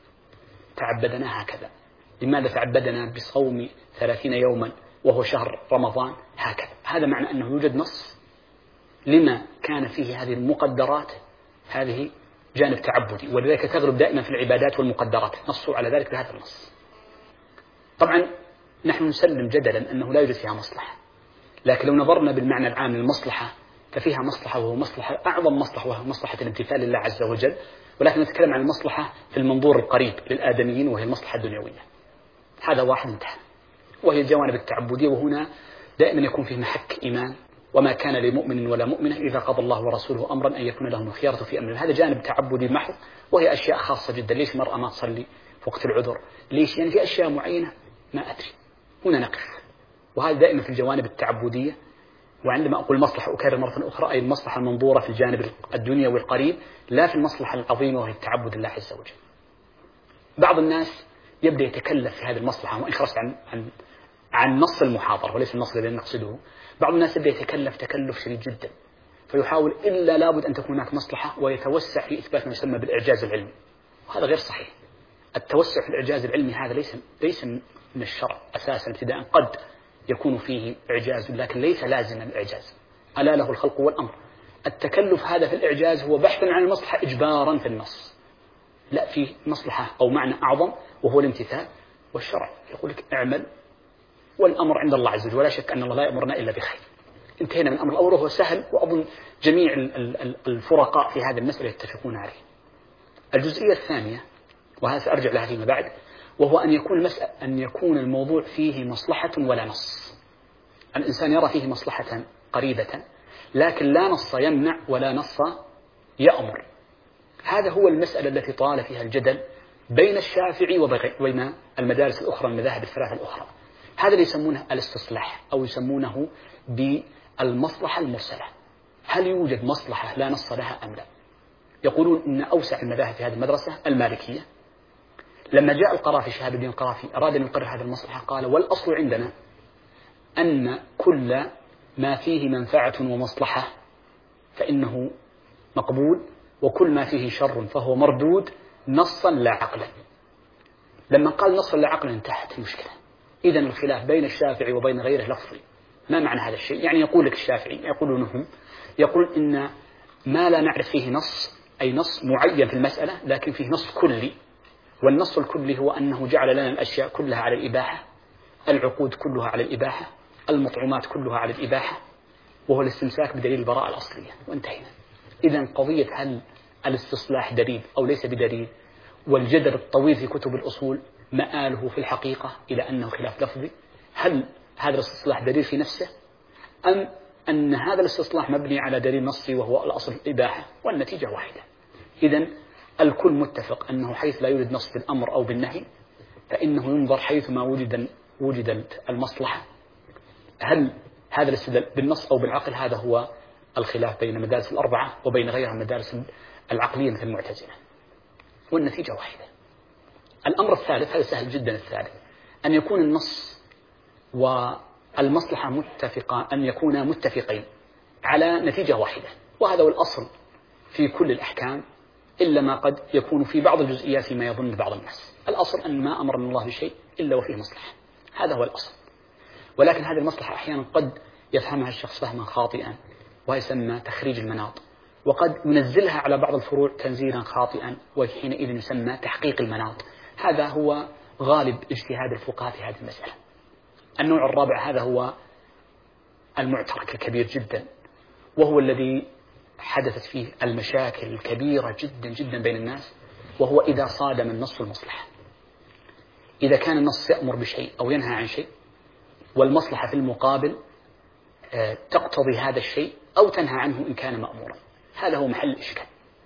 تعبدنا هكذا. لماذا تعبدنا بصوم ثلاثين يوما وهو شهر رمضان؟ هكذا. هذا معنى أنه يوجد نص لما كان فيه هذه المقدرات، هذه جانب تعبدي، ولذلك تغلب دائما في العبادات والمقدرات، نصوا على ذلك بهذا النص. طبعا نحن نسلم جدلا أنه لا يوجد فيها مصلحة، لكن لو نظرنا بالمعنى العام للمصلحة ففيها مصلحة، وهو مصلحة أعظم مصلحة، وهو مصلحة الامتثال لله عز وجل، ولكن نتكلم عن المصلحة في المنظور القريب للآدميين وهي المصلحة الدنيوية. هذا واحد انتهى، وهي الجوانب التعبدية، وهنا دائما يكون فيه محك إيمان، وما كان لمؤمن ولا مؤمنة إذا قضى الله ورسوله أمرا أن يكون لهم الخيارة في أمره. هذا جانب تعبدي محض، وهي أشياء خاصة جدا. ليش المرأة ما تصلي في وقت العذر؟ ليش؟ يعني في أشياء معينة ما أدري. هنا نقف، وهذا دائما في الجوانب التعبدية. وعندما أقول مصلحة أكرر مرة أخرى، أي المصلحة المنظورة في الجانب الدنيا والقريب، لا في المصلحة العظيمة وهي التعبد لله عز وجل. بعض الناس يبدأ يتكلف في هذه المصلحة، وإن خرجت عن عن عن نص المحاضرة وليس النص الذي نقصده، بعض الناس يبدأ يتكلف تكلف شديد جدا، فيحاول إلا لابد أن تكون هناك مصلحة، ويتوسع في إثبات ما يسمى بالإعجاز العلمي، وهذا غير صحيح. التوسع في الإعجاز العلمي هذا ليس ليس من الشرع أساسا ابتداء. قد يكون فيه إعجاز لكن ليس لازما الإعجاز، ألا له الخلق والأمر. التكلف هذا في الإعجاز هو بحث عن المصلحة إجبارا في النص، لا في مصلحة أو معنى أعظم وهو الامتثال. والشرع يقول لك اعمل والأمر عند الله عز وجل، ولا شك أن الله لا يأمرنا إلا بخير. انتهينا من الأمر الأول وهو سهل، وأظن جميع الفرقاء في هذه المسألة يتفقون عليه. الجزئية الثانية، وهذا سأرجع لها فيما بعد، وهو أن يكون المسألة أن يكون الموضوع فيه مصلحة ولا نص. الإنسان يرى فيه مصلحة قريبة لكن لا نص يمنع ولا نص يأمر. هذا هو المسألة التي طال فيها الجدل بين الشافعي وبين المدارس الأخرى، المذاهب الثلاثة الأخرى. هذا اللي يسمونه الاستصلاح، أو يسمونه بالمصلحة المرسلة. هل يوجد مصلحة لا نص لها أم لا؟ يقولون إن أوسع المذاهب في هذه المدرسة المالكية. لما جاء القرافي شهاب الدين القرافي أراد أن يقرر هذه المصلحة، قال والأصل عندنا أن كل ما فيه منفعة ومصلحة فإنه مقبول، وكل ما فيه شر فهو مردود نصا لا عقلا. لما قال نصا لا عقلا انتهت المشكلة. إذن الخلاف بين الشافعي وبين غيره لفظي. ما معنى هذا الشيء؟ يعني يقول لك الشافعي يقولونهم يقول إن ما لا نعرف فيه نص، أي نص معين في المسألة، لكن فيه نص كلي. والنص الكلي هو أنه جعل لنا الأشياء كلها على الإباحة، العقود كلها على الإباحة، المطعومات كلها على الإباحة، وهو الاستمساك بدليل البراءة الأصلية، وانتهينا. إذن قضية هل الاستصلاح دليل أو ليس بدليل، والجدل الطويل في كتب الأصول مآله في الحقيقة إلى أنه خلاف لفظي. هل هذا الاستصلاح دليل في نفسه، أم أن هذا الاستصلاح مبني على دليل نصي وهو الأصل الإباحة؟ والنتيجة واحدة. إذن الكل متفق أنه حيث لا يوجد نص بالأمر أو بالنهي فإنه ينظر حيث ما وجد وجدت المصلحة. هل هذا الاستدلال بالنص أو بالعقل؟ هذا هو الخلاف بين المدارس الأربعة وبين غيرها من المدارس العقلية مثل المعتزلة، والنتيجة واحدة. الأمر الثالث، هذا سهل جدا، الثالث أن يكون النص والمصلحة متفقا، أن يكونا متفقين على نتيجة واحدة، وهذا هو الأصل في كل الأحكام، إلا ما قد يكون في بعض الجزئيات فيما يظن بعض الناس. الأصل أن ما أمرنا الله بشيء إلا وفيه مصلحة، هذا هو الأصل. ولكن هذه المصلحة أحيانا قد يفهمها الشخص فهما خاطئا، ويسمى تخريج المناط، وقد ينزلها على بعض الفروع تنزيلا خاطئا، وحينئذ يسمى تحقيق المناط. هذا هو غالب اجتهاد الفقهاء في هذه المسألة. النوع الرابع هذا هو المعترك الكبير جدا، وهو الذي حدثت فيه المشاكل الكبيرة جدا جدا بين الناس، وهو إذا صادم النص المصلحة. إذا كان النص يأمر بشيء أو ينهى عن شيء، والمصلحة في المقابل تقتضي هذا الشيء أو تنهى عنه إن كان مأمورا، هذا هو محل الإشكال.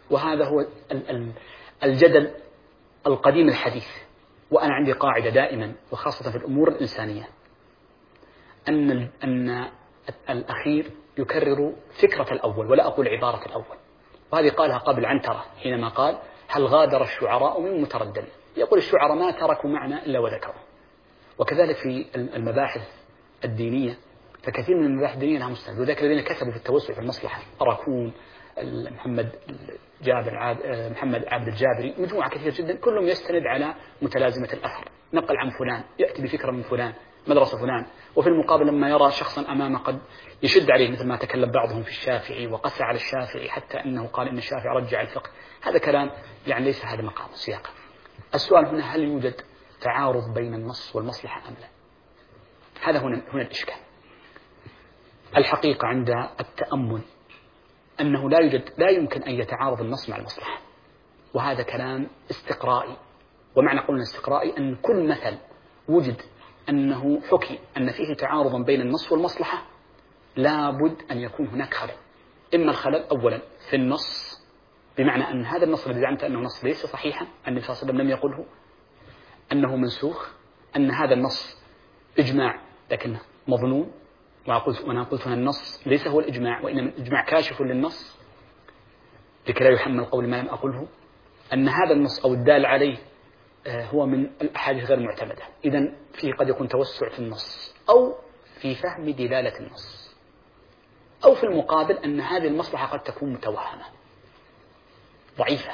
وهذا هو الجدل القديم الحديث. وأنا عندي قاعدة دائما وخاصة في الأمور الإنسانية أن أن الأخير يكرر فكرة الأول ولا أقول عبارة الأول. وهذه قالها قبل عنترة حينما قال هل غادر الشعراء من متردد. يقول الشعراء ما تركوا معنى إلا وذكروا. وكذلك في المباحث الدينية فكثير من المباحث الدينية لها مستند. وذلك الذين كتبوا في التوسع في المصلحة أراكون محمد جابر عاب محمد عبد الجابري مجموعة كثير جدا كلهم يستند على متلازمة الأثر، نقل عن فلان يأتي بفكرة من فلان مدرسة فلان. وفي المقابل لما يرى شخصا أمامه قد يشد عليه مثل ما تكلم بعضهم في الشافعي وقسى على الشافعي حتى أنه قال إن الشافعي رجع الفقه، هذا كلام يعني ليس هذا مقام السياق. السؤال هنا هل يوجد تعارض بين النص والمصلحة أم لا؟ هذا هنا هنا الإشكال. الحقيقة عند التأمل أنه لا يوجد لا يمكن أن يتعارض النص مع المصلحة، وهذا كلام استقرائي. ومعنى قولنا استقرائي أن كل مثل وجد أنه حكي أن فيه تعارضا بين النص والمصلحة لابد أن يكون هناك خلل. إما الخلل أولا في النص بمعنى أن هذا النص الذي زعمت أنه نص ليس صحيحا، النبي صلى الله عليه وسلم لم يقله، أنه منسوخ، أن هذا النص إجماع لكنه مظنون. وأنا قلت أن النص ليس هو الإجماع وإنما الإجماع كاشف للنص لكي لا يحمل قول ما لم أقله. أن هذا النص أو الدال عليه هو من الأحاديث غير معتمدة. إذن فيه قد يكون توسع في النص أو في فهم دلالة النص، أو في المقابل أن هذه المصلحة قد تكون متوهمة ضعيفة.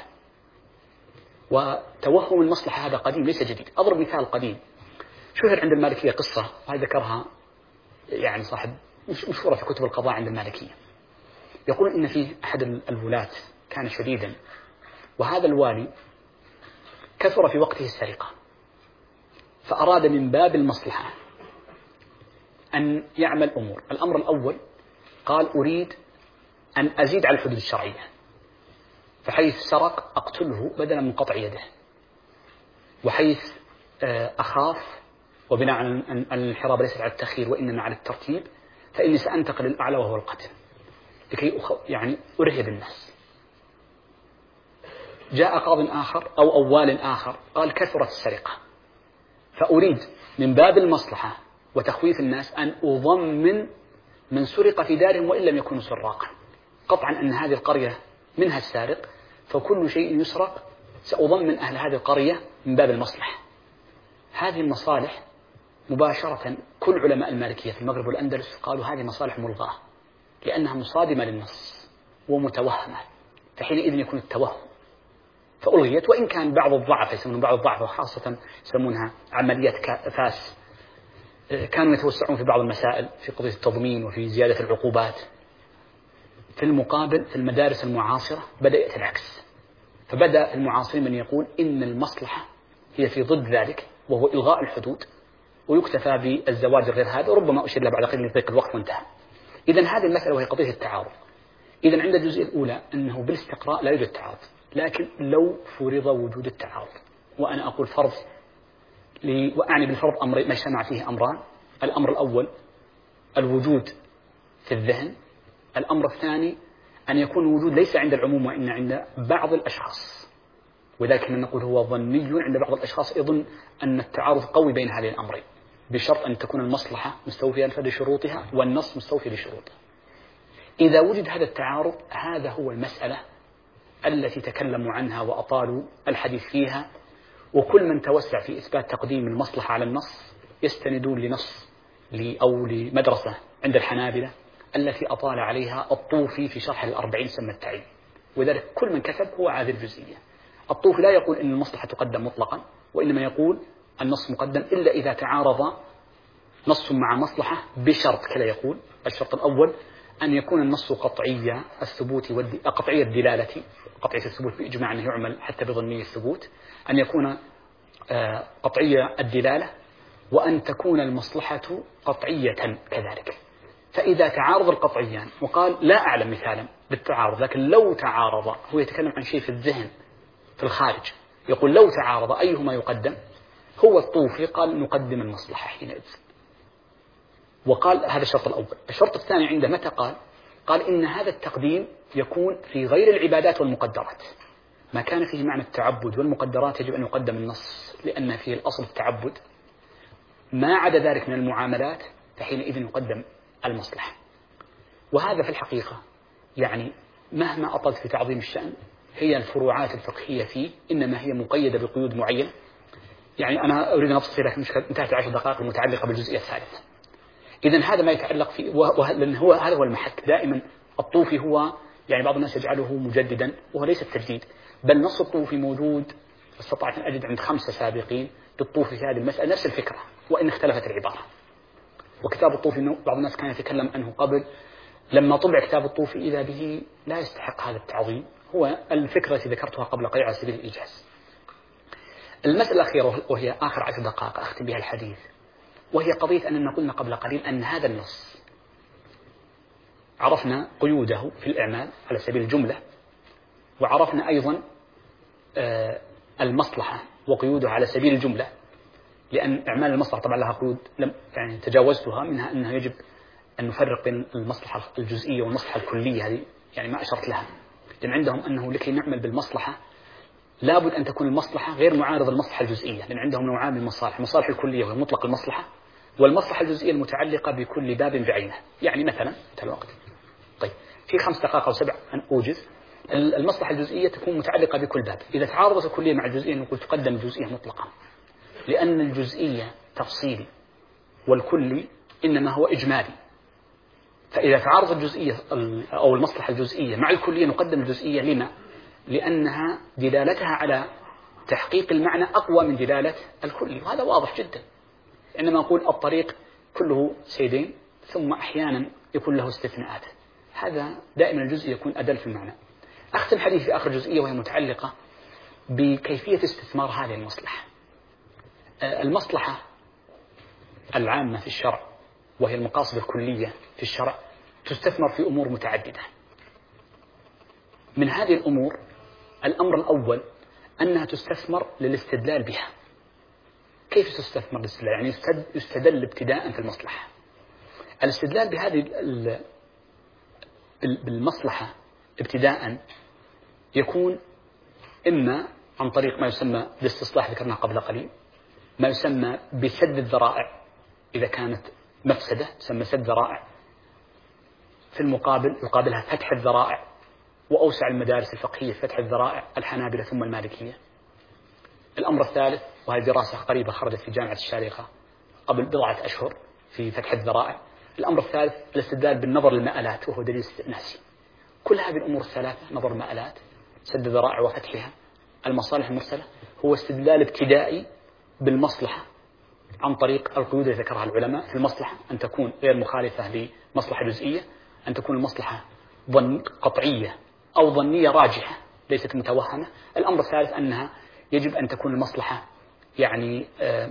وتوهم المصلحة هذا قديم ليس جديد. أضرب مثال قديم شهر عند المالكية قصة وهذا ذكرها يعني صاحب مشهورة في كتب القضاء عند المالكية. يقول إن فيه أحد الولاة كان شديدا، وهذا الوالي كثر في وقته السرقة، فأراد من باب المصلحة أن يعمل أمور. الأمر الأول قال أريد أن أزيد على الحدود الشرعية، فحيث سرق أقتله بدلا من قطع يده، وحيث أخاف وبناء على أن الانحراف ليس على التخيير وإنما على الترتيب فإني سأنتقل للأعلى وهو القتل لكي يعني أرهب الناس. جاء قاض آخر أو أوال آخر قال كثرت السرقة، فأريد من باب المصلحة وتخويف الناس أن أضمن من سرق في دارهم وإن لم يكونوا سراقا، قطعا أن هذه القرية منها السارق فكل شيء يسرق سأضمن أهل هذه القرية من باب المصلحة. هذه المصالح مباشرة كل علماء المالكية في المغرب والأندلس قالوا هذه مصالح ملغاة لأنها مصادمة للنص ومتوهمة، فحينئذ يكون التوهم فألغيت. وإن كان بعض الضعف يسمون بعض الضعف وخاصة يسمونها عمليات فاس كانوا يتوسعون في بعض المسائل في قضية التضمين وفي زيادة العقوبات. في المقابل في المدارس المعاصرة بدأت العكس، فبدأ المعاصرين من يقول إن المصلحة هي في ضد ذلك وهو إلغاء الحدود ويكتفى بالزواج غير هذا، وربما أشير له بعد قليل يضيق الوقت وانتهى. إذن هذه المسألة وهي قضية التعارض. إذن عند الجزئية الأولى أنه بالاستقراء لا يوجد تعارض، لكن لو فرض وجود التعارض، وأنا أقول فرض لي وأعني بالفرض أمر ما اجتمع فيه أمران: الأمر الأول الوجود في الذهن، الأمر الثاني أن يكون الوجود ليس عند العموم وإن عند بعض الأشخاص، وذلك نقول هو ظني عند بعض الأشخاص يظن أن التعارض قوي بين هذين الأمرين بشرط أن تكون المصلحة مستوفية لشروطها والنص مستوفي لشروطه. إذا وجد هذا التعارض هذا هو المسألة التي تكلموا عنها وأطالوا الحديث فيها، وكل من توسع في إثبات تقديم المصلحة على النص يستندون لنص أو لمدرسة عند الحنابلة التي أطال عليها الطوفي في شرح الأربعين سمى التعيين، وذلك كل من كتب هو هذه الجزئية. الطوفي لا يقول إن المصلحة تقدم مطلقا، وإنما يقول النص مقدم إلا إذا تعارض نص مع مصلحة بشرط كلا يقول: الشرط الأول أن يكون النص قطعي الثبوت والد... قطعي الدلالة، قطعية الثبوت بإجماع أنه يعمل حتى بظني الثبوت، أن يكون قطعي الدلالة، وأن تكون المصلحة قطعية كذلك. فإذا تعارض القطعيان وقال لا أعلم مثالا بالتعارض، لكن لو تعارض، هو يتكلم عن شيء في الذهن في الخارج، يقول لو تعارض أيهما يقدم؟ هو الطوفي قال نقدم المصلحة حينئذ، وقال هذا الشرط الأول. الشرط الثاني عنده متى قال؟ قال إن هذا التقديم يكون في غير العبادات والمقدرات. ما كان فيه معنى التعبد والمقدرات يجب أن يقدم النص، لأن فيه الأصل التعبد. ما عدا ذلك من المعاملات فحينئذ يقدم المصلحة. وهذا في الحقيقة يعني مهما أطلت في تعظيم الشأن، هي الفروعات الفقهية فيه إنما هي مقيدة بقيود معينة. يعني أنا أريد أن أفصل لكن انتهت عشر دقائق المتعلقة بالجزئية الثالثة. إذن هذا ما يتعلق فيه، لأن هو هذا هو المحك. دائما الطوفي هو يعني بعض الناس يجعله مجددا، وهو ليس التجديد، بل نص الطوفي موجود. استطعت أن أجد عند خمسة سابقين بالطوفي في هذه المسألة نفس الفكرة وإن اختلفت العبارة. وكتاب الطوفي بعض الناس كان يتكلم عنه قبل، لما طبع كتاب الطوفي إذا به لا يستحق هذا التعظيم. هو الفكرة التي ذكرتها قبل قليل على سبيل الإيجاز. المسألة الأخيرة وهي آخر عشر دقائق أختم بها الحديث، وهي قضية أننا قلنا قبل قليل أن هذا النص عرفنا قيوده في الإعمال على سبيل الجملة، وعرفنا أيضا المصلحة وقيوده على سبيل الجملة، لأن إعمال المصلحة طبعا لها قيود لم يعني تجاوزتها، منها أنه يجب أن نفرق بين المصلحة الجزئية والمصلحة الكلية، هذه يعني ما أشرت لها. لأن عندهم أنه لكي نعمل بالمصلحة لابد أن تكون المصلحة غير معارضة للمصلحة الجزئية، لأن عندهم نوعان من المصالح: المصالح الكلية وهي مطلق المصلحة، والمصلحة الجزئية المتعلقة بكل باب بعينه. يعني مثلا انتهى الوقت. طيب في خمس دقائق أو سبع أن أوجز. المصلحة الجزئية تكون متعلقة بكل باب. إذا تعارضت الكلية مع الجزئية نقول تقدم الجزئية مطلقا، لأن الجزئية تفصيلي والكلي إنما هو إجمالي. فإذا تعارض الجزئية أو المصلحة الجزئية مع الكلية نقدم الجزئية. لما؟ لأنها دلالتها على تحقيق المعنى أقوى من دلالة الكلي، وهذا واضح جدا. إنما نقول الطريق كله سيدين ثم أحيانا يكون له استثناءات، هذا دائما الجزء يكون أدل في المعنى. أختم حديث في آخر جزئية وهي متعلقة بكيفية استثمار هذه المصلحة. المصلحة العامة في الشرع وهي المقاصد الكلية في الشرع تستثمر في أمور متعددة. من هذه الأمور الأمر الأول أنها تستثمر للاستدلال بها. كيف تستثمر للاستدلال؟ يعني يستدل ابتداء في المصلحة. الاستدلال بهذه بالمصلحة ابتداء يكون إما عن طريق ما يسمى بالاستصلاح ذكرناه قبل قليل، ما يسمى بسد الذرائع. إذا كانت مفسدة تسمى سد ذرائع، في المقابل يقابلها فتح الذرائع. وأوسع المدارس الفقهية فتح الذرائع الحنابلة ثم المالكية. الأمر الثالث، وهي دراسة قريبة خرجت في جامعة الشارقة قبل بضعة أشهر في فتح الذرائع. الأمر الثالث الاستدلال بالنظر للمآلات وهو دليل استئناسي. كل هذه الأمور الثلاثة، نظر المآلات، سد الذرائع وفتحها، المصالح المرسلة، هو استدلال ابتدائي بالمصلحة عن طريق القيود التي ذكرها العلماء في المصلحة: أن تكون غير مخالفة لمصلحة جزئية، أن تكون المصلحة ظن قطعية أو ظنية راجحة ليست متوهمة. الأمر الثالث أنها يجب أن تكون المصلحة يعني آه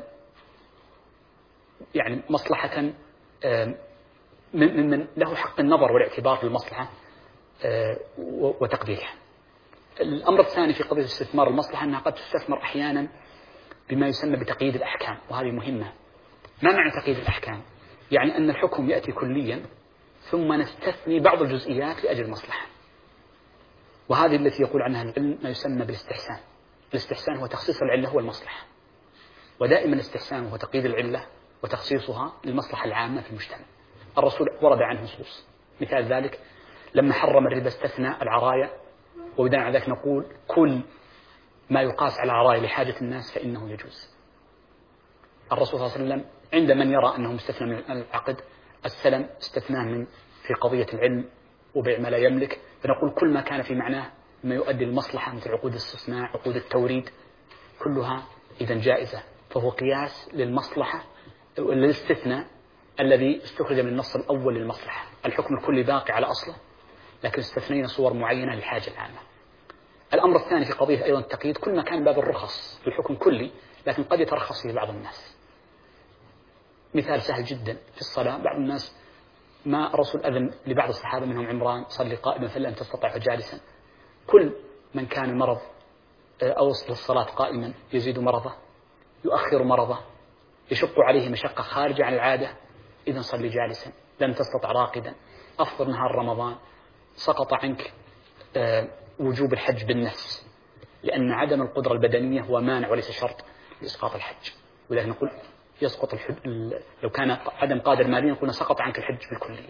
يعني مصلحة آه من من له حق النظر والاعتبار في المصلحة آه وتقديرها. الأمر الثاني في قضية استثمار المصلحة أنها قد تستثمر أحيانا بما يسمى بتقييد الأحكام، وهذه مهمة. ما معنى تقييد الأحكام؟ يعني أن الحكم يأتي كليا ثم نستثني بعض الجزئيات لأجل المصلحة، وهذه التي يقول عنها العلم ما يسمى بالاستحسان. الاستحسان هو تخصيص العلة هو المصلحة، ودائما الاستحسان هو تقييد العلة وتخصيصها للمصلحة العامة في المجتمع. الرسول ورد عنه نصوص، مثال ذلك لما حرم الربا استثنى العرايا، وبناء على ذلك نقول كل ما يقاس على العرايا لحاجة الناس فإنه يجوز. الرسول صلى الله عليه وسلم عند من يرى أنه مستثنى من العقد السلم استثناه من في قضية العلم وبيع ما لا يملك، فنقول كل ما كان في معناه ما يؤدي للمصلحة مثل عقود الاستصناع، عقود التوريد، كلها إذن جائزة. فهو قياس للمصلحة للاستثناء الذي استخرج من النص الأول للمصلحة. الحكم الكلي باقي على أصله، لكن استثنينا صور معينة للحاجة العامة. الأمر الثاني في قضية أيضا التقييد، كل ما كان باب الرخص في الحكم كلي لكن قد يترخص فيه بعض الناس. مثال سهل جدا في الصلاة، بعض الناس ما الرسول أذن لبعض الصحابة منهم عمران صلي قائما فإن لم تستطع جالسا. كل من كان مرض أو وصل الصلاة قائما يزيد مرضه، يؤخر مرضه، يشق عليه مشقة خارجة عن العادة، إذن صلي جالسا. لم تستطع راقدا، أفطر نهار رمضان، سقط عنك وجوب الحج بالنفس، لأن عدم القدرة البدنية هو مانع وليس شرط لإسقاط الحج. ولذلك نقول يسقط الحج لو كان عدم قادر ماليا، نقول سقط عنك الحج بالكلية.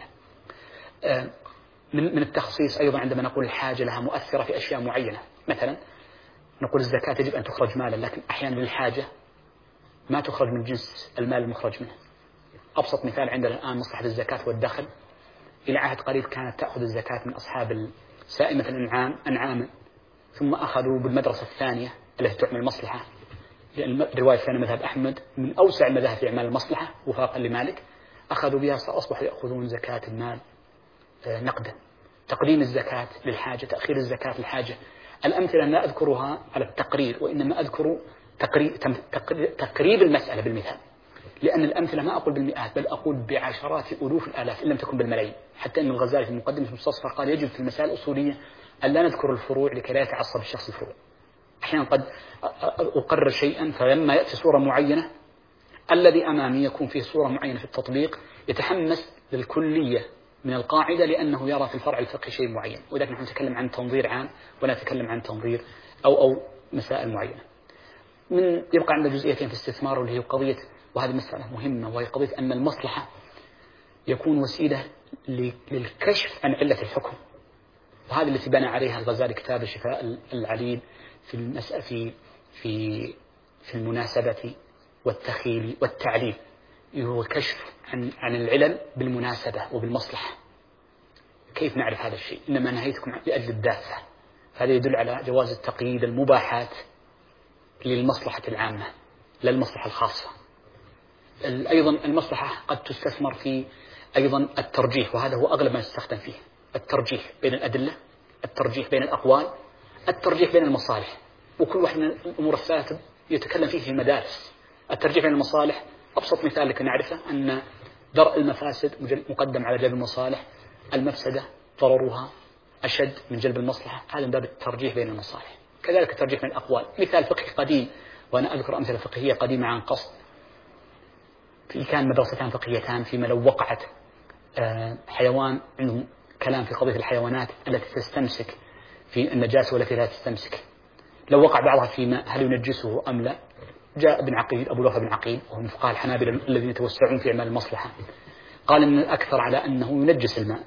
من التخصيص أيضا عندما نقول الحاجة لها مؤثرة في أشياء معينة، مثلا نقول الزكاة تجب أن تخرج مالا، لكن أحيانا للحاجة ما تخرج من جنس المال المخرج منه. أبسط مثال عندنا الآن مصلحة الزكاة والدخل، إلى عهد قريب كانت تأخذ الزكاة من أصحاب سائمة الأنعام أنعاما، ثم أخذوا بالمدرسة الثانية التي تعمل المصلحة، لأن الرواية الثانية مذهب أحمد من أوسع المذاهب في إعمال المصلحة وفاقا لمالك، أخذوا بها فأصبحوا يأخذون زكاة المال نقدا. تقديم الزكاة للحاجة، تأخير الزكاة للحاجة. الأمثلة لا أذكرها على التقرير، وإنما أذكر تقريب المسألة بالمثال، لأن الأمثلة ما أقول بالمئات بل أقول بعشرات ألوف الآلاف إن لم تكن بالملايين. حتى أن الغزالي في مقدمة المستصفى قال يجب في المسائل الأصولية أن لا نذكر الفروع لكي لا يتعصب الشخص الفروع. أحيانا قد أقرر شيئا فلما يأتي صورة معينة الذي أمامي يكون فيه صورة معينة في التطبيق يتحمس للكلية من القاعدة لأنه يرى في الفرع الفقهي شيء معين، ولكن نحن نتكلم عن تنظير عام ولا نتكلم عن تنظير أو أو مسائل معينة. من يبقى عندنا جزئيتين في الاستثمار، واللي هي قضية، وهذه مسألة مهمة، وهي قضية أن المصلحة يكون وسيلة للكشف عن علة الحكم، وهذا التي بنى عليها الغزالي كتاب شفاء العليل في المسألة في في في المناسبة والتخيل والتعليل، هو الكشف عن عن العلل بالمناسبة وبالمصلحة. كيف نعرف هذا الشيء؟ إنما نهيتكم لأجل الدافع. هذا يدل على جواز التقييد المباحات للمصلحة العامة لا المصلحة الخاصة. أيضا المصلحة قد تستثمر في أيضا الترجيح، وهذا هو أغلب ما يستخدم فيه، الترجيح بين الأدلة، الترجيح بين الأقوال، الترجيح بين المصالح. وكل واحد من الأمور الثلاثة يتكلم فيه في المدارس. الترجيح بين المصالح أبسط مثال لك نعرفه أن درء المفاسد مقدم على جلب المصالح، المفسدة ضررها أشد من جلب المصلحة، هذا من باب الترجيح بين المصالح. كذلك الترجيح بين الأقوال. مثال فقهي قديم، وأنا أذكر أمثلة فقهية قديمة عن قصد، في كان مدرستان فقهيتان فيما لو وقعت حيوان عندهم كلام في قضية الحيوانات التي تستمسك في النجاسة والتي لا تستمسك، لو وقع بعضها فيما هل ينجسه أم لا، جاء ابن عقيل أبو لوح بن عقيل وهو من فقهاء الحنابلة الذين يتوسعون في أعمال المصلحة، قال إن الأكثر على أنه ينجس الماء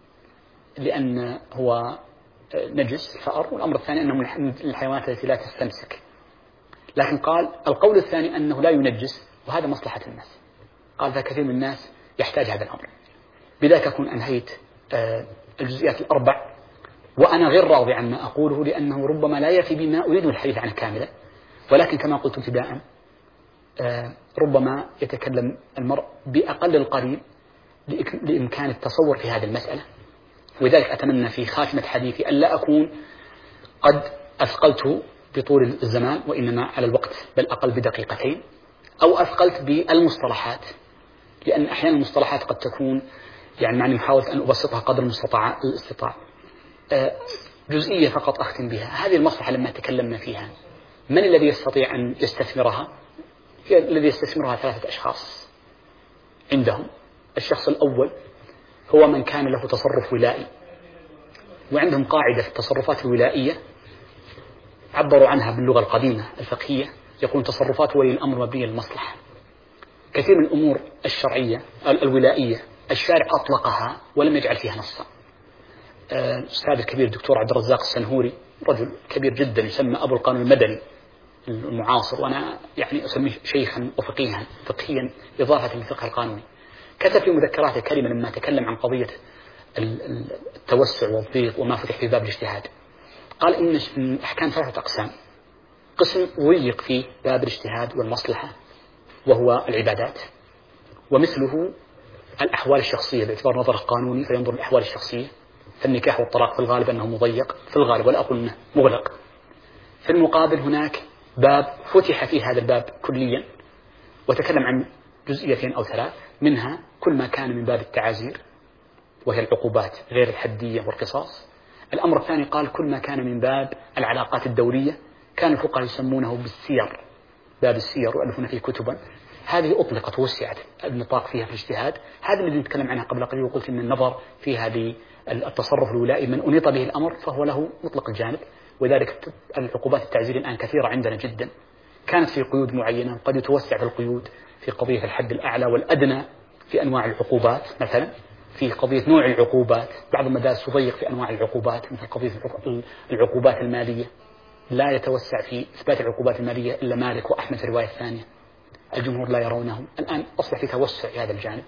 لأن هو نجس الفأر، والأمر الثاني أنه من الحيوانات التي لا تستمسك. لكن قال القول الثاني أنه لا ينجس، وهذا مصلحة الناس. قال فكثير من الناس يحتاج هذا الأمر. بذلك أكون أنهيت الجزئيات الأربع، وأنا غير راضي عن ما أقوله لأنه ربما لا يفي بما أريد الحديث عنه كاملا، ولكن كما قلت ابتداء ربما يتكلم المرء بأقل القليل لإمكان التصور في هذه المسألة. ولذلك أتمنى في خاتمة حديثي ألا أكون قد أثقلت بطول الزمان وإنما على الوقت بل أقل بدقيقتين، أو أثقلت بالمصطلحات، لأن أحيانا المصطلحات قد تكون يعني معني محاولة أن أبسطها قدر المستطاع الاستطاع. جزئية فقط أختم بها. هذه المصلحة لما تكلمنا فيها من الذي يستطيع أن يستثمرها؟ الذي يستثمرها ثلاثة أشخاص عندهم. الشخص الأول هو من كان له تصرف ولائي، وعندهم قاعدة في التصرفات الولائية عبروا عنها باللغة القديمة الفقهية، يكون تصرفات ولي الأمر مبنية للمصلحة. كثير من الأمور الشرعية الولائية الشارع أطلقها ولم يجعل فيها نصا. الأستاذ الكبير الدكتور عبد الرزاق السنهوري رجل كبير جدا يسمى أبو القانون المدني المعاصر، وأنا يعني أسميه شيخا وفقيها فقهيا إضافة للفقه القانوني، كتب في مذكراته كلمة لما تكلم عن قضية التوسع والضيق وما فتح في باب الاجتهاد. قال إن الأحكام ثلاثة أقسام: قسم ضيق فيه باب الاجتهاد والمصلحة وهو العبادات، ومثله الأحوال الشخصية باعتبار نظر القانوني فينظر الأحوال الشخصية. فالنكاح والطلاق في الغالب أنه مضيق في الغالب، ولا أقول أنه مغلق. في المقابل هناك باب فتح فيه هذا الباب كليا وتكلم عن جزئيتين أو ثلاث، منها كل ما كان من باب التعازير وهي العقوبات غير الحدية والقصاص. الأمر الثاني قال كل ما كان من باب العلاقات الدولية، كان الفقهاء يسمونه بالسير، باب السير وألفون فيه كتبا. هذه أطلقت ووسعت النطاق فيها في الاجتهاد. هذا الذي نتكلم عنها قبل قليل، وقلت أن النظر في هذه التصرف الولائي من أنيط به الأمر فهو له مطلق الجانب، وذلك العقوبات التعزيرية الآن كثيرة عندنا جدا، كانت في قيود معينة، قد يتوسع في القيود في قضية الحد الأعلى والأدنى في أنواع العقوبات، مثلا في قضية نوع العقوبات، بعض المدارس تضيق في أنواع العقوبات مثل قضية العقوبات المالية، لا يتوسع في إثبات العقوبات المالية إلا مالك وأحمد في الرواية الثانية، الجمهور لا يرونه. الآن أصبح في توسع في هذا الجانب.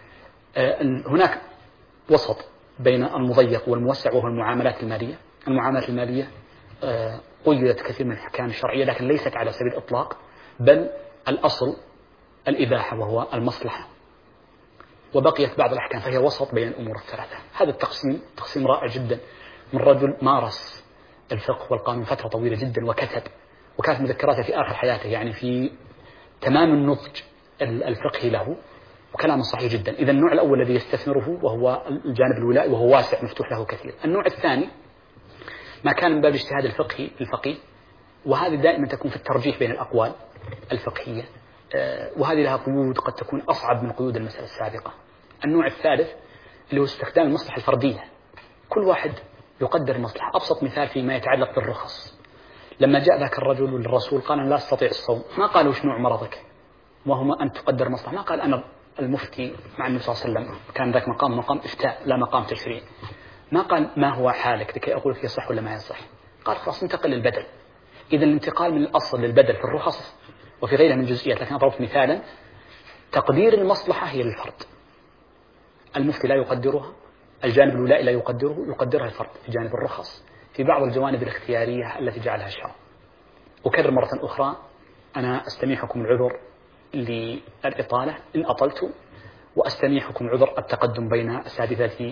هناك وسط بين المضيق والموسع وهو المعاملات المالية. المعاملات المالية قيدت كثير من الأحكام الشرعية لكن ليست على سبيل الإطلاق، بل الأصل الإباحة وهو المصلحة، وبقيت بعض الأحكام فهي وسط بين الأمور الثلاثة. هذا التقسيم تقسيم رائع جدا من رجل مارس الفقه والقانون فترة طويلة جدا وكتب، وكانت مذكراته في آخر حياته يعني في تمام النضج الفقهي له، وكلامه صحيح جدا. إذا النوع الأول الذي يستثمره وهو الجانب الولائي وهو واسع مفتوح له كثير. النوع الثاني ما كان من باب الاجتهاد الفقهي الفقيه، وهذه دائما تكون في الترجيح بين الأقوال الفقهية، وهذه لها قيود قد تكون أصعب من قيود المسألة السابقة. النوع الثالث اللي هو استخدام المصلحة الفردية، كل واحد يقدر المصلحة. أبسط مثال فيما يتعلق بالرخص، لما جاء ذاك الرجل للرسول قال أنا لا أستطيع الصوم، ما قال وش نوع مرضك وهو أن تقدر مصلحة، ما قال أنا المفتي مع النبي صلى الله عليه وسلم، كان ذاك مقام مقام إفتاء لا مقام تشريع، ما قال ما هو حالك لكي أقول لك يصح ولا ما يصح، قال خلاص انتقل للبدل. إذا الانتقال من الأصل للبدل في الرخص وفي غيرها من جزئيات، لكن ضربت مثالا تقدير المصلحة هي للفرد، المفتي لا يقدرها، الجانب الولائي لا يقدره، يقدرها الفرد في جانب الرخص في بعض الجوانب الاختيارية التي جعلها الشرع. أكرر مرة أخرى أنا أستميحكم العذر للإطالة إن أطلت، وأستميحكم عذر التقدم بين أساتذتي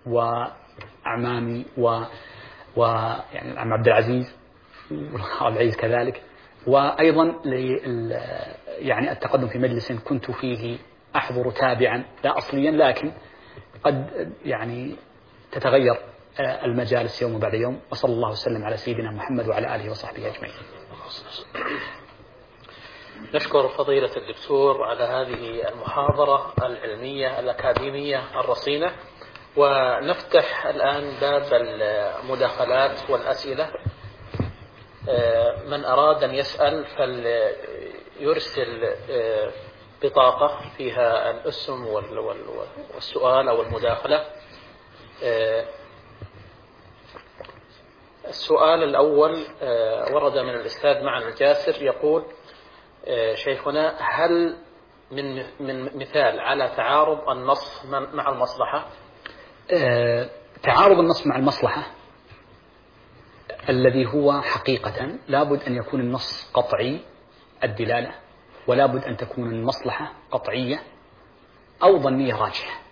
وأعمامي و ويعني العم عبد العزيز والخال العزيز كذلك، وأيضا يعني التقدم في مجلس كنت فيه أحضر تابعا لا أصليا، لكن قد يعني تتغير المجالس يوم بعد يوم. وصلى الله وسلم على سيدنا محمد وعلى آله وصحبه أجمعين. نشكر فضيلة الدكتور على هذه المحاضرة العلمية الأكاديمية الرصينة، ونفتح الآن باب المداخلات والأسئلة. من أراد أن يسأل فليرسل بطاقة فيها الاسم والسؤال أو المداخلة. السؤال الأول ورد من الأستاذ معن الجاسر، يقول شيخنا هل من من مثال على تعارض النص مع المصلحة؟ أه تعارض النص مع المصلحة الذي هو حقيقة لابد أن يكون النص قطعي الدلالة، ولابد أن تكون المصلحة قطعية أو ظنية راجحة.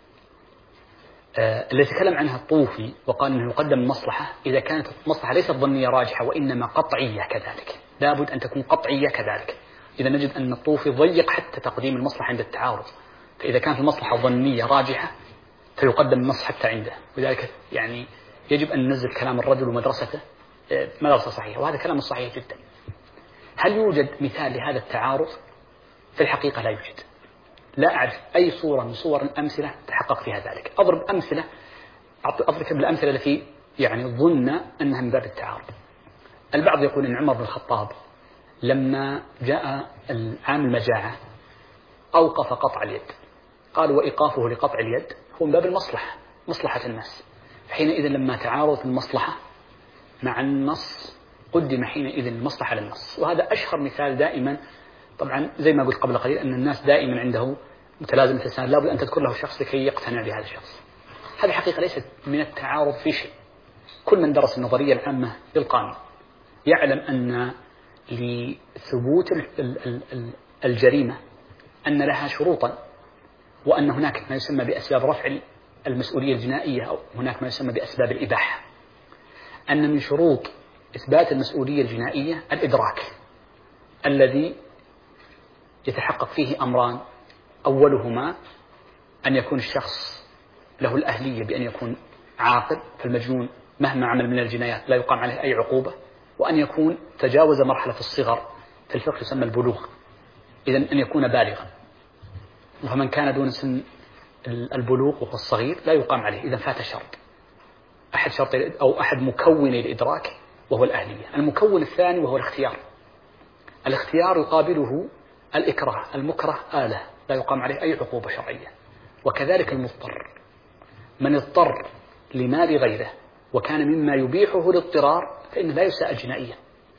أه اللي تكلم عنها الطوفي وقال أنه يقدم المصلحة إذا كانت المصلحة ليست ظنية راجحة وإنما قطعية كذلك، لابد أن تكون قطعية كذلك. إذا نجد أن الطوفي ضيق حتى تقديم المصلحة عند التعارض، فإذا كانت المصلحة ظنية راجحة فيقدم النص حتى عنده، ولذلك يعني يجب أن ننزل كلام الرجل ومدرسته مدرسة صحيحة، وهذا كلام صحيح جدا. هل يوجد مثال لهذا التعارض؟ في الحقيقة لا يوجد، لا أعرف أي صورة من صور الأمثلة تحقق فيها ذلك. أضرب أمثلة أضرب بالأمثلة التي يعني ظن أنها من باب التعارض. البعض يقول أن عمر بن الخطاب لما جاء عام المجاعة أوقف قطع اليد، قال وإيقافه لقطع اليد هو من باب المصلحة، مصلحة الناس. حينئذ لما تعارضت المصلحة مع النص قدم حينئذ المصلحة للنص، وهذا أشهر مثال دائما. طبعا زي ما قلت قبل قليل أن الناس دائما عنده متلازمة السنة، لابد أن تذكر له شخص لكي يقتنع بهذا الشخص. هذه حقيقة ليست من التعارض في شيء. كل من درس النظرية العامة للقانون يعلم أن لثبوت الجريمة أن لها شروطا، وأن هناك ما يسمى بأسباب رفع المسؤولية الجنائية، أو هناك ما يسمى بأسباب الإباحة. أن من شروط إثبات المسؤولية الجنائية الإدراك الذي يتحقق فيه أمران، أولهما أن يكون الشخص له الأهلية بأن يكون عاقل، فالمجنون مهما عمل من الجنايات لا يقام عليه أي عقوبة، وأن يكون تجاوز مرحلة الصغر في الفقه يسمى البلوغ، إذن أن يكون بالغا. فمن كان دون سن البلوغ وهو الصغير لا يقام عليه، إذن فات شرط. أحد شرطي أو أحد مكوني الإدراك وهو الأهلية. المكون الثاني وهو الاختيار. الاختيار يقابله الإكراه. المكره آلة لا يقام عليه أي عقوبة شرعية. وكذلك المضطر، من اضطر لمال غيره وكان مما يبيحه الاضطرار فإنه لا يساءل جنائيا.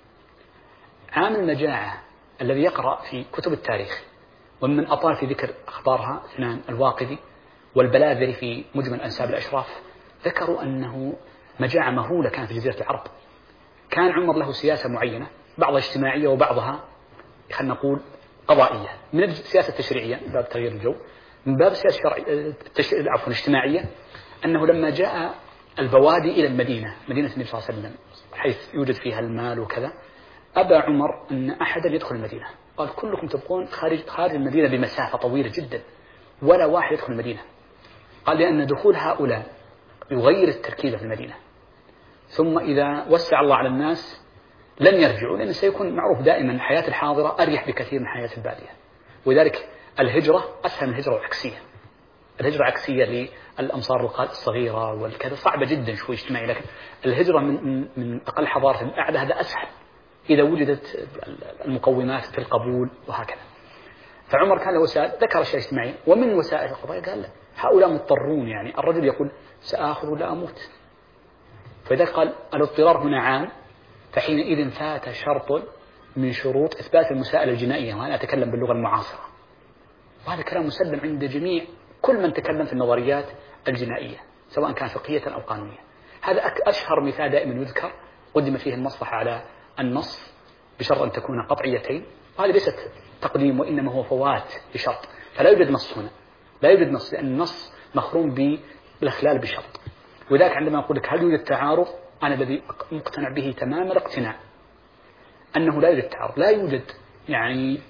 عام المجاعة الذي يقرأ في كتب التاريخ ومن أطال في ذكر أخبارها اثنان الواقدي والبلاذري في مجمل أنساب الأشراف ذكروا أنه مجاعة مهولة كانت في جزيرة العرب. كان عمر له سياسة معينة، بعضها اجتماعية وبعضها خلينا نقول قضائية. من السياسة التشريعية من باب تغيير الجو، من باب السياسة الشرعية عفوا الاجتماعية، أنه لما جاء البوادي إلى المدينة مدينة النبي صلى الله عليه وسلم حيث يوجد فيها المال وكذا، أبى عمر أن أحدا يدخل المدينة. قال كلكم تبقون خارج خارج المدينة بمسافة طويلة جدا ولا واحد يدخل المدينة. قال لأن دخول هؤلاء يغير التركيبة في المدينة، ثم إذا وسع الله على الناس لن يرجعوا، لأن سيكون معروف دائما الحياة الحاضرة أريح بكثير من حياة البادية. ولذلك الهجرة أسهل من الهجرة العكسية. الهجرة عكسية للأمصار الصغيرة والكذا صعبة جدا شوي اجتماعي، لكن الهجرة من من أقل حضارة الأعلى هذا أسهل إذا وجدت المقومات في القبول وهكذا. فعمر كان له وسائل، ذكر شيء اجتماعي ومن وسائل القضايا قال له هؤلاء مضطرون، يعني الرجل يقول سآخذ ولا أموت. فلذلك قال الاضطرار هنا عام، فحينئذ فات شرط من شروط إثبات المساءلة الجنائية، وأنا أتكلم باللغة المعاصرة، وهذا كلام مسلم عند جميع كل من تكلم في النظريات الجنائية سواء كان فقهية أو قانونية. هذا أشهر مثال دائما يذكر قدم فيه المصلحة على النص بشرط أن تكون قطعيتين، وهذه ليست تقديم وإنما هو فوات بشرط. فلا يوجد نص هنا، لا يوجد نص، لأن النص مخروم بالإخلال بشرط. وذلك عندما أقول لك هل يوجد تعارض، أنا الذي مقتنع به تمام الاقتناع أنه لا يوجد تعارض. لا يوجد، يعني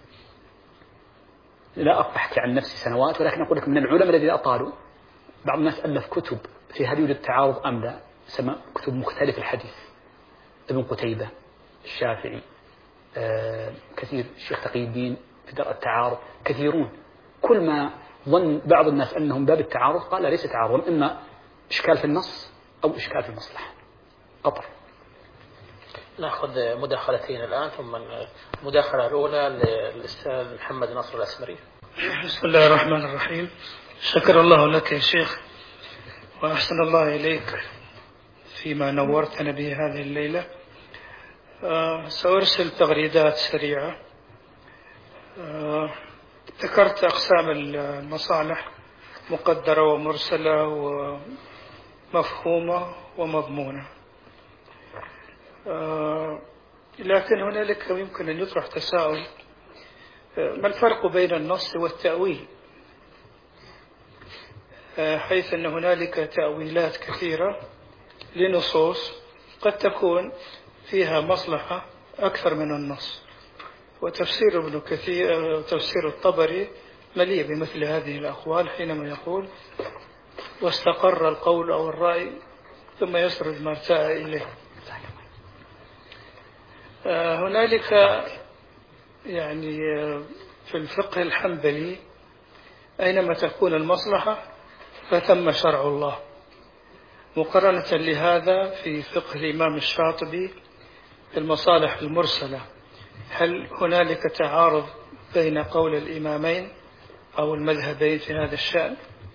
لا أحكي عن نفسي سنوات، ولكن أقول لك من العلماء الذين أطالوا، بعض الناس ألف كتب في هل يوجد تعارض أم لا، سمى كتب مختلف الحديث، ابن قتيبة، الشافعي، آه كثير، الشيخ تقي الدين في درء التعارض، كثيرون. كل ما ظن بعض الناس أنهم باب التعارض قال لا، ليس تعارض، إما إشكال في النص أو إشكال في المصلحة. قطر. نأخذ مداخلتين الآن، ثم المداخلة الأولى للأستاذ محمد ناصر الأسمري. بسم الله الرحمن الرحيم. شكر الله لك يا شيخ، وأحسن الله إليك فيما نورتنا به هذه الليلة. أه سأرسل تغريدات سريعة. أه ذكرت أقسام المصالح: مقدرة ومرسلة ومفهومة ومضمونة. أه لكن هنالك يمكن أن يطرح تساؤل: ما الفرق بين النص والتأويل؟ أه حيث أن هنالك تأويلات كثيرة لنصوص قد تكون فيها مصلحة أكثر من النص، وتفسير ابن كثير تفسير الطبري مليء بمثل هذه الأقوال حينما يقول: واستقر القول أو الرأي ثم يسرد ما ارتأى إليه. هنالك يعني في الفقه الحنبلي أينما تكون المصلحة فثم شرع الله. مقارنة لهذا في فقه الإمام الشاطبي في المصالح المرسلة، هل هنالك تعارض بين قول الإمامين أو المذهبين في هذا الشأن؟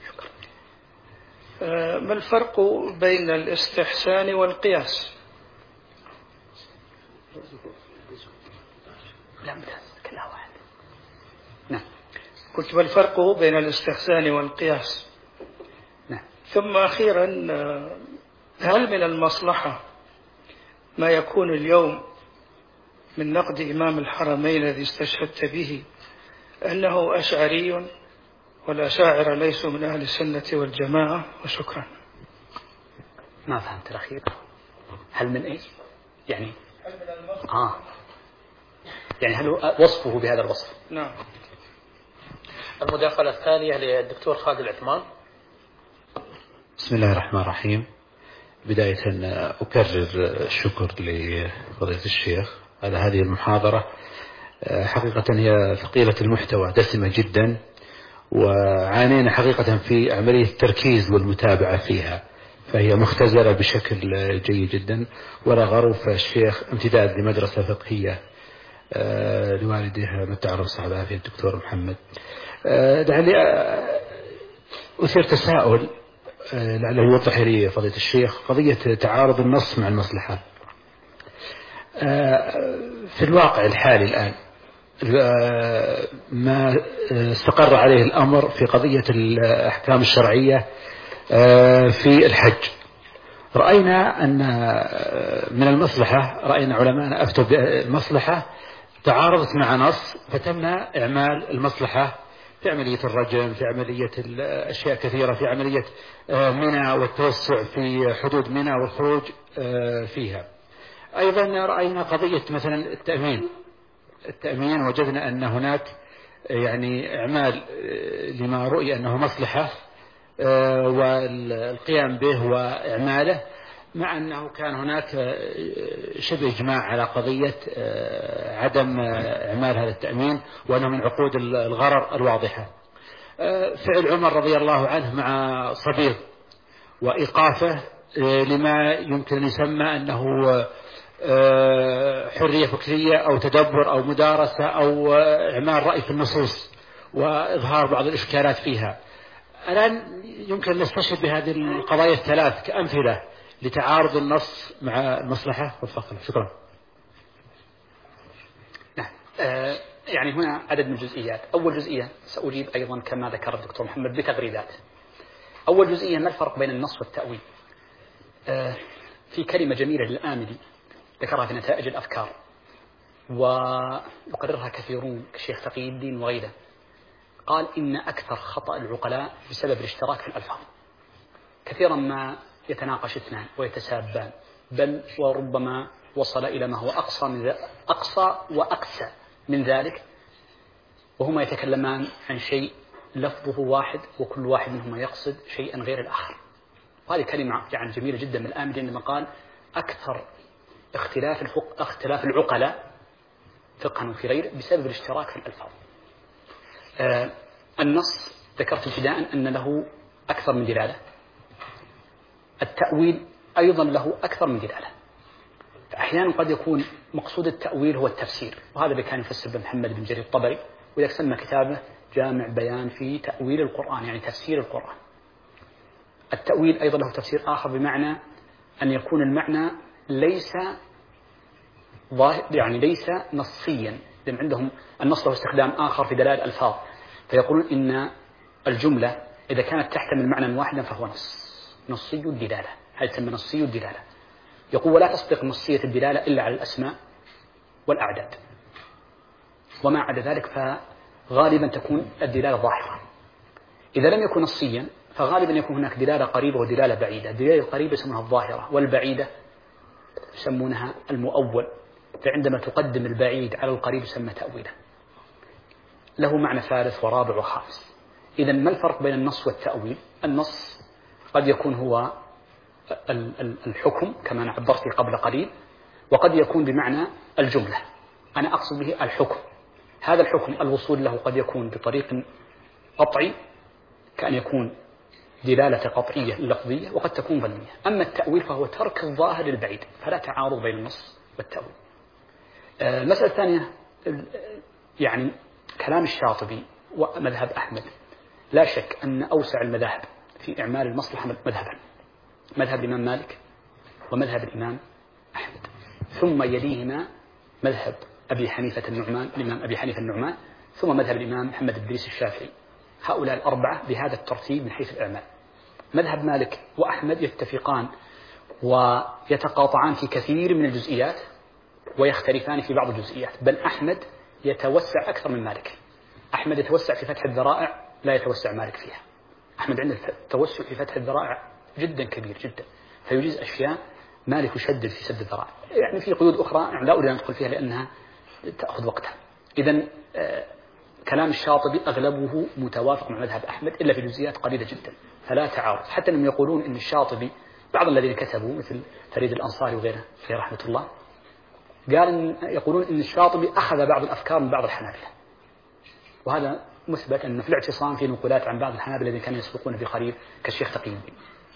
ما الفرق بين الاستحسان والقياس؟ لا كلها واحد. نعم. قلت ما الفرق بين الاستحسان والقياس؟ نعم. ثم أخيرا، هل من المصلحة ما يكون اليوم من نقد إمام الحرمين الذي استشهدت به أنه أشعري والأشاعرة ليسوا من أهل السنة والجماعة؟ وشكرا. ما فهمت الأخير. هل من إيش؟ يعني هل من المصلحة؟ آه يعني هل وصفه بهذا الوصف؟ نعم. المداخلة الثانية للدكتور خالد العثمان. بسم الله الرحمن الرحيم. بداية أكرر الشكر لفضيلة الشيخ على هذه المحاضرة. حقيقة هي ثقيلة المحتوى، دسمة جدا، وعانينا حقيقة في عملية التركيز والمتابعة فيها، فهي مختزلة بشكل جيد جدا، ولا غرو فالشيخ امتداد لمدرسة فقهية لوالده متعرف صاحب العافية الدكتور محمد. لعلي أثير تساؤل لعله يوضح لي فضيلة الشيخ قضية تعارض النص مع المصلحة. في الواقع الحالي الآن ما استقر عليه الأمر في قضية الأحكام الشرعية في الحج، رأينا أن من المصلحة، رأينا علماء أفتوا بالمصلحة تعارضت مع نص فتمنع إعمال المصلحة في عملية الرجم، في عملية أشياء كثيرة، في عملية منى والتوسع في حدود منى والخروج فيها. أيضا رأينا قضية مثلا التأمين التأمين وجدنا أن هناك يعني إعمال لما رؤي أنه مصلحة والقيام به وإعماله، مع أنه كان هناك شبه إجماع على قضية عدم إعمال هذا التأمين وأنه من عقود الغرر الواضحة. فعل عمر رضي الله عنه مع صبيغ وإيقافه لما يمكن أن يسمى أنه حرية فكرية أو تدبر أو مدارسة أو إعمال رأي في النصوص وإظهار بعض الإشكالات فيها. الآن يمكن أن نستشهد بهذه القضايا الثلاث كأمثلة لتعارض النص مع المصلحة والفقر. شكرا. نعم. آه يعني هنا عدد من الجزئيات. أول جزئية سأجيب أيضا كما ذكر الدكتور محمد بتغريدات. أول جزئية: ما الفرق بين النص والتأويل؟ آه في كلمة جميلة للآمدي ذكرها في نتائج الأفكار ويقررها كثيرون كالشيخ تقي الدين وغيره، قال إن أكثر خطأ العقلاء بسبب الاشتراك في الألفاظ. كثيرا ما يتناقش اثنان ويتسابان، بل وربما وصل إلى ما هو أقصى من ذلك، أقصى وأقسى من ذلك، وهما يتكلمان عن شيء لفظه واحد وكل واحد منهما يقصد شيئا غير الآخر. وهذه كلمة يعني جميلة جدا من الآمدي عندما قال أكثر اختلاف الفق... اختلاف العقلاء فقها وفي غيره بسبب الاشتراك في الألفاظ. آه النص ذكرت ابتداء أن له أكثر من دلالة، التأويل أيضا له أكثر من دلالة. فأحيانا قد يكون مقصود التأويل هو التفسير، وهذا اللي كان يفسر بن محمد بن جرير الطبري، وذلك سمى كتابه جامع بيان في تأويل القرآن، يعني تفسير القرآن. التأويل أيضا له تفسير آخر بمعنى أن يكون المعنى ليس ظاهر، يعني ليس نصيا، لأن عندهم النص له استخدام آخر في دلالة الألفاظ، فيقولون إن الجملة إذا كانت تحتمل معنى واحدا فهو نص نصي الدلالة، هذا يسمى نصي الدلالة. يقول ولا تصدق نصية الدلالة إلا على الأسماء والأعداد، وما عدا ذلك فغالبا تكون الدلالة ظاهرة. إذا لم يكن نصيا فغالبا يكون هناك دلالة قريبة ودلالة بعيدة. الدلالة القريبة يسمونها الظاهرة، والبعيدة يسمونها المؤول، فعندما تقدم البعيد على القريب يسمى تأويلا. له معنى ثالث ورابع وخامس. إذا ما الفرق بين النص والتأويل؟ النص قد يكون هو الحكم كما عبرت قبل قليل، وقد يكون بمعنى الجملة. أنا أقصد به الحكم. هذا الحكم الوصول له قد يكون بطريق قطعي كأن يكون دلالة قطعية لفظية، وقد تكون ظنية. أما التأويل فهو ترك الظاهر للبعيد، فلا تعارض بين النص والتأويل. المسألة الثانية يعني كلام الشاطبي ومذهب أحمد. لا شك أن أوسع المذاهب في إعمال المصلحة مذهبا مذهب الإمام مالك ومذهب الإمام أحمد، ثم يليهما مذهب أبي حنيفة النعمان الإمام أبي حنيفة النعمان، ثم مذهب الإمام محمد بن إدريس الشافعي. هؤلاء الأربعة بهذا الترتيب من حيث الإعمال. مذهب مالك وأحمد يتفقان ويتقاطعان في كثير من الجزئيات ويختلفان في بعض الجزئيات، بل أحمد يتوسع أكثر من مالك. أحمد يتوسع في فتح الذرائع لا يتوسع مالك فيها. أحمد عنده توسع في فتح الذرائع جدا كبير جدا، فيجيز أشياء مالك يشدد في سد الذرائع. يعني في قيود أخرى يعني لا أريد أن أدخل فيها لأنها تأخذ وقتها. إذن آه كلام الشاطبي أغلبه متوافق مع مذهب أحمد إلا في جزئيات قليلة جدا، فلا تعارض. حتى أنهم يقولون إن الشاطبي بعض الذين كتبوا مثل فريد الأنصاري وغيره في رحمة الله قال إن يقولون إن الشاطبي أخذ بعض الأفكار من بعض الحنابلة، وهذا مثبت أن في الاعتصام في نقولات عن بعض الحنابلة الذين كانوا يسبقون في قريب كالشيخ تقي الدين.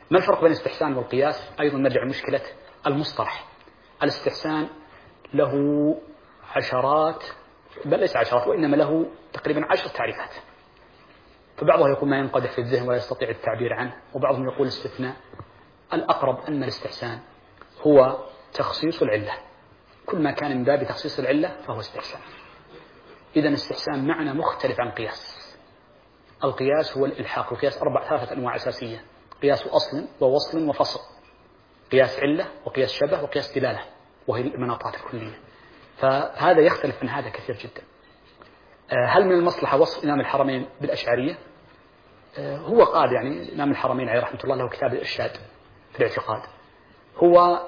ما الفرق بين الاستحسان والقياس؟ أيضا نرجع لمشكلة المصطلح. الاستحسان له عشرات، بل ليس عشرات، وإنما له تقريبا عشر تعريفات، فبعضها يقول ما ينقدح في الذهن ولا يستطيع التعبير عنه، وبعضهم يقول استثناء. الأقرب أن الاستحسان هو تخصيص العلة، كل ما كان من باب تخصيص العلة فهو استحسان. إذن استحسان معنى مختلف عن قياس. القياس هو الإلحاق، القياس أربع ثلاثة أنواع أساسية: قياس أصل ووصل وفصل، قياس علة وقياس شبه وقياس دلالة، وهي المناطات الكلية. فهذا يختلف عن هذا كثير جدا. هل من المصلحة وصف إمام الحرمين بالأشعرية؟ هو قال يعني إمام الحرمين عليه رحمة الله له كتاب الإرشاد في الاعتقاد، هو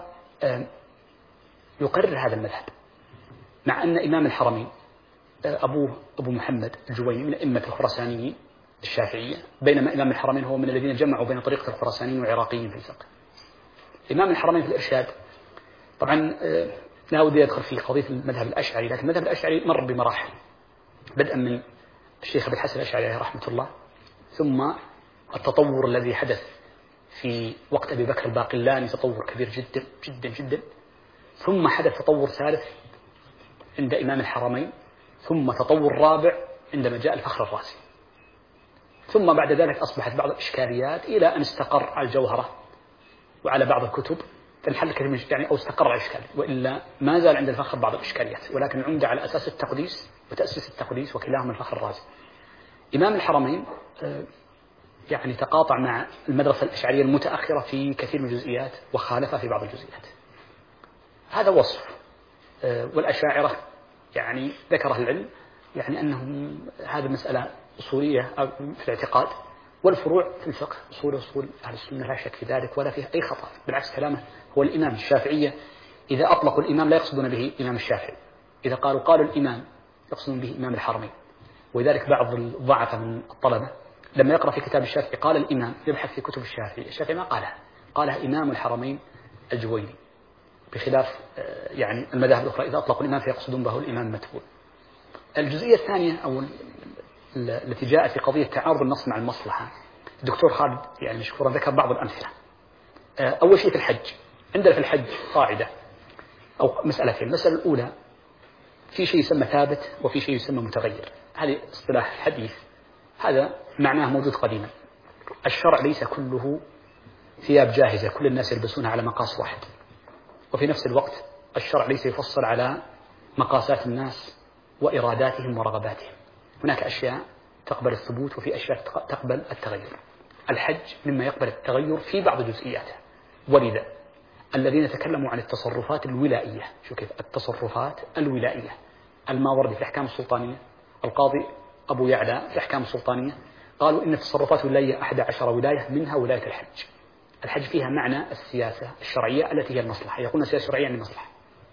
يقرر هذا المذهب، مع أن إمام الحرمين أبوه أبو محمد الجويني من أئمة الخراسانيين الشافعية، بينما إمام الحرمين هو من الذين جمعوا بين طريقة الخراسانيين والعراقيين في الفقه. إمام الحرمين في الإرشاد طبعا لا ودي أدخل في قضية المذهب الأشعري، لكن المذهب الأشعري مر بمراحل، بدءا من الشيخ أبي الحسن الأشعري عليه رحمة الله، ثم التطور الذي حدث في وقت أبي بكر الباقلاني تطور كبير جدا جدا جدا، ثم حدث تطور ثالث عند إمام الحرمين، ثم تطور رابع عندما جاء الفخر الرازي، ثم بعد ذلك أصبحت بعض الإشكاليات إلى أن استقر على الجوهرة وعلى بعض الكتب فانحل كثير من يعني أو استقر على الإشكال، وإلا ما زال عند الفخر بعض الإشكاليات، ولكن العمدة على أساس التقديس وتأسيس التقديس، وكلاهما الفخر الرازي. إمام الحرمين يعني تقاطع مع المدرسة الأشعرية المتأخرة في كثير من الجزئيات وخالفها في بعض الجزئيات. هذا وصف. والأشاعرة يعني ذكره العلم يعني أنهم هذه مسألة أصولية في الاعتقاد، والفروع في الفقه أصول أصول أهل السنة لا شك في ذلك ولا فيه أي خطأ، بالعكس كلامه هو الإمام. الشافعية إذا أطلقوا الإمام لا يقصدون به إمام الشافعي، إذا قالوا قالوا الإمام يقصدون به إمام الحرمين. ولذلك بعض الضعفاء من الطلبة لما يقرأ في كتاب الشافعي قال الإمام يبحث في كتب الشافعي، الشافعي ما قالها، قالها إمام الحرمين الجويني، بخلاف يعني المذاهب الأخرى إذا أطلقوا الإمام فيقصدون به الإمام المتبوع. الجزئية الثانية أو التي جاءت في قضية تعارض النص مع المصلحة، الدكتور خالد يعني مشكورا ذكر بعض الأمثلة. أول شيء في الحج، عندنا في الحج قاعدة أو مسألتين. المسألة الأولى في شيء يسمى ثابت وفي شيء يسمى متغير، هذه اصطلاح حديث، هذا معناه موجود قديما. الشرع ليس كله ثياب جاهزة كل الناس يلبسونها على مقاس واحد، وفي نفس الوقت الشرع ليس يفصل على مقاسات الناس وإراداتهم ورغباتهم، هناك أشياء تقبل الثبوت وفي أشياء تقبل التغير. الحج مما يقبل التغير في بعض جزئياته، ولذا الذين تكلموا عن التصرفات الولائية، شو كيف التصرفات الولائية، الماوردي في الأحكام السلطانية، القاضي أبو يعلى في الأحكام السلطانية، قالوا إن التصرفات الولاية أحد عشر ولاية منها ولاية الحج. الحج فيها معنى السياسة الشرعية التي هي المصلحة، يقولون السياسة الشرعية يعني المصلحة،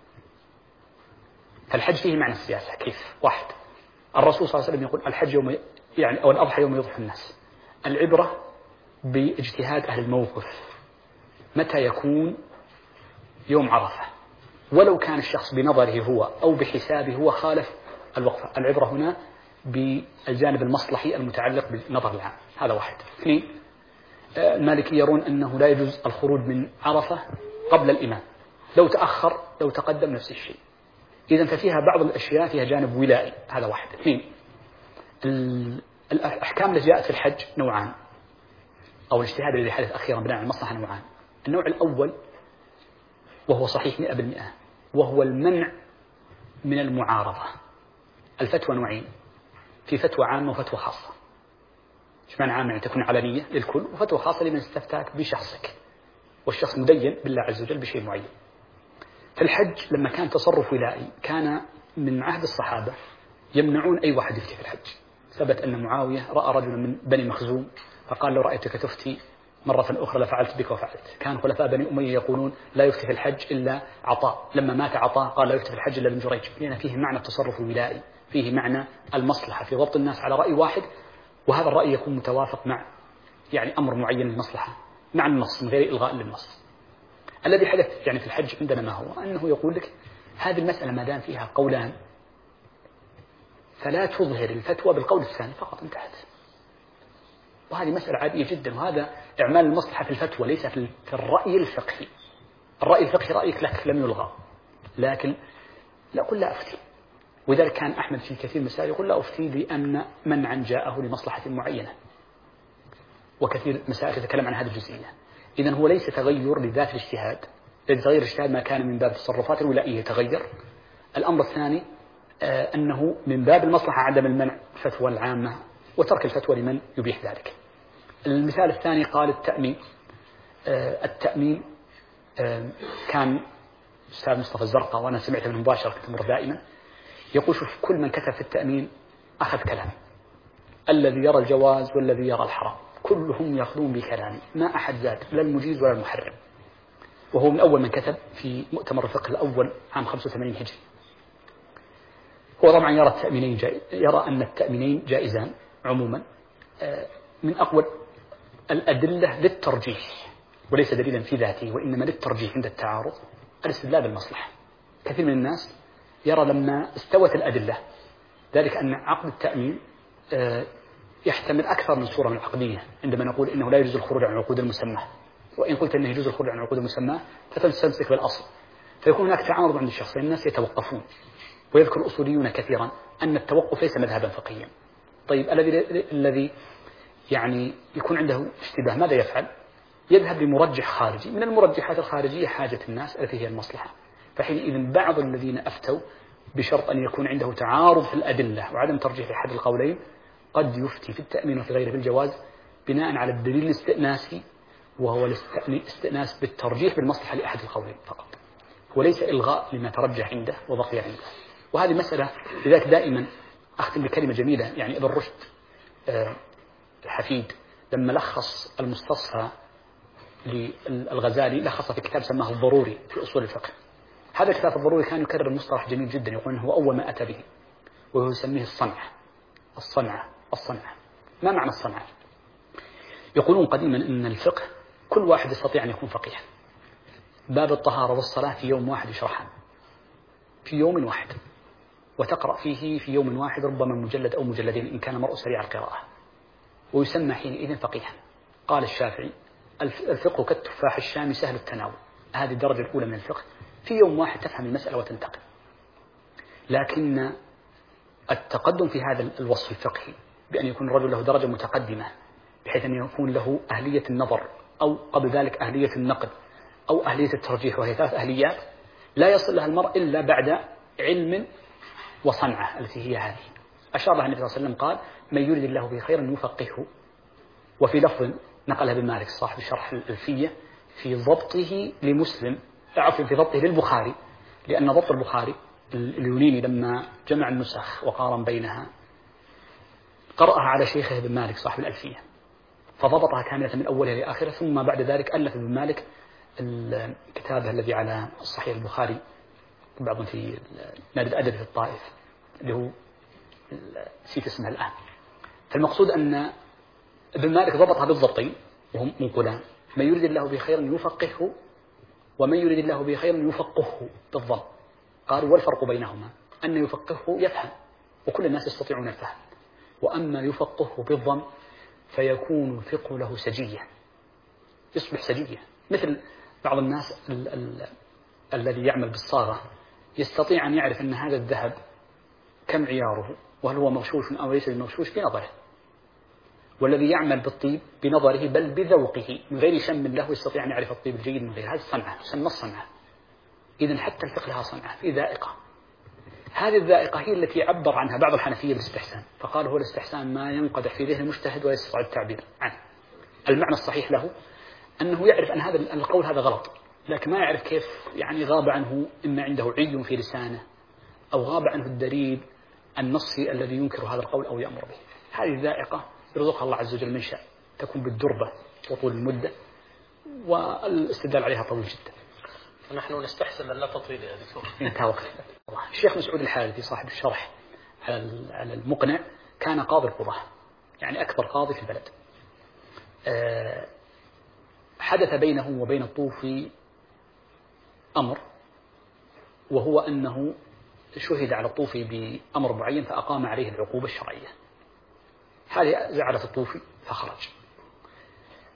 فالحج فيه معنى السياسة. كيف؟ واحد، الرسول صلى الله عليه وسلم يقول الحج يوم يعني أو الأضحى يوم يضحى الناس. العبرة باجتهاد أهل الموقف، متى يكون يوم عرفة، ولو كان الشخص بنظره هو أو بحسابه هو خالف الوقفة، العبرة هنا بالجانب المصلحي المتعلق بالنظر العام. هذا واحد. اثنين، المالكية يرون أنه لا يجوز الخروج من عرفة قبل الإمام، لو تأخر لو تقدم نفس الشيء. إذن ففيها بعض الأشياء فيها جانب ولائي، هذا واحد. اثنين، الأحكام التي جاءت في الحج نوعان، أو الاجتهاد الذي حدث أخيرا بناء على المصلحة نوعان. النوع الأول وهو صحيح مئة بالمئة وهو المنع من المعارضة. الفتوى نوعين، في فتوى عامة وفتوى خاصة. ايش معنى عامة؟ يعني تكون علنية للكل، وفتوى خاصة لمن استفتاك بشخصك، والشخص مدين بالله عز وجل بشيء معين. في الحج لما كان تصرف ولائي كان من عهد الصحابة يمنعون أي واحد يفتي في الحج. ثبت أن معاوية رأى رجلا من بني مخزوم فقال لو رأيتك تفتي مرة أخرى لفعلت بك وفعلت. كان خلفاء بني أمية يقولون لا يفتي في الحج إلا عطاء، لما مات عطاء قال لا يفتي في الحج إلا ابن جريج، لأن فيه معنى التصرف الولائي، فيه معنى المصلحة في ضبط الناس على رأي واحد، وهذا الرأي يكون متوافق مع يعني أمر معين للمصلحة مع النص من غير إلغاء للنص. الذي حدث يعني في الحج عندنا ما هو أنه يقول لك هذه المسألة ما دام فيها قولان فلا تظهر الفتوى بالقول الثاني فقط، انتهت. وهذه مسألة عادية جدا، وهذا إعمال المصلحة في الفتوى ليس في الرأي الفقهي. الرأي الفقهي رأيك لك لم يلغى، لكن لا أقول لا أفتي. وذلك كان أحمد في كثير من المسائل يقول لا أفتي لأن منعا جاءه لمصلحة معينة، وكثير مسائل يتكلم عن هذه الجزئية. إذن هو ليس تغير لذات الاجتهاد، لأن تغير الاجتهاد ما كان من باب التصرفات الولائية يتغير. الأمر الثاني آه أنه من باب المصلحة عدم المنع الفتوى العامة وترك الفتوى لمن يبيح ذلك. المثال الثاني قال التأمين. آه التأمين آه كان أستاذ مصطفى الزرقاء وأنا سمعت منه مباشرة تمر دائما يقول شوف كل من كتب في التأمين أخذ كلام، الذي يرى الجواز والذي يرى الحرام كلهم يأخذون بكلامي، ما أحد زاد لا المجيز ولا المحرم. وهو من أول من كتب في مؤتمر الفقه الأول عام خمسة وثمانين هجري. هو طبعا يرى التأمينين جائز، يرى أن التأمينين جائزان عموما من أقوى الأدلة للترجيح، وليس دليلا في ذاته وإنما للترجيح عند التعارض الاستدلال بالمصلحة. كثير من الناس يرى لما استوت الأدلة ذلك أن عقد التأمين يحتمل أكثر من صورة من العقدية، عندما نقول إنه لا يجوز الخروج عن عقود المسمى، وإن قلت أنه يجوز الخروج عن عقود المسمى فتستمسك بالأصل، فيكون هناك تعارض عند الشخصين، الناس يتوقفون. ويذكر الأصوليون كثيرا أن التوقف ليس مذهبا فقهيا. طيب الذي الذي يعني يكون عنده اشتباه ماذا يفعل؟ يذهب لمرجح خارجي، من المرجحات الخارجية حاجة الناس التي هي المصلحة. فحينئذ بعض الذين أفتوا بشرط أن يكون عنده تعارض في الأدلة وعدم ترجيح أحد القولين قد يفتي في التأمين وفي غيره بالجواز بناء على الدليل الاستئناسي، وهو الاستئناس بالترجيح بالمصلحة لأحد القولين فقط، وليس إلغاء لما ترجح عنده وبقي عنده. وهذه مسألة لذلك دائما أختم بكلمة جميلة، يعني ابن رشد الحفيد لما لخص المستصفى للغزالي لخص في كتاب سماه الضروري في أصول الفقه. هذا الكتاب الضروري كان يكرر مصطلح جميل جدا يقول هو أول ما أتى به، وهو يسميه الصنعة. الصنعة الصنعة ما معنى الصنعة؟ يقولون قديما أن الفقه كل واحد يستطيع أن يكون فقيها. باب الطهارة والصلاة في يوم واحد يشرحان في يوم واحد، وتقرأ فيه في يوم واحد ربما مجلد أو مجلدين إن كان مرء سريع القراءة، ويسمى حينئذ فقيها. قال الشافعي الفقه كالتفاح الشامي سهل التناول. هذه الدرجة الأولى من الفقه، في يوم واحد تفهم المسألة وتنتقل. لكن التقدم في هذا الوصف الفقهي بأن يكون الرجل له درجة متقدمة بحيث أن يكون له أهلية النظر أو قبل ذلك أهلية النقد أو أهلية الترجيح، وهي ثلاث أهليات لا يصل لها المرء إلا بعد علم وصنعة التي هي هذه. أشار لها النبي صلى الله عليه وسلم قال من يريد الله به خيرا يفقهه. وفي لفظ نقلها ابن مالك صاحب شرح الألفية في ضبطه لمسلم، عفوا في ضبطه للبخاري، لأن ضبط البخاري اليونيني لما جمع النسخ وقارن بينها قرأها على شيخه ابن مالك صاحب الألفية فضبطها كاملة من أولها لآخرها، ثم بعد ذلك ألف ابن مالك الكتاب الذي على الصحيح البخاري بعض في نادي الأدب في الطائف اللي هو نسيت اسمه الآن. فالمقصود أن ابن مالك ضبطها بالضبطين وهم منقولان، من يريد الله به خيرا يفقهه ومن يريد الله به خيرا يفقهه بالضم. قالوا والفرق بينهما أن يفقهه يفهم وكل الناس يستطيعون الفهم، وأما يفقهه بالضم فيكون الفقه له سجية، يصبح سجية. مثل بعض الناس ال ال الذي يعمل بالصاغة يستطيع أن يعرف أن هذا الذهب كم عياره وهل هو مغشوش أو ليس بمغشوش بنظره، والذي يعمل بالطيب بنظره بل بذوقه من غير شم له يستطيع أن يعرف الطيب الجيد من غير. هذه الصنعة تسمى الصنعة. إذن حتى الفقه لها صنعة في ذائقة. هذه الذائقة هي التي عبر عنها بعض الحنفية بالاستحسان، فقال هو الاستحسان ما ينقدح في ذهن المجتهد ولا يستطيع التعبير عنه. المعنى الصحيح له أنه يعرف أن هذا القول هذا غلط، لكن ما يعرف كيف يعني غاب عنه إما عنده عي في لسانه أو غاب عنه الدليل النصي الذي ينكر هذا القول أو يأمر به. هذه الذائقة يرزقها الله عز وجل من شاء، تكون بالدربة وطول المدة والاستدلال عليها طويل جدا. فنحن نستحسن لا تطويل يا دكتور. انتهى وقت. الشيخ مسعود الحارثي صاحب الشرح على المقنع كان قاضي القضاة، يعني أكبر قاضي في البلد. أه حدث بينه وبين الطوفي أمر، وهو أنه شهد على الطوفي بأمر معين فأقام عليه العقوبة الشرعية. هذه زعلت الطوفي فخرج.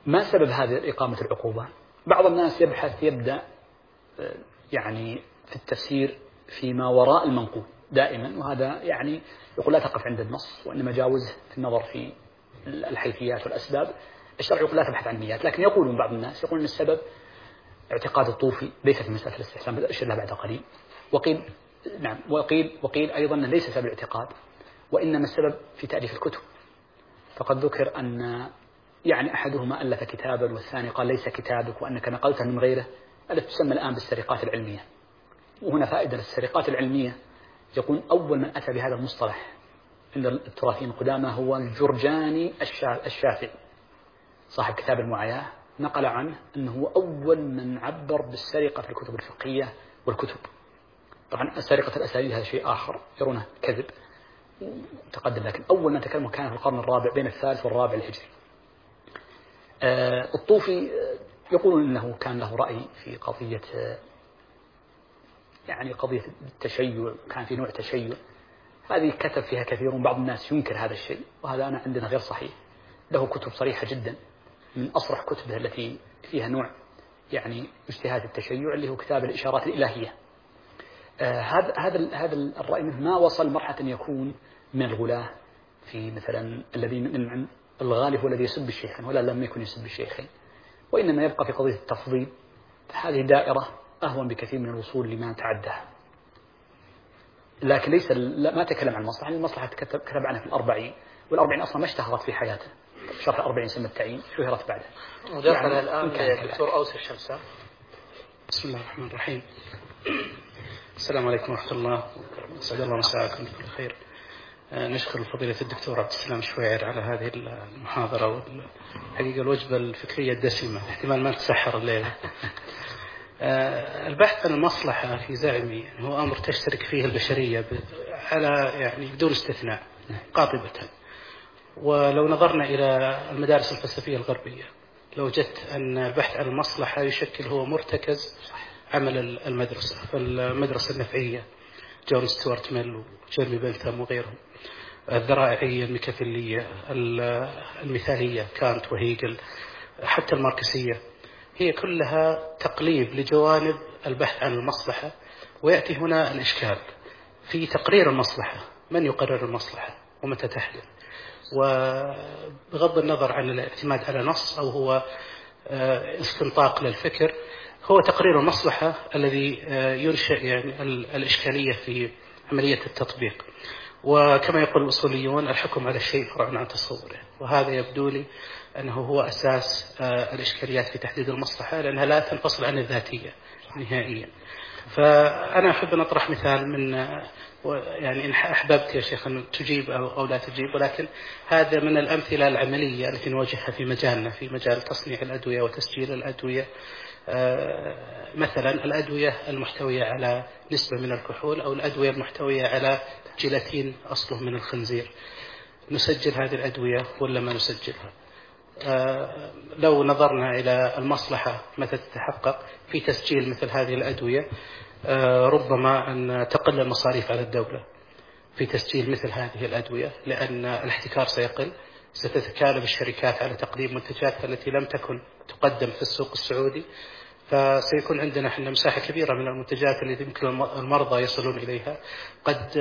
ما سبب هذه إقامة العقوبة؟ بعض الناس يبحث يبدأ يعني في التفسير فيما وراء المنقول دائما، وهذا يعني يقول لا تقف عند النص، وإنما جاوزه في النظر في الحيثيات والأسباب. الشرع يقول لا تبحث عن النيات، لكن يقولون بعض الناس يقولون السبب اعتقاد الطوفي ليس في مسألة الاستحسان، بأشر لها بعد قليل. وقيل نعم وقيل وقيل أيضا ليس سبب الاعتقاد، وإنما السبب في تأليف الكتب. فقد ذكر أن يعني أحدهما ألف كتابا والثاني قال ليس كتابك وأنك نقلته من غيره، التي تسمى الآن بالسرقات العلمية. وهنا فائدة للسرقات العلمية، يكون أول من أتى بهذا المصطلح عند التراثيين القدامى هو الجرجاني الشافعي صاحب كتاب المعاياة، نقل عنه أنه أول من عبر بالسرقة في الكتب الفقهية والكتب. طبعا سرقة الأساليب هذا شيء آخر يرونه كذب تقدم، لكن أول من تكلم كان في القرن الرابع بين الثالث والرابع الهجري. آه الطوفي يقولون أنه كان له رأي في قضية يعني قضية التشيع، كان في نوع تشيع هذه كتب فيها كثيرون، بعض الناس ينكر هذا الشيء، وهذا أنا عندنا غير صحيح. له كتب صريحة جدا، من أصرح كتبه التي فيها نوع يعني اجتهاد التشيع اللي هو كتاب الإشارات الإلهية. آه هذا هذا هذا الرأي منه ما وصل مرحلة أن يكون من الغلاة في مثلا الذي من الغالي هو الذي يسب الشيخين، ولا لم يكن يسب الشيخين، وإنما يبقى في قضية التفضيل. هذه دائرة أهون بكثير من الوصول لما تعدها، لكن ليس ما تكلم عن المصلحة. المصلحة كتب عنها في الأربعين، والأربعين أصلا ما اشتهرت في حياته، شرح الأربعين سنة التعيين شهرت بعده. ودخل الآن دكتور أوس الشمسة. بسم الله الرحمن الرحيم. السلام عليكم ورحمة الله، أسعد الله مساءكم بكل خير. نشكر فضيلة الدكتور عبد السلام الشويعر على هذه المحاضرة، والحقيقة الوجبة الفكرية الدسمة، احتمال ما تسحر الليلة. البحث عن المصلحة في زعمي هو أمر تشترك فيه البشرية على يعني بدون استثناء قاطبة. ولو نظرنا إلى المدارس الفلسفية الغربية لوجدت أن البحث عن المصلحة يشكل هو مرتكز عمل المدرسة، فالمدرسة النفعية جون ستوارت ميل وجيرمي بنثام وغيرهم، الذرائعية الميكافيلية المثالية كانت وهيجل، حتى الماركسية، هي كلها تقليب لجوانب البحث عن المصلحة. ويأتي هنا الإشكال في تقرير المصلحة، من يقرر المصلحة ومتى تحدث؟ وبغض النظر عن الاعتماد على نص أو هو استنطاق للفكر، هو تقرير المصلحة الذي ينشئ يعني الإشكالية في عملية التطبيق. وكما يقول الأصوليون الحكم على الشيء فرع عن تصوره، وهذا يبدو لي أنه هو أساس الإشكاليات في تحديد المصلحة، لأنها لا تنفصل عن الذاتية نهائيا. فأنا أحب أن أطرح مثال من يعني إن أحببت يا شيخ أن تجيب أو لا تجيب، ولكن هذا من الأمثلة العملية التي نواجهها في مجالنا، في مجال تصنيع الأدوية وتسجيل الأدوية. مثلا الأدوية المحتوية على نسبة من الكحول أو الأدوية المحتوية على جيلاتين أصله من الخنزير، نسجل هذه الأدوية ولا ما نسجلها؟ لو نظرنا إلى المصلحة متى تتحقق في تسجيل مثل هذه الأدوية، ربما أن تقل المصاريف على الدولة في تسجيل مثل هذه الأدوية، لأن الاحتكار سيقل، ستتكالب الشركات على تقديم منتجات التي لم تكن تقدم في السوق السعودي، فسيكون عندنا احنا مساحة كبيرة من المنتجات التي يمكن المرضى يصلون إليها. قد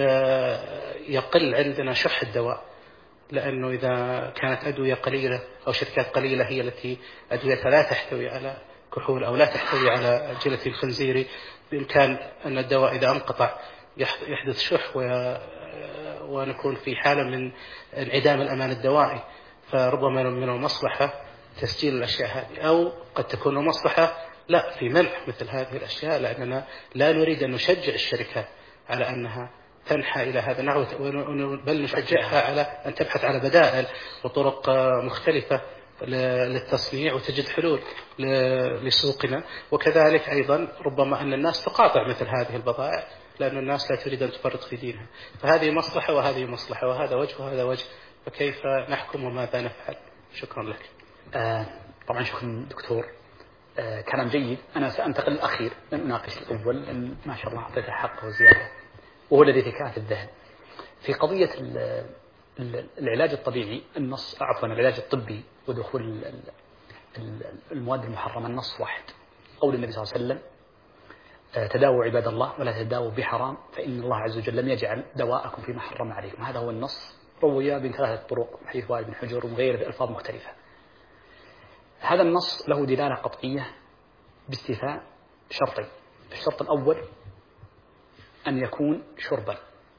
يقل عندنا شح الدواء، لأنه إذا كانت أدوية قليلة أو شركات قليلة هي التي أدويتها لا تحتوي على كحول أو لا تحتوي على جيلاتين خنزيري، بإمكان أن الدواء إذا انقطع يحدث شح ونكون في حالة من انعدام الأمان الدوائي. فربما من المصلحة تسجيل الأشياء هذه، أو قد تكون المصلحة لا في منح مثل هذه الأشياء، لأننا لا نريد أن نشجع الشركات على أنها تنحى إلى هذا النحو، بل نشجعها على أن تبحث على بدائل وطرق مختلفة للتصنيع وتجد حلول لسوقنا. وكذلك أيضا ربما أن الناس تقاطع مثل هذه البضائع، لأن الناس لا تريد أن تفرط في دينها. فهذه مصلحة وهذه مصلحة، وهذا وجه وهذا وجه، فكيف نحكم وماذا نفعل؟ شكرا لك. آه طبعا شكرا دكتور، آه كلام جيد. أنا سأنتقل الأخير لن أناقش الأول، لأن ما شاء الله أعطيته حقه وزيادة، وهو الذي في كافة الذهن في قضية العلاج الطبيعي، النص عفوا العلاج الطبي ودخول المواد المحرمة النص واحد، قول النبي صلى الله عليه وسلم تداووا عباد الله ولا تداووا بحرام فإن الله عز وجل لم يجعل دواءكم فيما حرم عليكم. هذا هو النص، روي من ثلاثة طرق حديث وائل بن حجر وغيره بألفاظ مختلفة. هذا النص له دلالة قطعية باستيفاء شرطين. الشرط الأول أن يكون شربا.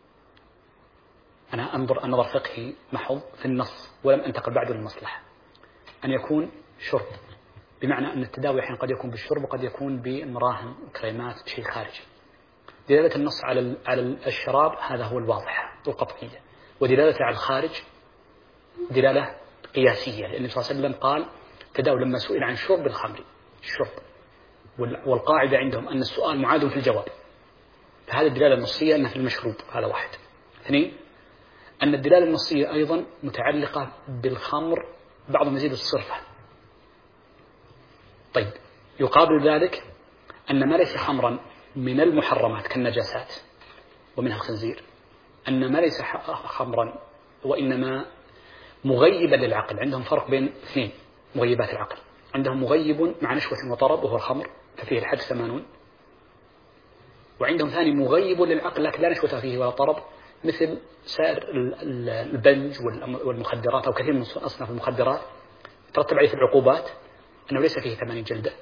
أنا أنظر النظر فقهي محض في النص ولم أنتقل بعد للمصلحة. أن يكون شرب بمعنى أن التداوي أحيانا قد يكون بالشرب وقد يكون بمراهم وكريمات شيء خارجي. دلالة النص على على الشراب هذا هو الواضح والقطعية، ودلالته على الخارج دلالة قياسية، لأن النبي صلى الله عليه وسلم قال تداوي لما سئل عن شرب الخمر الشرب، والقاعدة عندهم أن السؤال معاد في الجواب، فهذه الدلالة النصية أنها في المشروب. هذا واحد. اثنين، أن الدلالة النصية أيضا متعلقة بالخمر بعض مزيد الصرفة. طيب، يقابل ذلك أن ما ليس خمرا من المحرمات كالنجاسات ومنها الخنزير، أن ما ليس خمرا وإنما مغيبا للعقل. عندهم فرق بين اثنين مغيبات العقل، عندهم مغيب مع نشوة وطرب وهو الخمر ففيه الحد ثمانون، وعندهم ثاني مغيب للعقل لكن لا نشوة فيه ولا طرب مثل سائر البنج والمخدرات أو كثير من أصناف المخدرات ترتب عليه العقوبات أنه ليس فيه ثمانين جلدة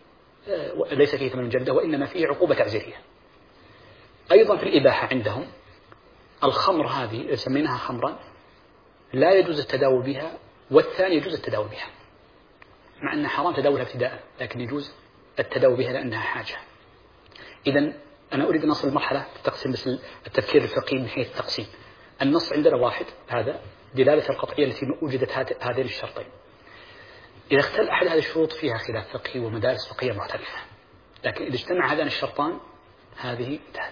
ليس فيه ثمانين جلدة وإنما فيه عقوبة تعزيرية. أيضا في الإباحة عندهم الخمر هذه سميناها خمرا لا يجوز التداول بها، والثاني يجوز التداول بها، مع أنها حرام تداولها ابتداء لكن يجوز التداول بها لأنها حاجة. إذن أنا أريد أن أصل مرحلة تقسيم بس التفكير الفقهي من حيث التقسيم. النص عندنا واحد، هذا دلالة القطعية التي وجدت هذين الشرطين. إذا اختل أحد هذه الشروط فيها خلاف فقهي ومدارس فقهية مختلفة، لكن إذا اجتمع هذان الشرطان هذه انتهت.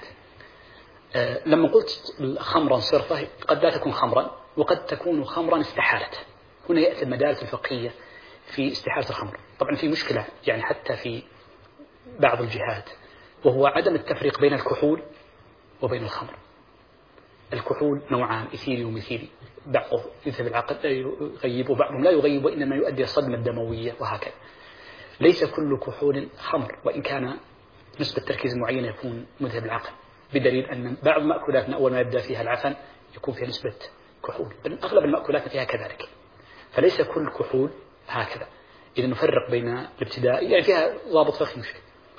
أه لما قلت خمرا صرفة قد لا تكون خمرا وقد تكون خمرا استحالت. هنا يأتي المدارس الفقهية في استحالة الخمر. طبعا في مشكلة يعني حتى في بعض الجهات، وهو عدم التفريق بين الكحول وبين الخمر. الكحول نوعان، إثيلي وميثيلي، بعضه يذهب العقل لا يغيب وبعضهم لا يغيب وإنما يؤدي الصدمة الدموية وهكذا. ليس كل كحول خمر وإن كان نسبة تركيز معينة يكون مذهب العقل، بدليل أن بعض مأكولاتنا أول ما يبدأ فيها العفن يكون فيها نسبة كحول، بل أغلب المأكولات فيها كذلك. فليس كل كحول هكذا. إذا نفرق بين الابتداء يعني فيها ضابط فقهي مشكل.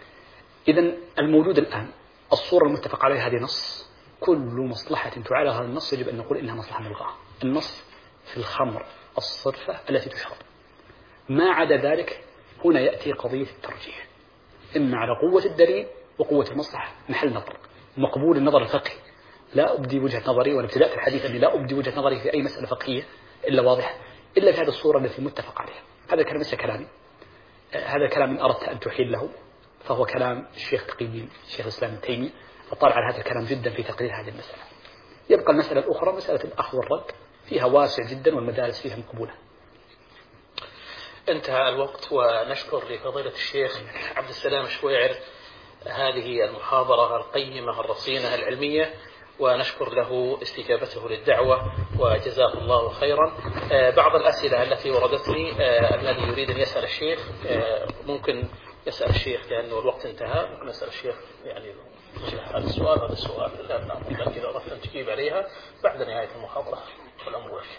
إذا الموجود الآن الصورة المتفق عليها هذه نص، كل مصلحة تعالى هذا النص يجب أن نقول إنها مصلحة ملغاة. النص في الخمر الصرفة التي تشرب، ما عدا ذلك هنا يأتي قضية الترجيح، إما على قوة الدليل وقوة المصلحة محل نظر، مقبول النظر الفقهي. لا أبدي وجهة نظري والابتداء في الحديث أني لا أبدي وجهة نظري في أي مسألة فقهية إلا واضحة إلا في هذه الصورة التي متفق عليها. هذا كلام ليس كلامي، هذا كلام إن أردت أن تحيل له فهو كلام الشيخ تقي الدين الشيخ الإسلام ابن تيمية، أطلع على هذا الكلام جدا في تقرير هذه المسألة. يبقى المسألة الأخرى مسألة الأخذ والرد، فيها واسع جدا والمدارس فيها مقبولة. انتهى الوقت، ونشكر لفضيلة الشيخ عبد السلام الشويعر هذه المحاضرة القيمة الرصينة العلمية، ونشكر له استجابته للدعوة وجزاه الله خيرا. بعض الأسئلة التي وردت لي الذي يريد أن يسأل الشيخ ممكن يسأل الشيخ لأنه الوقت انتهى، ممكن يسأل الشيخ يعني هذا السؤال هذا السؤال لكن إذا أردت أن تجيب عليها بعد نهاية المحاضرة والأمر لك.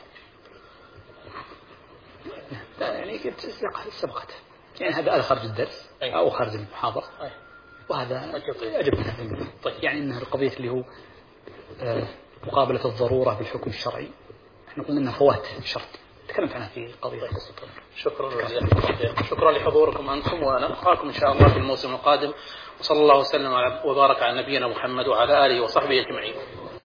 لا يعني سبقت يعني هذا خارج الدرس أو خارج المحاضرة وهذا أجبنا. طيب يعني إن القضية اللي هو مقابلة الضرورة بالحكم الشرعي احنا قلنا انها فوات شرط، تكلمت عنها في قضية قصة. شكرا جزيلا، شكرا لحضوركم أنتم، ونلقاكم إن شاء الله في الموسم القادم، وصلى الله وسلم وبارك على نبينا محمد وعلى آله وصحبه أجمعين.